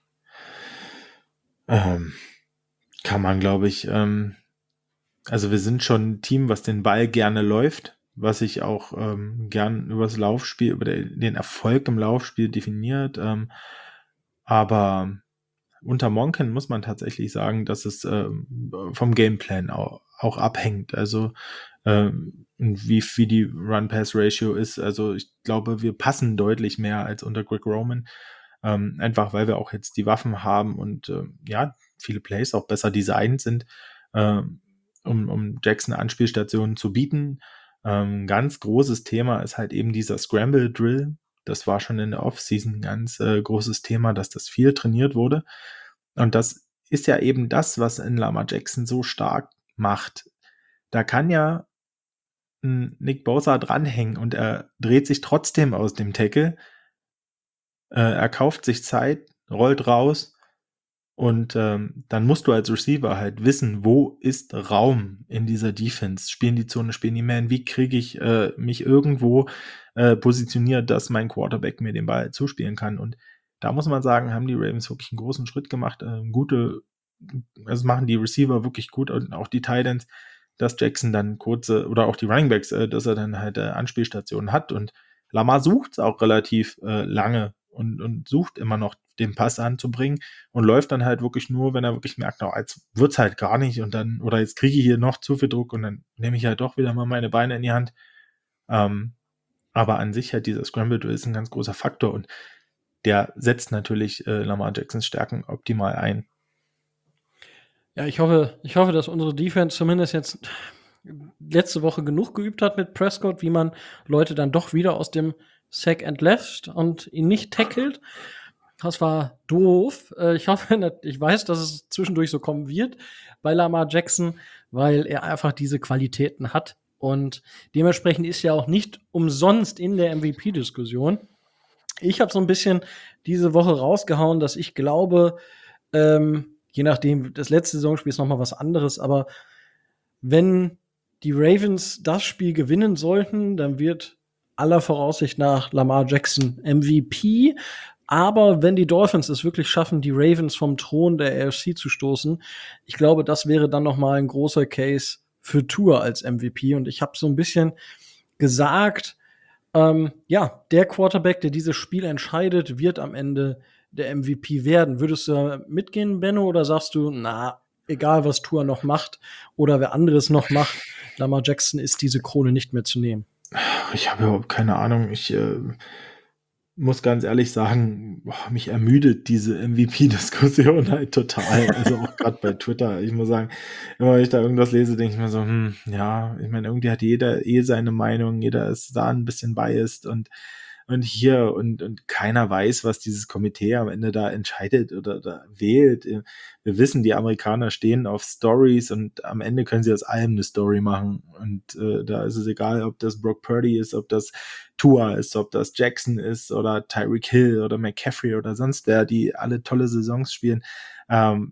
Ähm, kann man, glaube ich, ähm, also wir sind schon ein Team, was den Ball gerne läuft, was sich auch ähm, gern über das Laufspiel, über den Erfolg im Laufspiel definiert. Ähm, aber unter Monken muss man tatsächlich sagen, dass es ähm, vom Gameplan auch, auch abhängt. Also ähm, wie, wie die Run-Pass-Ratio ist. Also ich glaube, wir passen deutlich mehr als unter Greg Roman. Ähm, einfach weil wir auch jetzt die Waffen haben und ähm, ja, viele Plays auch besser designt sind, ähm, um, um Jackson Anspielstationen zu bieten. Ähm, ganz großes Thema ist halt eben dieser Scramble Drill. Das war schon in der Offseason ein ganz äh, großes Thema, dass das viel trainiert wurde. Und das ist ja eben das, was in Lamar Jackson so stark macht. Da kann ja ein Nick Bosa dranhängen und er dreht sich trotzdem aus dem Tackle. Äh, er kauft sich Zeit, rollt raus, und ähm, dann musst du als Receiver halt wissen, wo ist Raum in dieser Defense? Spielen die Zone, spielen die Man? Wie kriege ich äh, mich irgendwo äh, positioniert, dass mein Quarterback mir den Ball zuspielen kann? Und da muss man sagen, haben die Ravens wirklich einen großen Schritt gemacht. Äh, gute, also machen die Receiver wirklich gut, und auch die Tight Ends, dass Jackson dann kurze, oder auch die Running Backs, äh, dass er dann halt äh, Anspielstationen hat. Und Lamar sucht es auch relativ äh, lange und, und sucht immer noch den Pass anzubringen und läuft dann halt wirklich nur, wenn er wirklich merkt, oh, jetzt wird's halt gar nicht, und dann, oder jetzt kriege ich hier noch zu viel Druck, und dann nehme ich halt doch wieder mal meine Beine in die Hand. Ähm, aber an sich halt dieser Scramble ist ein ganz großer Faktor, und der setzt natürlich äh, Lamar Jacksons Stärken optimal ein. Ja, ich hoffe, ich hoffe, dass unsere Defense zumindest jetzt letzte Woche genug geübt hat mit Prescott, wie man Leute dann doch wieder aus dem Sack entlässt und ihn nicht tackelt. Das war doof. Ich hoffe, ich weiß, dass es zwischendurch so kommen wird bei Lamar Jackson, weil er einfach diese Qualitäten hat. Und dementsprechend ist er auch nicht umsonst in der M V P-Diskussion. Ich habe so ein bisschen diese Woche rausgehauen, dass ich glaube, ähm, je nachdem, das letzte Saisonspiel ist noch mal was anderes, aber wenn die Ravens das Spiel gewinnen sollten, dann wird aller Voraussicht nach Lamar Jackson M V P. Aber wenn die Dolphins es wirklich schaffen, die Ravens vom Thron der A F C zu stoßen, ich glaube, das wäre dann noch mal ein großer Case für Tua als M V P. Und ich habe so ein bisschen gesagt, ähm, ja, der Quarterback, der dieses Spiel entscheidet, wird am Ende der M V P werden. Würdest du mitgehen, Benno, oder sagst du, na, egal was Tua noch macht oder wer anderes noch macht, Lamar Jackson ist diese Krone nicht mehr zu nehmen? Ich habe überhaupt keine Ahnung. Ich äh, muss ganz ehrlich sagen, boah, mich ermüdet diese M V P-Diskussion halt total. Also auch gerade bei Twitter. Ich muss sagen, immer wenn ich da irgendwas lese, denke ich mir so, hm, ja, ich meine, irgendwie hat jeder eh seine Meinung, jeder ist da ein bisschen biased, und und hier und, und keiner weiß, was dieses Komitee am Ende da entscheidet oder, oder wählt. Wir wissen, die Amerikaner stehen auf Stories und am Ende können sie aus allem eine Story machen und äh, da ist es egal, ob das Brock Purdy ist, ob das Tua ist, ob das Jackson ist oder Tyreek Hill oder McCaffrey oder sonst wer, die alle tolle Saisons spielen. Ähm,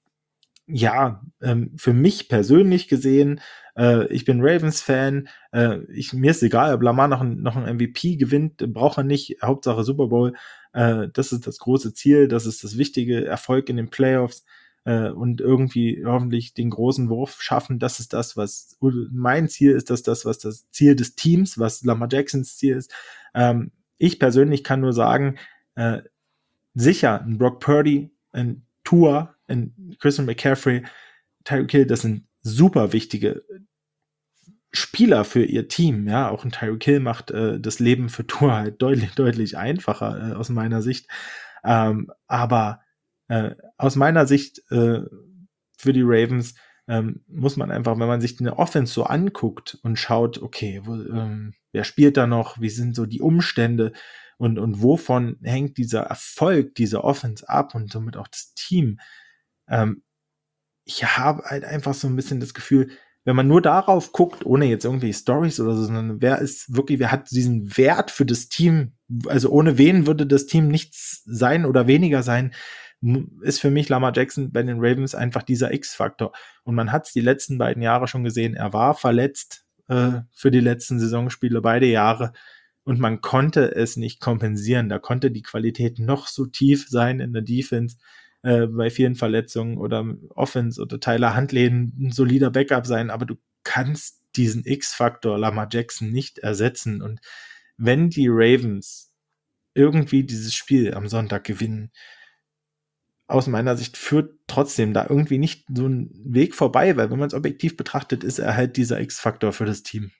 ja, ähm, für mich persönlich gesehen, äh, ich bin Ravens-Fan, äh, ich, mir ist egal, ob Lamar noch ein, noch ein M V P gewinnt, braucht er nicht, Hauptsache Super Bowl, äh, das ist das große Ziel, das ist das wichtige Erfolg in den Playoffs äh, und irgendwie hoffentlich den großen Wurf schaffen, das ist das, was mein Ziel ist, das ist das, was das Ziel des Teams, was Lamar Jacksons Ziel ist. Ähm, ich persönlich kann nur sagen, äh, sicher, ein Brock Purdy, ein Tua, ein Christian McCaffrey, Tyreek Hill, das sind super wichtige Spieler für ihr Team. Ja, auch ein Tyreek Hill macht äh, das Leben für Tua halt deutlich, deutlich einfacher äh, aus meiner Sicht. Ähm, aber äh, aus meiner Sicht äh, für die Ravens ähm, muss man einfach, wenn man sich eine Offense so anguckt und schaut, okay, wo, ähm, wer spielt da noch, wie sind so die Umstände und, und wovon hängt dieser Erfolg dieser Offense ab und somit auch das Team. Ähm, ich habe halt einfach so ein bisschen das Gefühl, wenn man nur darauf guckt, ohne jetzt irgendwie Stories oder so, sondern wer ist wirklich, wer hat diesen Wert für das Team, also ohne wen würde das Team nichts sein oder weniger sein, ist für mich Lamar Jackson bei den Ravens einfach dieser X-Faktor. Und man hat es die letzten beiden Jahre schon gesehen, er war verletzt äh, für die letzten Saisonspiele, beide Jahre, und man konnte es nicht kompensieren. Da konnte die Qualität noch so tief sein in der Defense, äh, bei vielen Verletzungen oder Offense oder Tyler Huntley ein solider Backup sein, aber du kannst diesen X-Faktor Lamar Jackson nicht ersetzen. Und wenn die Ravens irgendwie dieses Spiel am Sonntag gewinnen, aus meiner Sicht führt trotzdem da irgendwie nicht so ein Weg vorbei, weil wenn man es objektiv betrachtet, ist er halt dieser X-Faktor für das Team.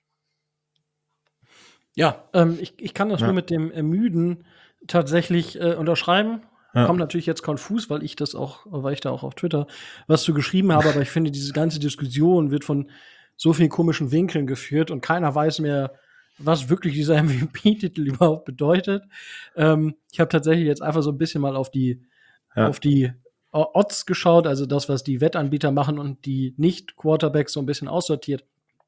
Ja, ähm, ich, ich kann das Ja. nur mit dem Ermüden tatsächlich äh, unterschreiben. Ja. Kommt natürlich jetzt konfus, weil ich das auch, weil ich da auch auf Twitter was zu geschrieben habe, aber ich finde, diese ganze Diskussion wird von so vielen komischen Winkeln geführt und keiner weiß mehr, was wirklich dieser M V P-Titel überhaupt bedeutet. Ähm, ich habe tatsächlich jetzt einfach so ein bisschen mal auf die, Ja. auf die O- Odds geschaut, also das, was die Wettanbieter machen und die Nicht-Quarterbacks so ein bisschen aussortiert.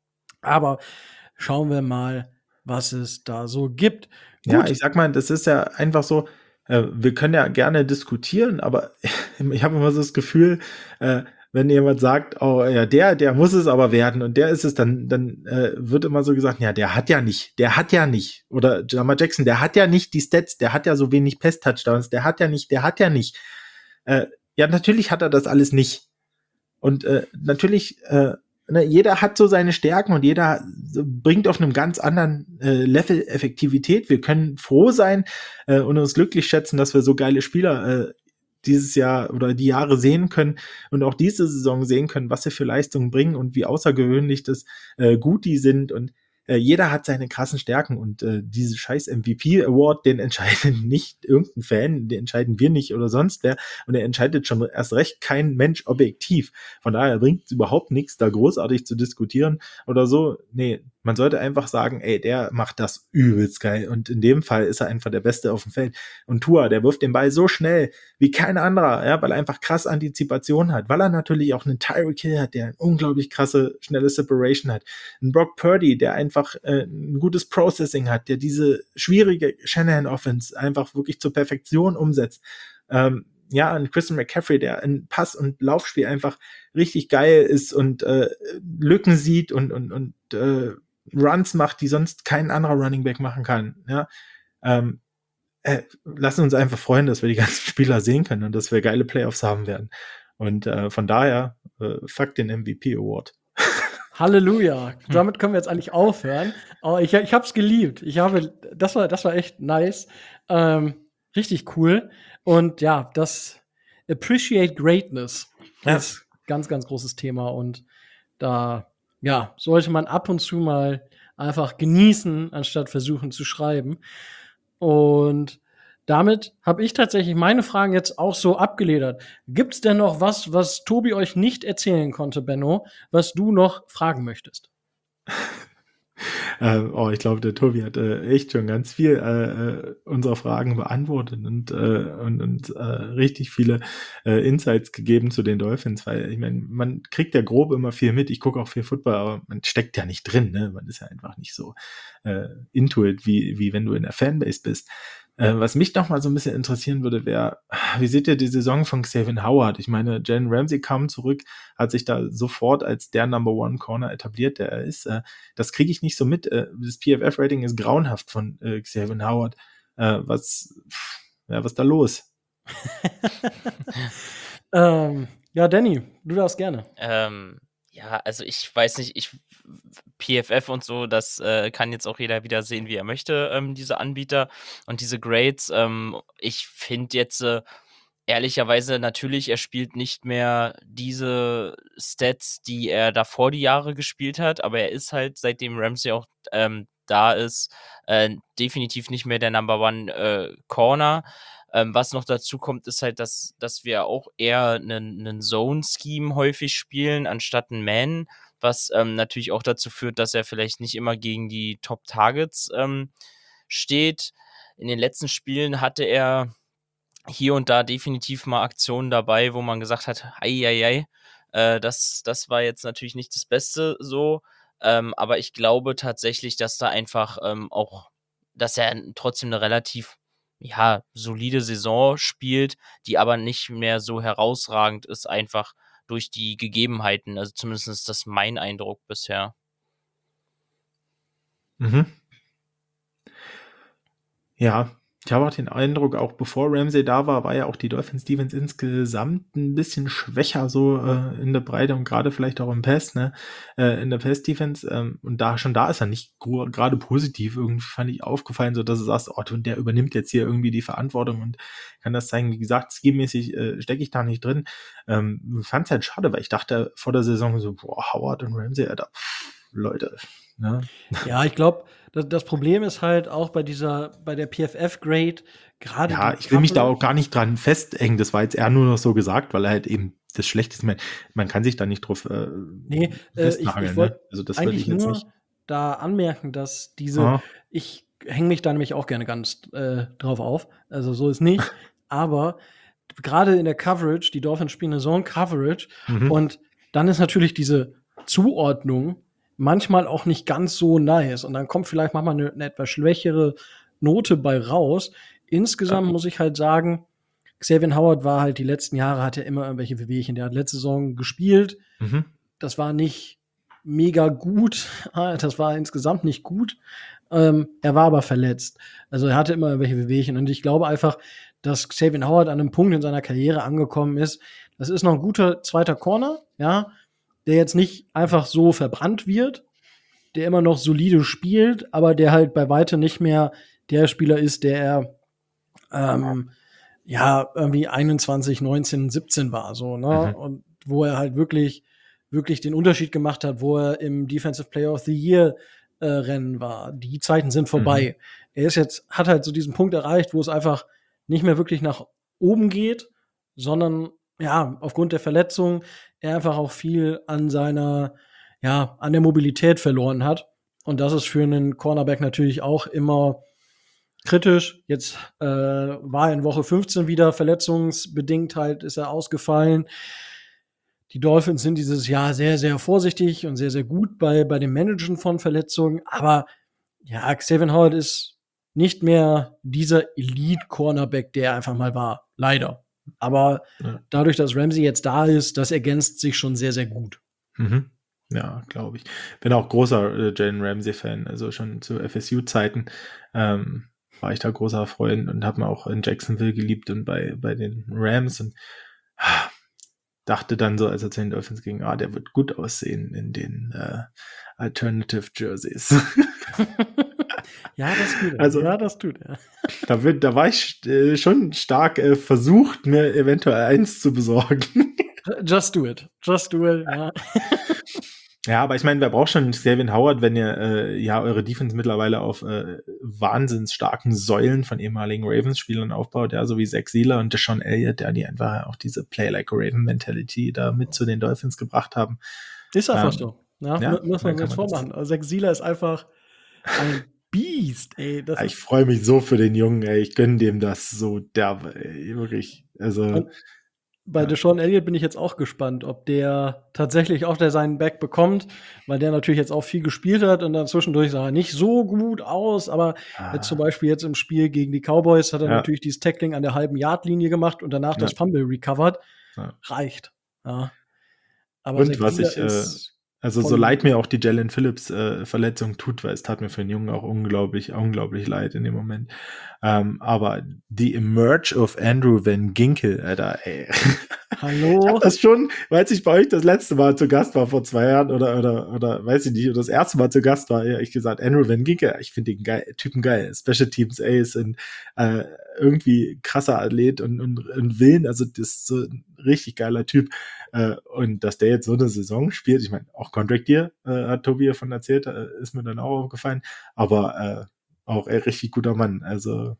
Aber schauen wir mal, was es da so gibt. Ja, Gut. ich sag mal, das ist ja einfach so, äh, wir können ja gerne diskutieren, aber ich habe immer so das Gefühl, äh, wenn jemand sagt, oh ja, der, der muss es aber werden und der ist es, dann, dann äh, wird immer so gesagt, ja, der hat ja nicht, der hat ja nicht. Oder Lamar Jackson, der hat ja nicht die Stats, der hat ja so wenig Pass-Touchdowns, der hat ja nicht, der hat ja nicht. Äh, ja, natürlich hat er das alles nicht. Und äh, natürlich, äh, ne, jeder hat so seine Stärken und jeder so bringt auf einem ganz anderen äh, Level Effektivität. Wir können froh sein äh, und uns glücklich schätzen, dass wir so geile Spieler äh, dieses Jahr oder die Jahre sehen können und auch diese Saison sehen können, was sie für Leistungen bringen und wie außergewöhnlich das äh, gut die sind. Und äh, jeder hat seine krassen Stärken und äh, diese scheiß M V P-Award, den entscheidet nicht irgendein Fan, den entscheiden wir nicht oder sonst wer. Und er entscheidet schon erst recht kein Mensch objektiv. Von daher bringt es überhaupt nichts, da großartig zu diskutieren oder so. Nee, man sollte einfach sagen, ey, der macht das übelst geil. Und in dem Fall ist er einfach der Beste auf dem Feld. Und Tua, der wirft den Ball so schnell wie kein anderer, ja, weil er einfach krass Antizipation hat, weil er natürlich auch einen Tyreek Hill hat, der eine unglaublich krasse, schnelle Separation hat. Ein Brock Purdy, der einfach äh, ein gutes Processing hat, der diese schwierige Shanahan-Offense einfach wirklich zur Perfektion umsetzt. Ähm, ja, ein Christian McCaffrey, der in Pass- und Laufspiel einfach richtig geil ist und äh, Lücken sieht und, und, und äh, Runs macht, die sonst kein anderer Running Back machen kann. Ja, ähm, äh, lassen uns einfach freuen, dass wir die ganzen Spieler sehen können und dass wir geile Playoffs haben werden. Und äh, von daher, äh, fuck den M V P Award. Halleluja. Damit können wir jetzt eigentlich aufhören. Aber ich, ich hab's geliebt. Ich habe, das war, das war echt nice. Ähm, richtig cool. Und ja, das Appreciate Greatness Ja. ist ganz, ganz großes Thema. Und da, ja, sollte man ab und zu mal einfach genießen, anstatt versuchen zu schreiben. Und damit habe ich tatsächlich meine Fragen jetzt auch so abgeledert. Gibt's denn noch was, was Tobi euch nicht erzählen konnte, Benno, was du noch fragen möchtest? Äh, oh, ich glaube, der Tobi hat äh, echt schon ganz viel äh, äh, unserer Fragen beantwortet und, äh, und, und äh, richtig viele äh, Insights gegeben zu den Dolphins, weil ich meine, man kriegt ja grob immer viel mit. Ich gucke auch viel Football, aber man steckt ja nicht drin, ne? Man ist ja einfach nicht so äh, into it, wie, wie wenn du in der Fanbase bist. Äh, was mich noch mal so ein bisschen interessieren würde, wäre, wie seht ihr die Saison von Xavier Howard? Ich meine, Jalen Ramsey kam zurück, hat sich da sofort als der Number One Corner etabliert, der er ist. Äh, das kriege ich nicht so mit. Äh, das P F F-Rating ist grauenhaft von äh, Xavier Howard. Äh, was, ja, was ist da los? ähm, ja, Danny, du darfst gerne. Ähm, ja, also ich weiß nicht, ich P F F und so, das äh, kann jetzt auch jeder wieder sehen, wie er möchte, ähm, diese Anbieter und diese Grades. Ähm, ich finde jetzt äh, ehrlicherweise natürlich, er spielt nicht mehr diese Stats, die er davor die Jahre gespielt hat, aber er ist halt, seitdem Ramsey auch ähm, da ist, äh, definitiv nicht mehr der Number One äh, Corner. Ähm, was noch dazu kommt, ist halt, dass, dass wir auch eher einen Zone-Scheme häufig spielen, anstatt ein Man, was ähm, natürlich auch dazu führt, dass er vielleicht nicht immer gegen die Top-Targets ähm, steht. In den letzten Spielen hatte er hier und da definitiv mal Aktionen dabei, wo man gesagt hat, ei, ei, ei, äh, das, das war jetzt natürlich nicht das Beste so, ähm, aber ich glaube tatsächlich, dass da einfach ähm, auch, dass er trotzdem eine relativ ja, solide Saison spielt, die aber nicht mehr so herausragend ist, einfach durch die Gegebenheiten. Also zumindest ist das mein Eindruck bisher. Mhm. Ja, ich habe auch den Eindruck, auch bevor Ramsey da war, war ja auch die Dolphins Defense insgesamt ein bisschen schwächer so äh, in der Breite und gerade vielleicht auch im Pass, ne, äh, in der Pass-Defense. Ähm, und da schon da ist er nicht gro- gerade positiv irgendwie, fand ich, aufgefallen, so dass du sagst, oh, und der übernimmt jetzt hier irgendwie die Verantwortung und kann das zeigen. Wie gesagt, scheme-mäßig äh, stecke ich da nicht drin. Ähm, fand es halt schade, weil ich dachte vor der Saison so, boah, Howard und Ramsey, Alter, pff, Leute, ne? Ja, ich glaube, das, das Problem ist halt auch bei dieser, bei der P F F-Grade, gerade Ja, die ich will mich da Coverage- auch gar nicht dran festhängen. Das war jetzt eher nur noch so gesagt, weil er halt eben das Schlechteste, man, man kann sich da nicht drauf äh, Nee, äh, ich, festnageln. ich wollte Ne? Also das würde eigentlich ich jetzt nur nicht. da anmerken, dass diese, Aha. ich hänge mich da nämlich auch gerne ganz äh, drauf auf, also so ist nicht, aber gerade in der Coverage, die Dolphins spielen eine Zone-Coverage Mhm. und dann ist natürlich diese Zuordnung manchmal auch nicht ganz so nice und dann kommt vielleicht manchmal eine, eine etwas schwächere Note bei raus. Insgesamt Ja. muss ich halt sagen, Xavier Howard war halt die letzten Jahre, hat er immer irgendwelche Wehwehchen. Der hat letzte Saison gespielt. Mhm. Das war nicht mega gut. Das war insgesamt nicht gut. Ähm, er war aber verletzt. Also er hatte immer irgendwelche Wehwehchen. Und ich glaube einfach, dass Xavier Howard an einem Punkt in seiner Karriere angekommen ist. Das ist noch ein guter zweiter Corner, ja, der jetzt nicht einfach so verbrannt wird, der immer noch solide spielt, aber der halt bei weitem nicht mehr der Spieler ist, der er ähm, ja, irgendwie einundzwanzig, neunzehn, siebzehn war, so, ne? Mhm. Und wo er halt wirklich, wirklich den Unterschied gemacht hat, wo er im Defensive Player of the Year äh, Rennen war. Die Zeiten sind vorbei. Er ist jetzt, hat halt so diesen Punkt erreicht, wo es einfach nicht mehr wirklich nach oben geht, sondern ja, aufgrund der Verletzung er einfach auch viel an seiner, ja, an der Mobilität verloren hat. Und das ist für einen Cornerback natürlich auch immer kritisch. Jetzt äh, war er in Woche fünfzehn wieder verletzungsbedingt halt, ist er ausgefallen. Die Dolphins sind dieses Jahr sehr, sehr vorsichtig und sehr, sehr gut bei, bei dem Managen von Verletzungen. Aber ja, Xavier Howard ist nicht mehr dieser Elite-Cornerback, der er einfach mal war. Leider. Aber Ja. dadurch, dass Ramsey jetzt da ist, das ergänzt sich schon sehr, sehr gut. Mhm. Ja, glaube ich. Bin auch großer äh, Jalen Ramsey-Fan. Also schon zu F S U-Zeiten ähm, war ich da großer Freund und habe mir auch in Jacksonville geliebt und bei, bei den Rams und ah, dachte dann so, als er zu den Dolphins ging, ah, der wird gut aussehen in den äh, Alternative Jerseys. Ja, das tut er. Also- ja, das tut er. Da, wird, da war ich äh, schon stark äh, versucht, mir eventuell eins zu besorgen. Just do it. Just do it. Ja. Ja, aber ich meine, wer braucht schon Xavier Howard, wenn ihr äh, ja eure Defense mittlerweile auf äh, wahnsinns starken Säulen von ehemaligen Ravens-Spielern aufbaut, ja, so wie Zach Sieler und Deshaun Elliott, der die einfach auch diese Play-like-a-Raven-Mentality da mit zu den Dolphins gebracht haben. Ist einfach Ähm, so. Ja, ja, mu- muss man dann sich kann man das- vormachen. Also Zach Sieler ist einfach, ein Biest, ey. Das Ja, ich ist freue mich so für den Jungen, ey. Ich gönne dem das so derbe, ey. Wirklich. Also, Und bei ja. Deshaun Elliott bin ich jetzt auch gespannt, ob der tatsächlich auch der seinen Back bekommt, weil der natürlich jetzt auch viel gespielt hat und dann zwischendurch sah er nicht so gut aus, aber jetzt zum Ah, Beispiel jetzt im Spiel gegen die Cowboys hat er ja, natürlich dieses Tackling an der halben Yardlinie gemacht und danach das ja, Fumble recovered. ja. Reicht. Ja. Aber Und Zach was Wheeler ich, äh, ist also so von leid mir auch die Jalen Phillips äh, Verletzung tut, weil es tat mir für den Jungen auch unglaublich, unglaublich leid in dem Moment. Ähm, aber die Emerge of Andrew Van Ginkel, Alter, ey. Ich habe Hallo? das schon, weil ich bei euch das letzte Mal zu Gast war vor zwei Jahren oder oder oder weiß ich nicht, oder das erste Mal zu Gast war, ja, ich gesagt, Andrew Van Ginkel, ich finde den geil, Typen geil, Special Teams Ace und äh, irgendwie krasser Athlet und, und, und Willen, also das ist so ein richtig geiler Typ. Äh, und dass der jetzt so eine Saison spielt, ich meine, auch Contract Year, äh, hat Tobi davon erzählt, äh, ist mir dann auch aufgefallen, aber äh, auch ein richtig guter Mann, also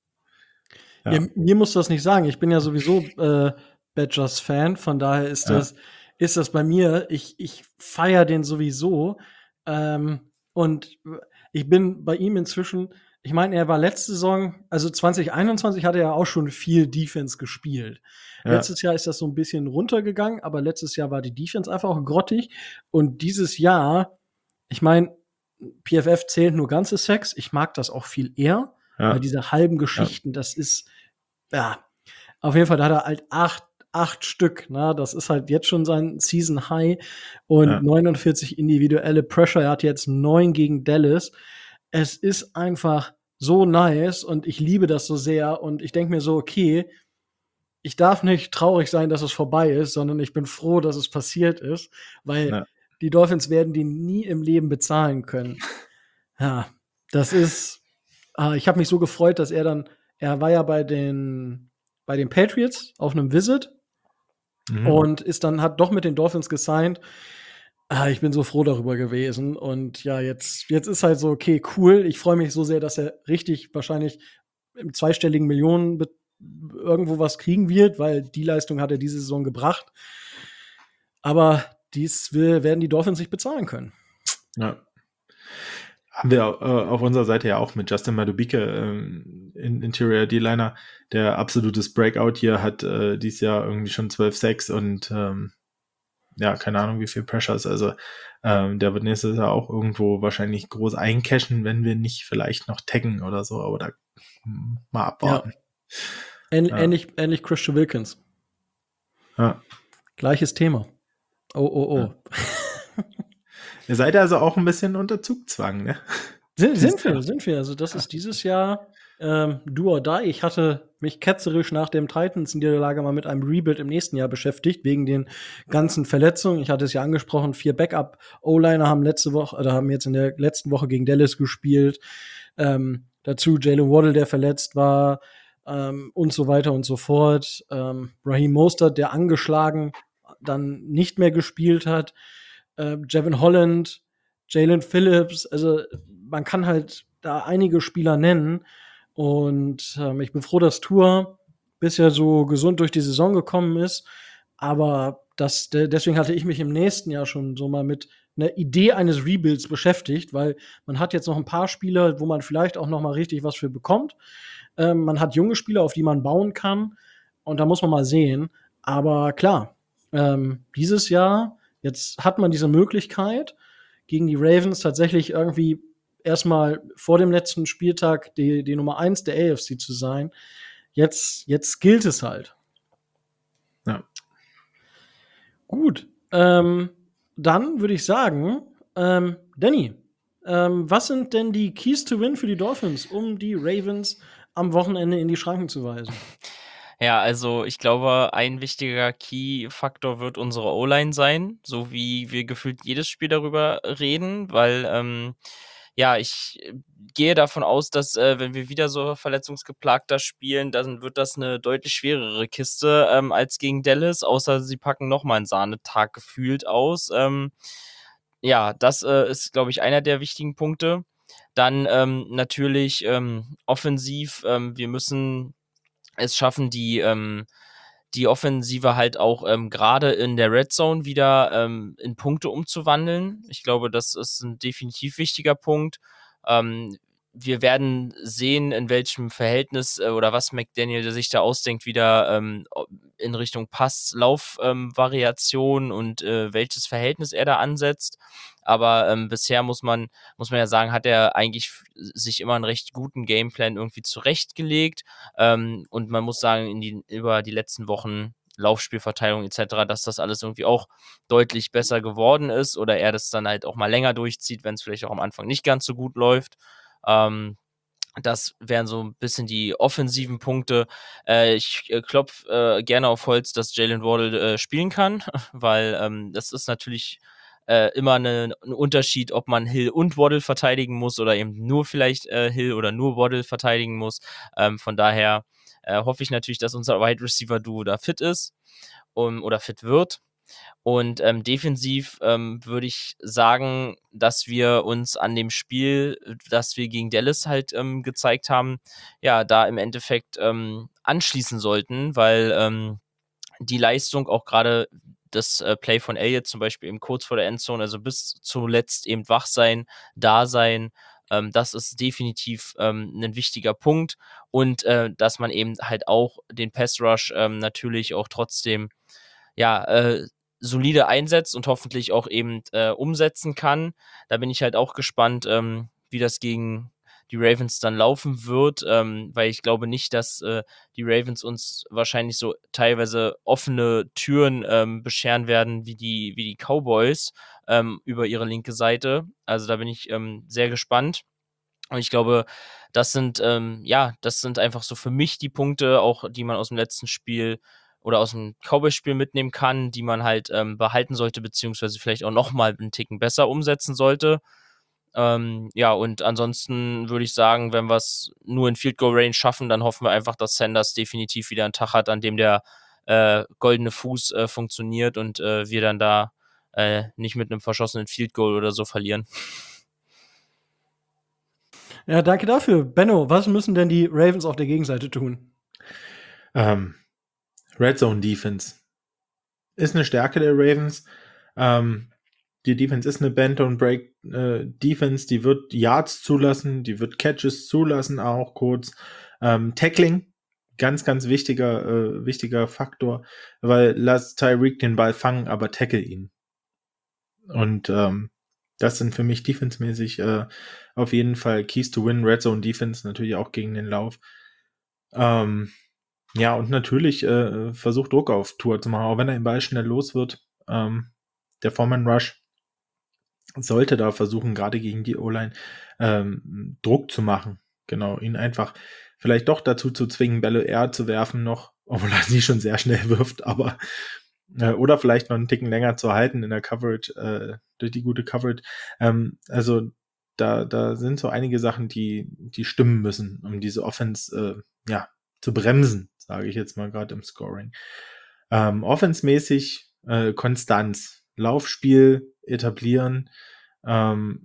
Ja, ja, mir musst du das nicht sagen. Ich bin ja sowieso äh, Badgers-Fan, von daher ist ja, das, ist das bei mir. Ich, ich feiere den sowieso. Ähm, und ich bin bei ihm inzwischen, ich meine, er war letzte Saison, also zwanzig einundzwanzig hatte er auch schon viel Defense gespielt. ja, Letztes Jahr ist das so ein bisschen runtergegangen, aber letztes Jahr war die Defense einfach auch grottig. Und dieses Jahr, ich meine, P F F zählt nur ganze Sacks. Ich mag das auch viel eher, weil ja, diese halben ja, Geschichten, das ist, ja, auf jeden Fall da hat er halt acht, acht Stück. Ne? Das ist halt jetzt schon sein Season High und ja. neunundvierzig individuelle Pressure. Er hat jetzt neun gegen Dallas. Es ist einfach so nice und ich liebe das so sehr. Und ich denke mir so, okay, ich darf nicht traurig sein, dass es vorbei ist, sondern ich bin froh, dass es passiert ist, weil Ja. die Dolphins werden die nie im Leben bezahlen können. Ja, das ist, äh, ich habe mich so gefreut, dass er dann, er war ja bei den, bei den Patriots auf einem Visit Mhm. und ist dann, hat doch mit den Dolphins gesigned. Ah, ich bin so froh darüber gewesen. Und ja, jetzt, jetzt ist halt so, okay, cool. Ich freue mich so sehr, dass er richtig wahrscheinlich im zweistelligen Millionen be- irgendwo was kriegen wird, weil die Leistung hat er diese Saison gebracht. Aber dies will, werden die Dolphins nicht bezahlen können. Ja. Haben wir äh, auf unserer Seite ja auch mit Justin Madubike, ähm, in Interior D-Liner, der absolutes Breakout hier hat, äh, dieses Jahr irgendwie schon zwölf Sacks und ähm, ja, keine Ahnung, wie viel Pressures. Also ähm, der wird nächstes Jahr auch irgendwo wahrscheinlich groß eincashen, wenn wir nicht vielleicht noch taggen oder so, aber da hm, mal abwarten. Ähn, Ja. Ähnlich, ähnlich Christian Wilkins. Ja. Gleiches Thema. Oh, oh, oh. Ihr seid also auch ein bisschen unter Zugzwang, ne? Sind, sind wir, sind wir. Also, das ist dieses Jahr ähm, do or die. Ich hatte mich ketzerisch nach dem Titans-Niederlage mal mit einem Rebuild im nächsten Jahr beschäftigt, wegen den ganzen Verletzungen. Ich hatte es ja angesprochen, vier Backup-O-Liner haben letzte Woche, oder haben jetzt in der letzten Woche gegen Dallas gespielt. Ähm, dazu Jalen Waddle, der verletzt war, ähm, und so weiter und so fort. Ähm, Raheem Mostert, der angeschlagen dann nicht mehr gespielt hat. Äh, Jevin Holland, Jalen Phillips, also man kann halt da einige Spieler nennen. Und ähm, ich bin froh, dass Tour bisher so gesund durch die Saison gekommen ist. Aber das, de- deswegen hatte ich mich im nächsten Jahr schon so mal mit einer Idee eines Rebuilds beschäftigt, weil man hat jetzt noch ein paar Spieler, wo man vielleicht auch noch mal richtig was für bekommt. Ähm, man hat junge Spieler, auf die man bauen kann. Und da muss man mal sehen. Aber klar, ähm, dieses Jahr, jetzt hat man diese Möglichkeit, gegen die Ravens tatsächlich irgendwie erstmal vor dem letzten Spieltag die, die Nummer eins der A F C zu sein. Jetzt, jetzt gilt es halt. Ja. Gut. Ähm, dann würde ich sagen, ähm, Danny, ähm, was sind denn die Keys to Win für die Dolphins, um die Ravens am Wochenende in die Schranken zu weisen? Ja, also ich glaube, ein wichtiger Key-Faktor wird unsere O-Line sein, so wie wir gefühlt jedes Spiel darüber reden, weil ähm, ja, ich äh, gehe davon aus, dass äh, wenn wir wieder so verletzungsgeplagter spielen, dann wird das eine deutlich schwerere Kiste ähm, als gegen Dallas, außer sie packen nochmal einen Sahnetag gefühlt aus. Ähm, ja, das äh, ist, glaube ich, einer der wichtigen Punkte. Dann ähm, natürlich ähm, offensiv, ähm, wir müssen es schaffen, die, ähm, die Offensive halt auch ähm, gerade in der Red Zone wieder ähm, in Punkte umzuwandeln. Ich glaube, das ist ein definitiv wichtiger Punkt, Ähm, wir werden sehen, in welchem Verhältnis äh, oder was McDaniel sich da ausdenkt, wieder ähm, in Richtung Pass-Lauf-Variation ähm, und äh, welches Verhältnis er da ansetzt. Aber ähm, bisher muss man, muss man ja sagen, hat er eigentlich sich immer einen recht guten Gameplan irgendwie zurechtgelegt. Ähm, und man muss sagen, in die, über die letzten Wochen Laufspielverteilung et cetera, dass das alles irgendwie auch deutlich besser geworden ist oder er das dann halt auch mal länger durchzieht, wenn es vielleicht auch am Anfang nicht ganz so gut läuft. Ähm, das wären so ein bisschen die offensiven Punkte. Äh, ich äh, klopfe äh, gerne auf Holz, dass Jalen Waddle äh, spielen kann, weil ähm, das ist natürlich äh, immer ein Unterschied, ob man Hill und Waddle verteidigen muss oder eben nur vielleicht äh, Hill oder nur Waddle verteidigen muss. Ähm, von daher äh, hoffe ich natürlich, dass unser Wide Receiver Duo da fit ist um, oder fit wird. Und ähm, defensiv ähm, würde ich sagen, dass wir uns an dem Spiel, das wir gegen Dallas halt ähm, gezeigt haben, ja, da im Endeffekt ähm, anschließen sollten, weil ähm, die Leistung auch gerade das äh, Play von Elliott zum Beispiel eben kurz vor der Endzone, also bis zuletzt eben wach sein, da sein, ähm, das ist definitiv ähm, ein wichtiger Punkt und äh, dass man eben halt auch den Pass Rush ähm, natürlich auch trotzdem ja, äh, solide einsetzt und hoffentlich auch eben äh, umsetzen kann. Da bin ich halt auch gespannt, ähm, wie das gegen die Ravens dann laufen wird, ähm, weil ich glaube nicht, dass äh, die Ravens uns wahrscheinlich so teilweise offene Türen ähm, bescheren werden wie die, wie die Cowboys ähm, über ihre linke Seite. Also da bin ich ähm, sehr gespannt. Und ich glaube, das sind, ähm, ja, das sind einfach so für mich die Punkte, auch die man aus dem letzten Spiel oder aus dem Cowboys-Spiel mitnehmen kann, die man halt ähm, behalten sollte, beziehungsweise vielleicht auch nochmal einen Ticken besser umsetzen sollte. Ähm, ja, und ansonsten würde ich sagen, wenn wir es nur in Field Goal Range schaffen, dann hoffen wir einfach, dass Sanders definitiv wieder einen Tag hat, an dem der äh, goldene Fuß äh, funktioniert und äh, wir dann da äh, nicht mit einem verschossenen Field Goal oder so verlieren. Ja, danke dafür. Benno, was müssen denn die Ravens auf der Gegenseite tun? Ähm, Red Zone Defense ist eine Stärke der Ravens. Ähm, die Defense ist eine Bend and Break äh, Defense, die wird Yards zulassen, die wird Catches zulassen, auch kurz. Ähm, Tackling, ganz, ganz wichtiger, äh, wichtiger Faktor, weil lass Tyreek den Ball fangen, aber tackle ihn. Und ähm, das sind für mich defensemäßig äh, auf jeden Fall Keys to Win, Red Zone Defense, natürlich auch gegen den Lauf. Ähm, ja, und natürlich äh, versucht Druck auf Tour zu machen, auch wenn er im Ball schnell los wird. Ähm, der Foreman Rush sollte da versuchen, gerade gegen die O-Line ähm, Druck zu machen. Genau, ihn einfach vielleicht doch dazu zu zwingen, Bälle eher zu werfen noch, obwohl er sie schon sehr schnell wirft, aber äh, oder vielleicht noch einen Ticken länger zu halten in der Coverage, äh, durch die gute Coverage. Ähm, also da, da sind so einige Sachen, die, die stimmen müssen, um diese Offense äh, ja, zu bremsen, sage ich jetzt mal gerade im Scoring. Ähm, Offense-mäßig äh, Konstanz, Laufspiel etablieren, ähm,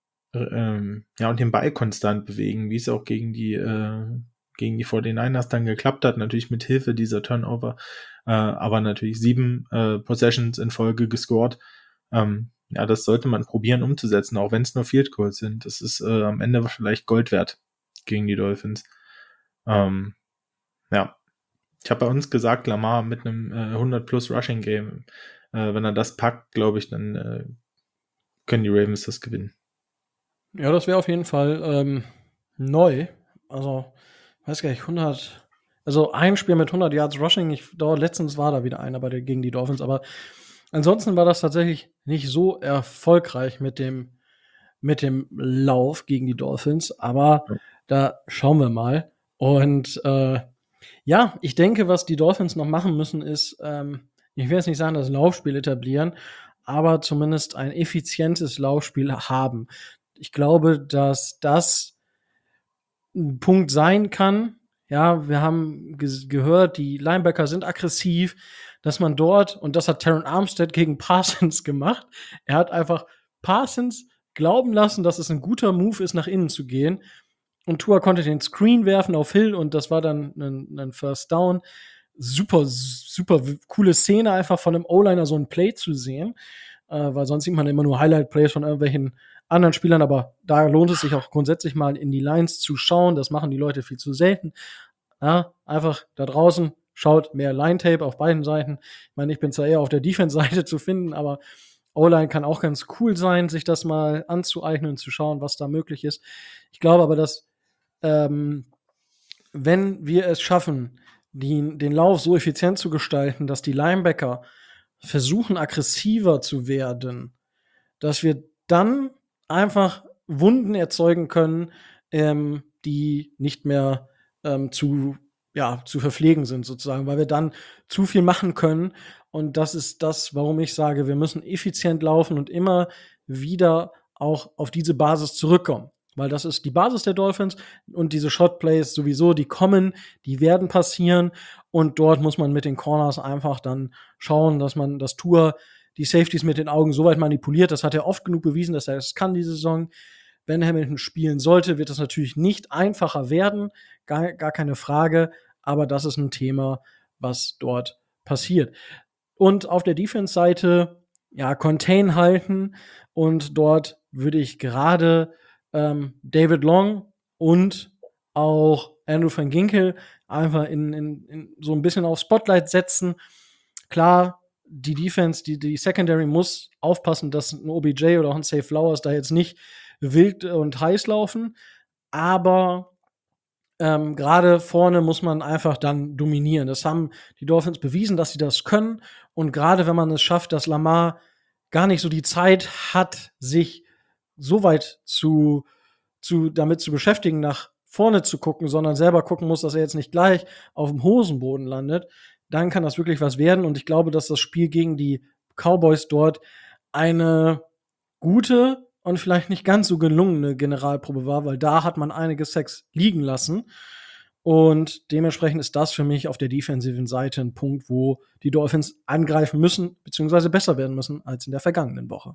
ähm, ja, und den Ball konstant bewegen, wie es auch gegen die äh, gegen die forty-niners dann geklappt hat, natürlich mit Hilfe dieser Turnover, äh, aber natürlich sieben äh, Possessions in Folge gescored. Ähm, ja, das sollte man probieren umzusetzen, auch wenn es nur Field Goals sind. Das ist äh, am Ende vielleicht Gold wert gegen die Dolphins. Ähm, ja, ich habe bei uns gesagt, Lamar mit einem äh, hundert plus Rushing Game, äh, wenn er das packt, glaube ich, dann äh, können die Ravens das gewinnen. Ja, das wäre auf jeden Fall ähm, neu. Also, weiß gar nicht, hundert. Also ein Spiel mit hundert Yards Rushing. Ich, da, letztens war da wieder einer bei der, gegen die Dolphins, aber ansonsten war das tatsächlich nicht so erfolgreich mit dem, mit dem Lauf gegen die Dolphins. Aber Ja. da schauen wir mal. Und äh, ja, ich denke, was die Dolphins noch machen müssen, ist, ähm, ich will jetzt nicht sagen, das Laufspiel etablieren, aber zumindest ein effizientes Laufspiel haben. Ich glaube, dass das ein Punkt sein kann. Ja, wir haben ge- gehört, die Linebacker sind aggressiv, dass man dort, und das hat Terron Armstead gegen Parsons gemacht, er hat einfach Parsons glauben lassen, dass es ein guter Move ist, nach innen zu gehen. Und Tua konnte den Screen werfen auf Hill und das war dann ein, ein First Down. Super, super coole Szene, einfach von einem O-Liner so ein Play zu sehen, äh, weil sonst sieht man immer nur Highlight-Plays von irgendwelchen anderen Spielern, aber da lohnt es sich auch grundsätzlich mal in die Lines zu schauen. Das machen die Leute viel zu selten. Ja, einfach da draußen schaut mehr Line-Tape auf beiden Seiten. Ich meine, ich bin zwar eher auf der Defense-Seite zu finden, aber O-Line kann auch ganz cool sein, sich das mal anzueignen und zu schauen, was da möglich ist. Ich glaube aber, dass ähm, wenn wir es schaffen, die, den Lauf so effizient zu gestalten, dass die Linebacker versuchen, aggressiver zu werden, dass wir dann einfach Wunden erzeugen können, ähm, die nicht mehr ähm, zu, ja, zu verpflegen sind, sozusagen, weil wir dann zu viel machen können. Und das ist das, warum ich sage, wir müssen effizient laufen und immer wieder auch auf diese Basis zurückkommen. Weil das ist die Basis der Dolphins und diese Shotplays sowieso, die kommen, die werden passieren. Und dort muss man mit den Corners einfach dann schauen, dass man das Tour die Safeties mit den Augen so weit manipuliert. Das hat er oft genug bewiesen, dass er es kann diese Saison. Wenn Hamilton spielen sollte, wird das natürlich nicht einfacher werden, gar, gar keine Frage. Aber das ist ein Thema, was dort passiert. Und auf der Defense-Seite, ja, Contain halten. Und dort würde ich gerade ähm, David Long und auch Andrew van Ginkel einfach in, in, in so ein bisschen auf Spotlight setzen. Klar, die Defense, die, die Secondary muss aufpassen, dass ein O B J oder auch ein Zay Flowers da jetzt nicht wild und heiß laufen. Aber ähm, gerade vorne muss man einfach dann dominieren. Das haben die Dolphins bewiesen, dass sie das können. Und gerade wenn man es schafft, dass Lamar gar nicht so die Zeit hat, sich so weit zu, zu, damit zu beschäftigen, nach vorne zu gucken, sondern selber gucken muss, dass er jetzt nicht gleich auf dem Hosenboden landet, dann kann das wirklich was werden. Und ich glaube, dass das Spiel gegen die Cowboys dort eine gute und vielleicht nicht ganz so gelungene Generalprobe war, weil da hat man einige Sacks liegen lassen. Und dementsprechend ist das für mich auf der defensiven Seite ein Punkt, wo die Dolphins angreifen müssen, beziehungsweise besser werden müssen als in der vergangenen Woche.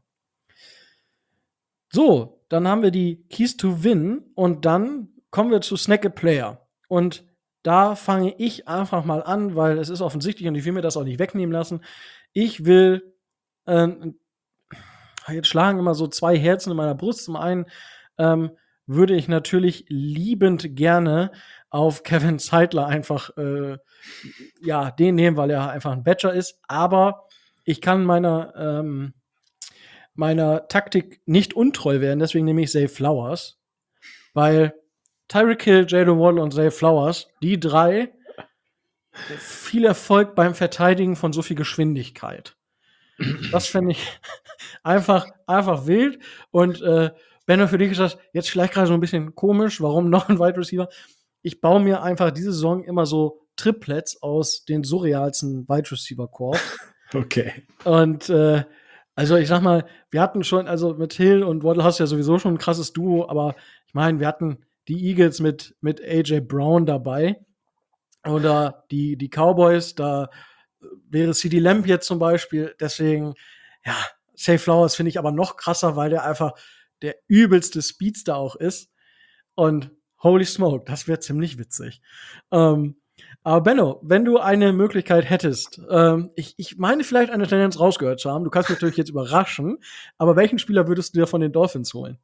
So, dann haben wir die Keys to Win und dann kommen wir zu Snack a Player. Und da fange ich einfach mal an, weil es ist offensichtlich und ich will mir das auch nicht wegnehmen lassen. Ich will, äh, jetzt schlagen immer so zwei Herzen in meiner Brust. Zum einen ähm, würde ich natürlich liebend gerne auf Kevin Zeitler einfach äh, ja, den nehmen, weil er einfach ein Badger ist. Aber ich kann meiner ähm, meiner Taktik nicht untreu werden, deswegen nehme ich Zay Flowers, weil Tyreek Hill, Jaylen Waddle und Zay Flowers, die drei, viel Erfolg beim Verteidigen von so viel Geschwindigkeit. Das fände ich einfach, einfach wild. Und äh, Benno, für dich ist das jetzt vielleicht gerade so ein bisschen komisch. Warum noch ein Wide Receiver? Ich baue mir einfach diese Saison immer so Triplets aus den surrealsten Wide Receiver Corps. Okay. Und äh, also ich sag mal, wir hatten schon, also mit Hill und Waddle hast du ja sowieso schon ein krasses Duo, aber ich meine, wir hatten die Eagles mit, mit A J Brown dabei oder die, die Cowboys, da wäre CeeDee Lamb jetzt zum Beispiel, deswegen, ja, Zay Flowers finde ich aber noch krasser, weil der einfach der übelste Speedster auch ist und holy smoke, das wäre ziemlich witzig. Ähm, Aber Benno, wenn du eine Möglichkeit hättest, ähm, ich, ich meine vielleicht eine Tendenz rausgehört zu haben, du kannst mich natürlich jetzt überraschen, aber welchen Spieler würdest du dir von den Dolphins holen?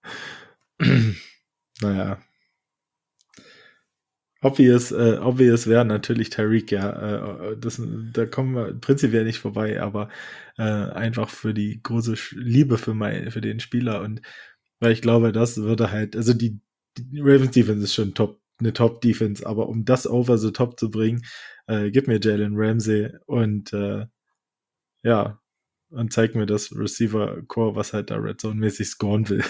Naja. Obvious, äh, obvious wäre natürlich Tyreek, ja. Äh, das, da kommen wir prinzipiell nicht vorbei, aber äh, einfach für die große Liebe für, mein, für den Spieler und weil ich glaube, das würde halt, also die, die Ravens Defense ist schon top, eine Top-Defense, aber um das over the top zu bringen, äh, gib mir Jalen Ramsey und äh, ja, und zeig mir das Receiver-Core, was halt da Red Zone-mäßig scoren will.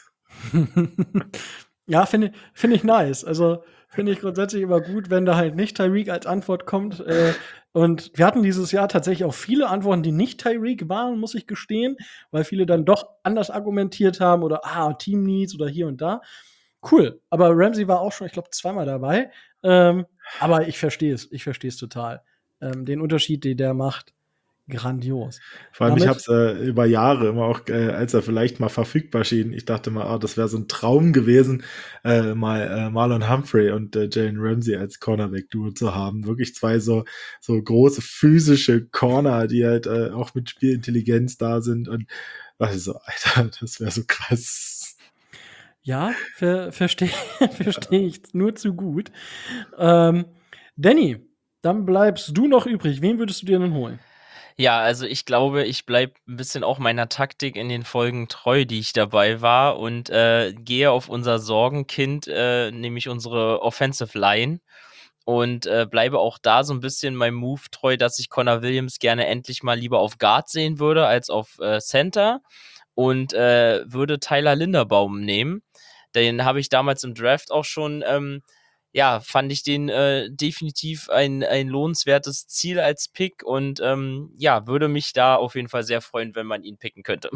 Ja, finde find ich nice. Also finde ich grundsätzlich immer gut, wenn da halt nicht Tyreek als Antwort kommt. Äh, und wir hatten dieses Jahr tatsächlich auch viele Antworten, die nicht Tyreek waren, muss ich gestehen, weil viele dann doch anders argumentiert haben oder ah, Team Needs oder hier und da. Cool, aber Ramsey war auch schon, ich glaube, zweimal dabei. Ähm, aber ich verstehe es, ich verstehe es total. Ähm, den Unterschied, den der macht, Grandios. Vor allem, ich habe Damit, es äh, über Jahre immer auch, äh, als er vielleicht mal verfügbar schien, ich dachte mal, ah, das wäre so ein Traum gewesen, äh, mal äh, Marlon Humphrey und äh, Jalen Ramsey als Cornerback-Duo zu haben. Wirklich zwei so, so große physische Corner, die halt äh, auch mit Spielintelligenz da sind. Und also, Alter, das wäre so krass. ja, ver verstehe versteh ich nur zu gut. Ähm, Danny, dann bleibst du noch übrig. Wen würdest du dir denn holen? Ja, also ich glaube, ich bleibe ein bisschen auch meiner Taktik in den Folgen treu, die ich dabei war und, äh, gehe auf unser Sorgenkind, äh, nämlich unsere Offensive Line und, äh, bleibe auch da so ein bisschen meinem Move treu, dass ich Connor Williams gerne endlich mal lieber auf Guard sehen würde als auf, äh, Center und, äh, würde Tyler Linderbaum nehmen. Den habe ich damals im Draft auch schon, ähm ja, fand ich den, äh, definitiv ein ein lohnenswertes Ziel als Pick und, ähm, ja, würde mich da auf jeden Fall sehr freuen, wenn man ihn picken könnte.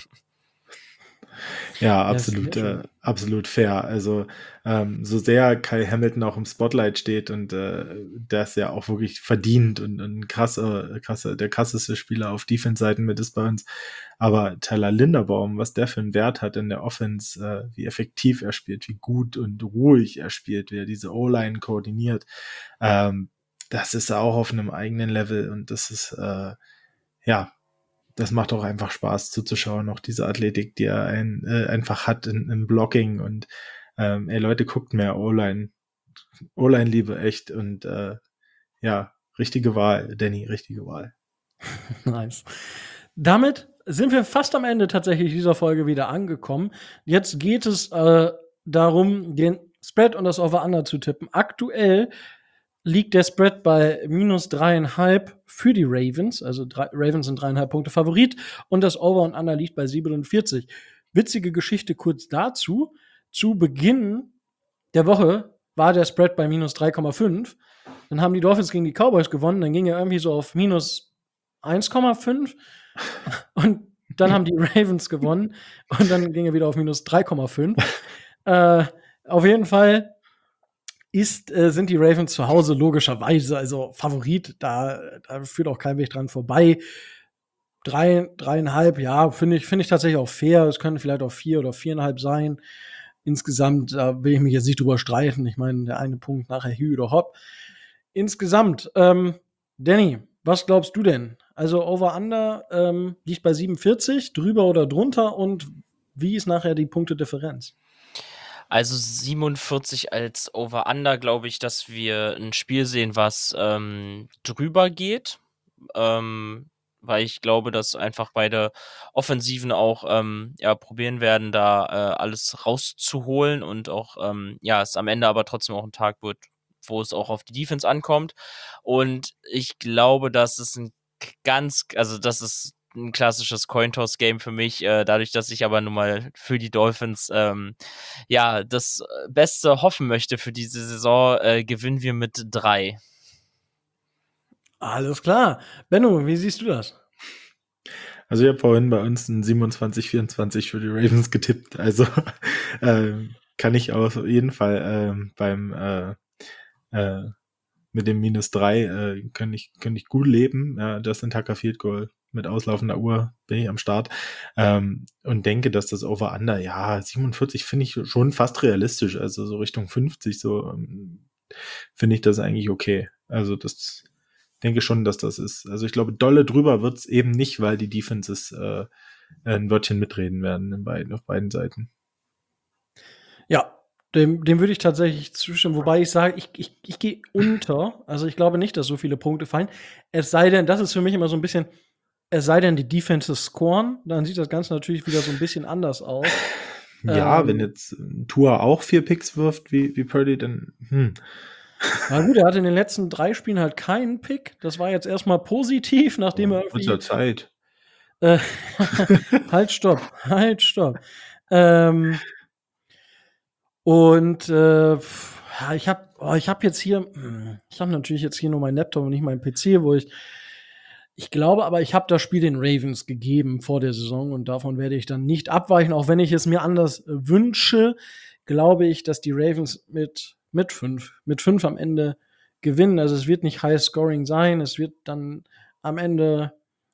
Ja, Ja, sehr absolut, äh, schön. absolut fair. Also, ähm, so sehr Kyle Hamilton auch im Spotlight steht und äh, das ja auch wirklich verdient und ein krasser, krasser, der krasseste Spieler auf Defense-Seiten mit ist bei uns. Aber Tyler Linderbaum, was der für einen Wert hat in der Offense, äh, wie effektiv er spielt, wie gut und ruhig er spielt, wie er diese O-Line koordiniert, ähm, das ist auch auf einem eigenen Level und das ist, äh, ja, das macht auch einfach Spaß zuzuschauen, auch diese Athletik, die er ein, äh, einfach hat in, im Blocking und ähm, ey Leute, guckt mehr O-Line. O-Line-Liebe echt und äh, ja, richtige Wahl, Danny, richtige Wahl. Nice. Damit sind wir fast am Ende tatsächlich dieser Folge wieder angekommen. Jetzt geht es äh, darum, den Spread und das Over-Under zu tippen. Aktuell liegt der Spread bei minus dreieinhalb für die Ravens. Also drei, Ravens sind dreieinhalb Punkte Favorit und das Over und Under liegt bei siebenundvierzig. Witzige Geschichte kurz dazu. Zu Beginn der Woche war der Spread bei minus drei Komma fünf. Dann haben die Dolphins gegen die Cowboys gewonnen. Dann ging er irgendwie so auf minus eins Komma fünf. Und dann haben die Ravens gewonnen. Und dann ging er wieder auf minus drei Komma fünf. Äh, auf jeden Fall ist, äh, sind die Ravens zu Hause logischerweise, also Favorit, da, da führt auch kein Weg dran vorbei. Drei, dreieinhalb, ja, finde ich, finde ich tatsächlich auch fair. Es können vielleicht auch vier oder viereinhalb sein. Insgesamt, da will ich mich jetzt nicht drüber streiten. Ich meine, der eine Punkt nachher Hü oder Hopp. Insgesamt, ähm, Danny, was glaubst du denn? Also Over-Under ähm, liegt bei siebenundvierzig, drüber oder drunter und wie ist nachher die Punktedifferenz? Also siebenundvierzig als Over-Under glaube ich, dass wir ein Spiel sehen, was, ähm, drüber geht, ähm, weil ich glaube, dass einfach beide Offensiven auch, ähm, ja, probieren werden, da, äh, alles rauszuholen und auch, ähm, ja, es am Ende aber trotzdem auch ein Tag wird, wo es auch auf die Defense ankommt. Und ich glaube, dass es ein k ganz also, das ist ein klassisches Cointoss-Game für mich, äh, dadurch, dass ich aber nun mal für die Dolphins, ähm, ja, das, äh, Beste hoffen möchte für diese Saison, äh, gewinnen wir mit drei. Alles klar. Benno, wie siehst du das? Also ich habe vorhin bei uns ein siebenundzwanzig vierundzwanzig für die Ravens getippt. Also ähm, kann ich auf jeden Fall ähm, beim äh, äh, mit dem minus drei äh, kann ich, kann ich gut leben. Ja, Justin Tucker Field Goal mit auslaufender Uhr bin ich am Start. Ähm, und denke, dass das Over-Under, ja, siebenundvierzig finde ich schon fast realistisch. Also so Richtung fünfzig, so ähm, finde ich das eigentlich okay. Also das denke schon, dass das ist. Also ich glaube, dolle drüber wird's eben nicht, weil die Defenses äh, ein Wörtchen mitreden werden in beiden, auf beiden Seiten. Ja, dem, dem würde ich tatsächlich zustimmen, wobei ich sage, ich, ich, ich gehe unter. Also ich glaube nicht, dass so viele Punkte fallen. Es sei denn, das ist für mich immer so ein bisschen, es sei denn, die Defenses scoren, dann sieht das Ganze natürlich wieder so ein bisschen anders aus. Ja, Ähm, wenn jetzt Tua auch vier Picks wirft wie, wie Purdy, dann hm. Na gut, er hatte in den letzten drei Spielen halt keinen Pick. Das war jetzt erstmal positiv, nachdem er Wird irgendwie ja Zeit. Äh, halt, stopp, halt, stopp. Ähm, und äh, pf, ja, ich habe oh, ich habe jetzt hier, hm, ich habe natürlich jetzt hier nur meinen Laptop und nicht meinen P C, wo ich, ich glaube, aber ich habe das Spiel den Ravens gegeben vor der Saison und davon werde ich dann nicht abweichen, auch wenn ich es mir anders äh, wünsche, glaube ich, dass die Ravens mit mit fünf, mit fünf am Ende gewinnen. Also es wird nicht High Scoring sein, es wird dann am Ende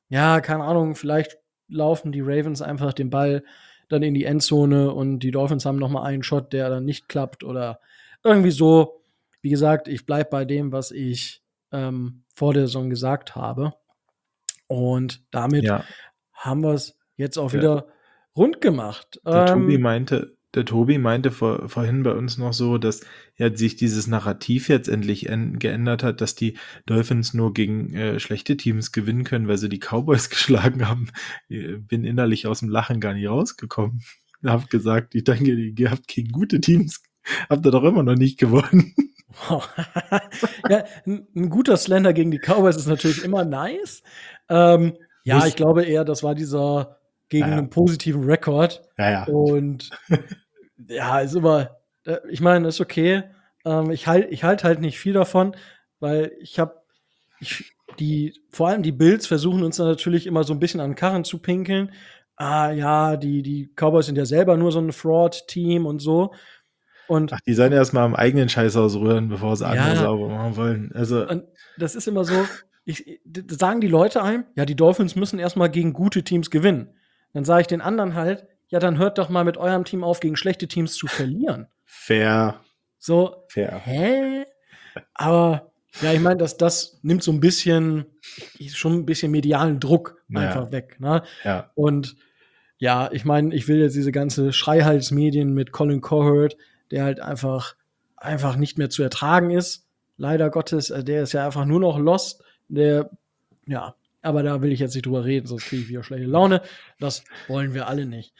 ja, keine Ahnung, vielleicht laufen die Ravens einfach den Ball dann in die Endzone und die Dolphins haben noch mal einen Shot, der dann nicht klappt oder irgendwie so. Wie gesagt, ich bleibe bei dem, was ich ähm, vor der Saison gesagt habe. Und damit Ja. haben wir es jetzt auch Ja. wieder rund gemacht. Der Tobi Ähm, meinte, der Tobi meinte vor, vorhin bei uns noch so, dass ja sich dieses Narrativ jetzt endlich en, geändert hat, dass die Dolphins nur gegen äh, schlechte Teams gewinnen können, weil sie die Cowboys geschlagen haben. Ich bin innerlich aus dem Lachen gar nicht rausgekommen. Ich habe gesagt, ich denke, ihr habt gegen gute Teams, habt ihr doch immer noch nicht gewonnen. Wow. Ja, ein, ein guter Slender gegen die Cowboys ist natürlich immer nice. Ähm, ja, Muss- ich glaube eher, das war dieser gegen Ja, ja. einen positiven Rekord. Ja, ja. Und ja, ist immer, äh, ich meine, ist okay. Ähm, ich halte ich halt halt nicht viel davon, weil ich habe, ich, die, vor allem die Bills versuchen uns dann natürlich immer so ein bisschen an den Karren zu pinkeln. Ah ja, die, die Cowboys sind ja selber nur so ein Fraud-Team und so. Und Ach, die sollen erstmal am eigenen Scheiß ausrühren, bevor sie andere Ja. sauber machen wollen. Also, Und das ist immer so, ich, d- sagen die Leute einem, ja, die Dolphins müssen erstmal gegen gute Teams gewinnen. Dann sage ich den anderen halt, ja, dann hört doch mal mit eurem Team auf, gegen schlechte Teams zu verlieren. fair, So, fair. hä? Aber ja, ich meine, dass das nimmt so ein bisschen, ich- schon ein bisschen medialen Druck Ja. einfach weg. Ne? Ja. Und ja, ich meine, ich will jetzt diese ganze Schreihalsmedien mit Colin Cowherd, der halt einfach, einfach nicht mehr zu ertragen ist. Leider Gottes, äh, der ist ja einfach nur noch lost. Der, ja, aber da will ich jetzt nicht drüber reden, sonst kriege ich wieder schlechte Laune. Das wollen wir alle nicht.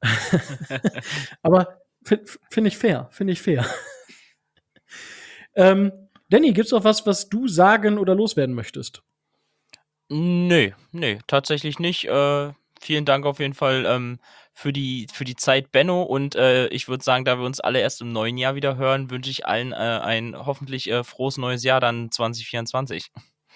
Aber finde find ich fair, finde ich fair. ähm, Danny, gibt's noch was, was du sagen oder loswerden möchtest? Nö, nö, tatsächlich nicht. Äh, vielen Dank auf jeden Fall ähm, für die für die Zeit, Benno. Und äh, ich würde sagen, da wir uns alle erst im neuen Jahr wieder hören, wünsche ich allen äh, ein hoffentlich äh, frohes neues Jahr dann zwanzig vierundzwanzig.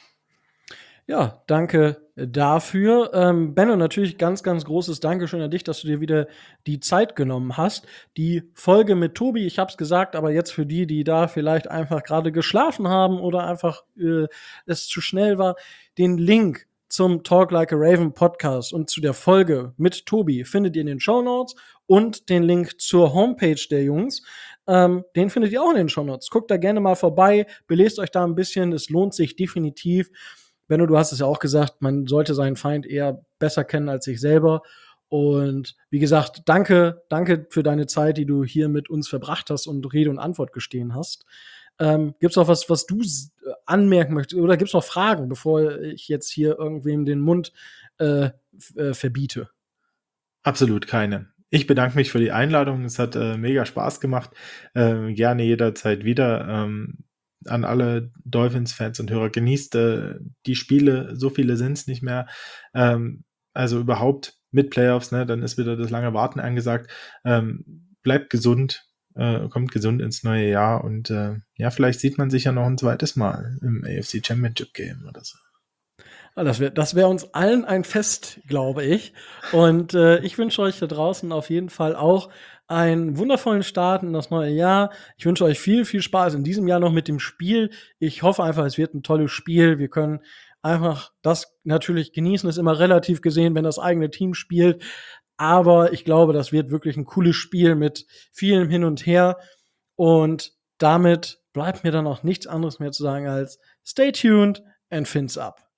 Ja, danke dafür. Ähm, Benno, natürlich ganz, ganz großes Dankeschön an dich, dass du dir wieder die Zeit genommen hast. Die Folge mit Tobi, ich habe es gesagt, aber jetzt für die, die da vielleicht einfach gerade geschlafen haben oder einfach äh, es zu schnell war, den Link zum Talk Like a Raven Podcast und zu der Folge mit Tobi findet ihr in den Shownotes und den Link zur Homepage der Jungs. Ähm, den findet ihr auch in den Shownotes. Guckt da gerne mal vorbei, belest euch da ein bisschen, es lohnt sich definitiv. Benno, du hast es ja auch gesagt, man sollte seinen Feind eher besser kennen als sich selber. Und wie gesagt, danke, danke für deine Zeit, die du hier mit uns verbracht hast und Rede und Antwort gestehen hast. Ähm, gibt's noch was, was du s- anmerken möchtest? Oder gibt's noch Fragen, bevor ich jetzt hier irgendwem den Mund äh, f- äh, verbiete? Absolut keine. Ich bedanke mich für die Einladung. Es hat äh, mega Spaß gemacht. Äh, gerne jederzeit wieder. Ähm, an alle Dolphins-Fans und Hörer, genießt äh, die Spiele. So viele sind es nicht mehr. Ähm, also überhaupt mit Playoffs, ne? Dann ist wieder das lange Warten angesagt. Ähm, bleibt gesund, äh, kommt gesund ins neue Jahr und äh, ja, vielleicht sieht man sich ja noch ein zweites Mal im A F C Championship Game oder so. Ah, Das wäre das wär uns allen ein Fest, glaube ich. Und äh, ich wünsche euch da draußen auf jeden Fall auch einen wundervollen Start in das neue Jahr. Ich wünsche euch viel, viel Spaß in diesem Jahr noch mit dem Spiel. Ich hoffe einfach, es wird ein tolles Spiel. Wir können einfach das natürlich genießen. Ist immer relativ gesehen, wenn das eigene Team spielt. Aber ich glaube, das wird wirklich ein cooles Spiel mit vielem Hin und Her. Und damit bleibt mir dann auch nichts anderes mehr zu sagen als stay tuned and fins up.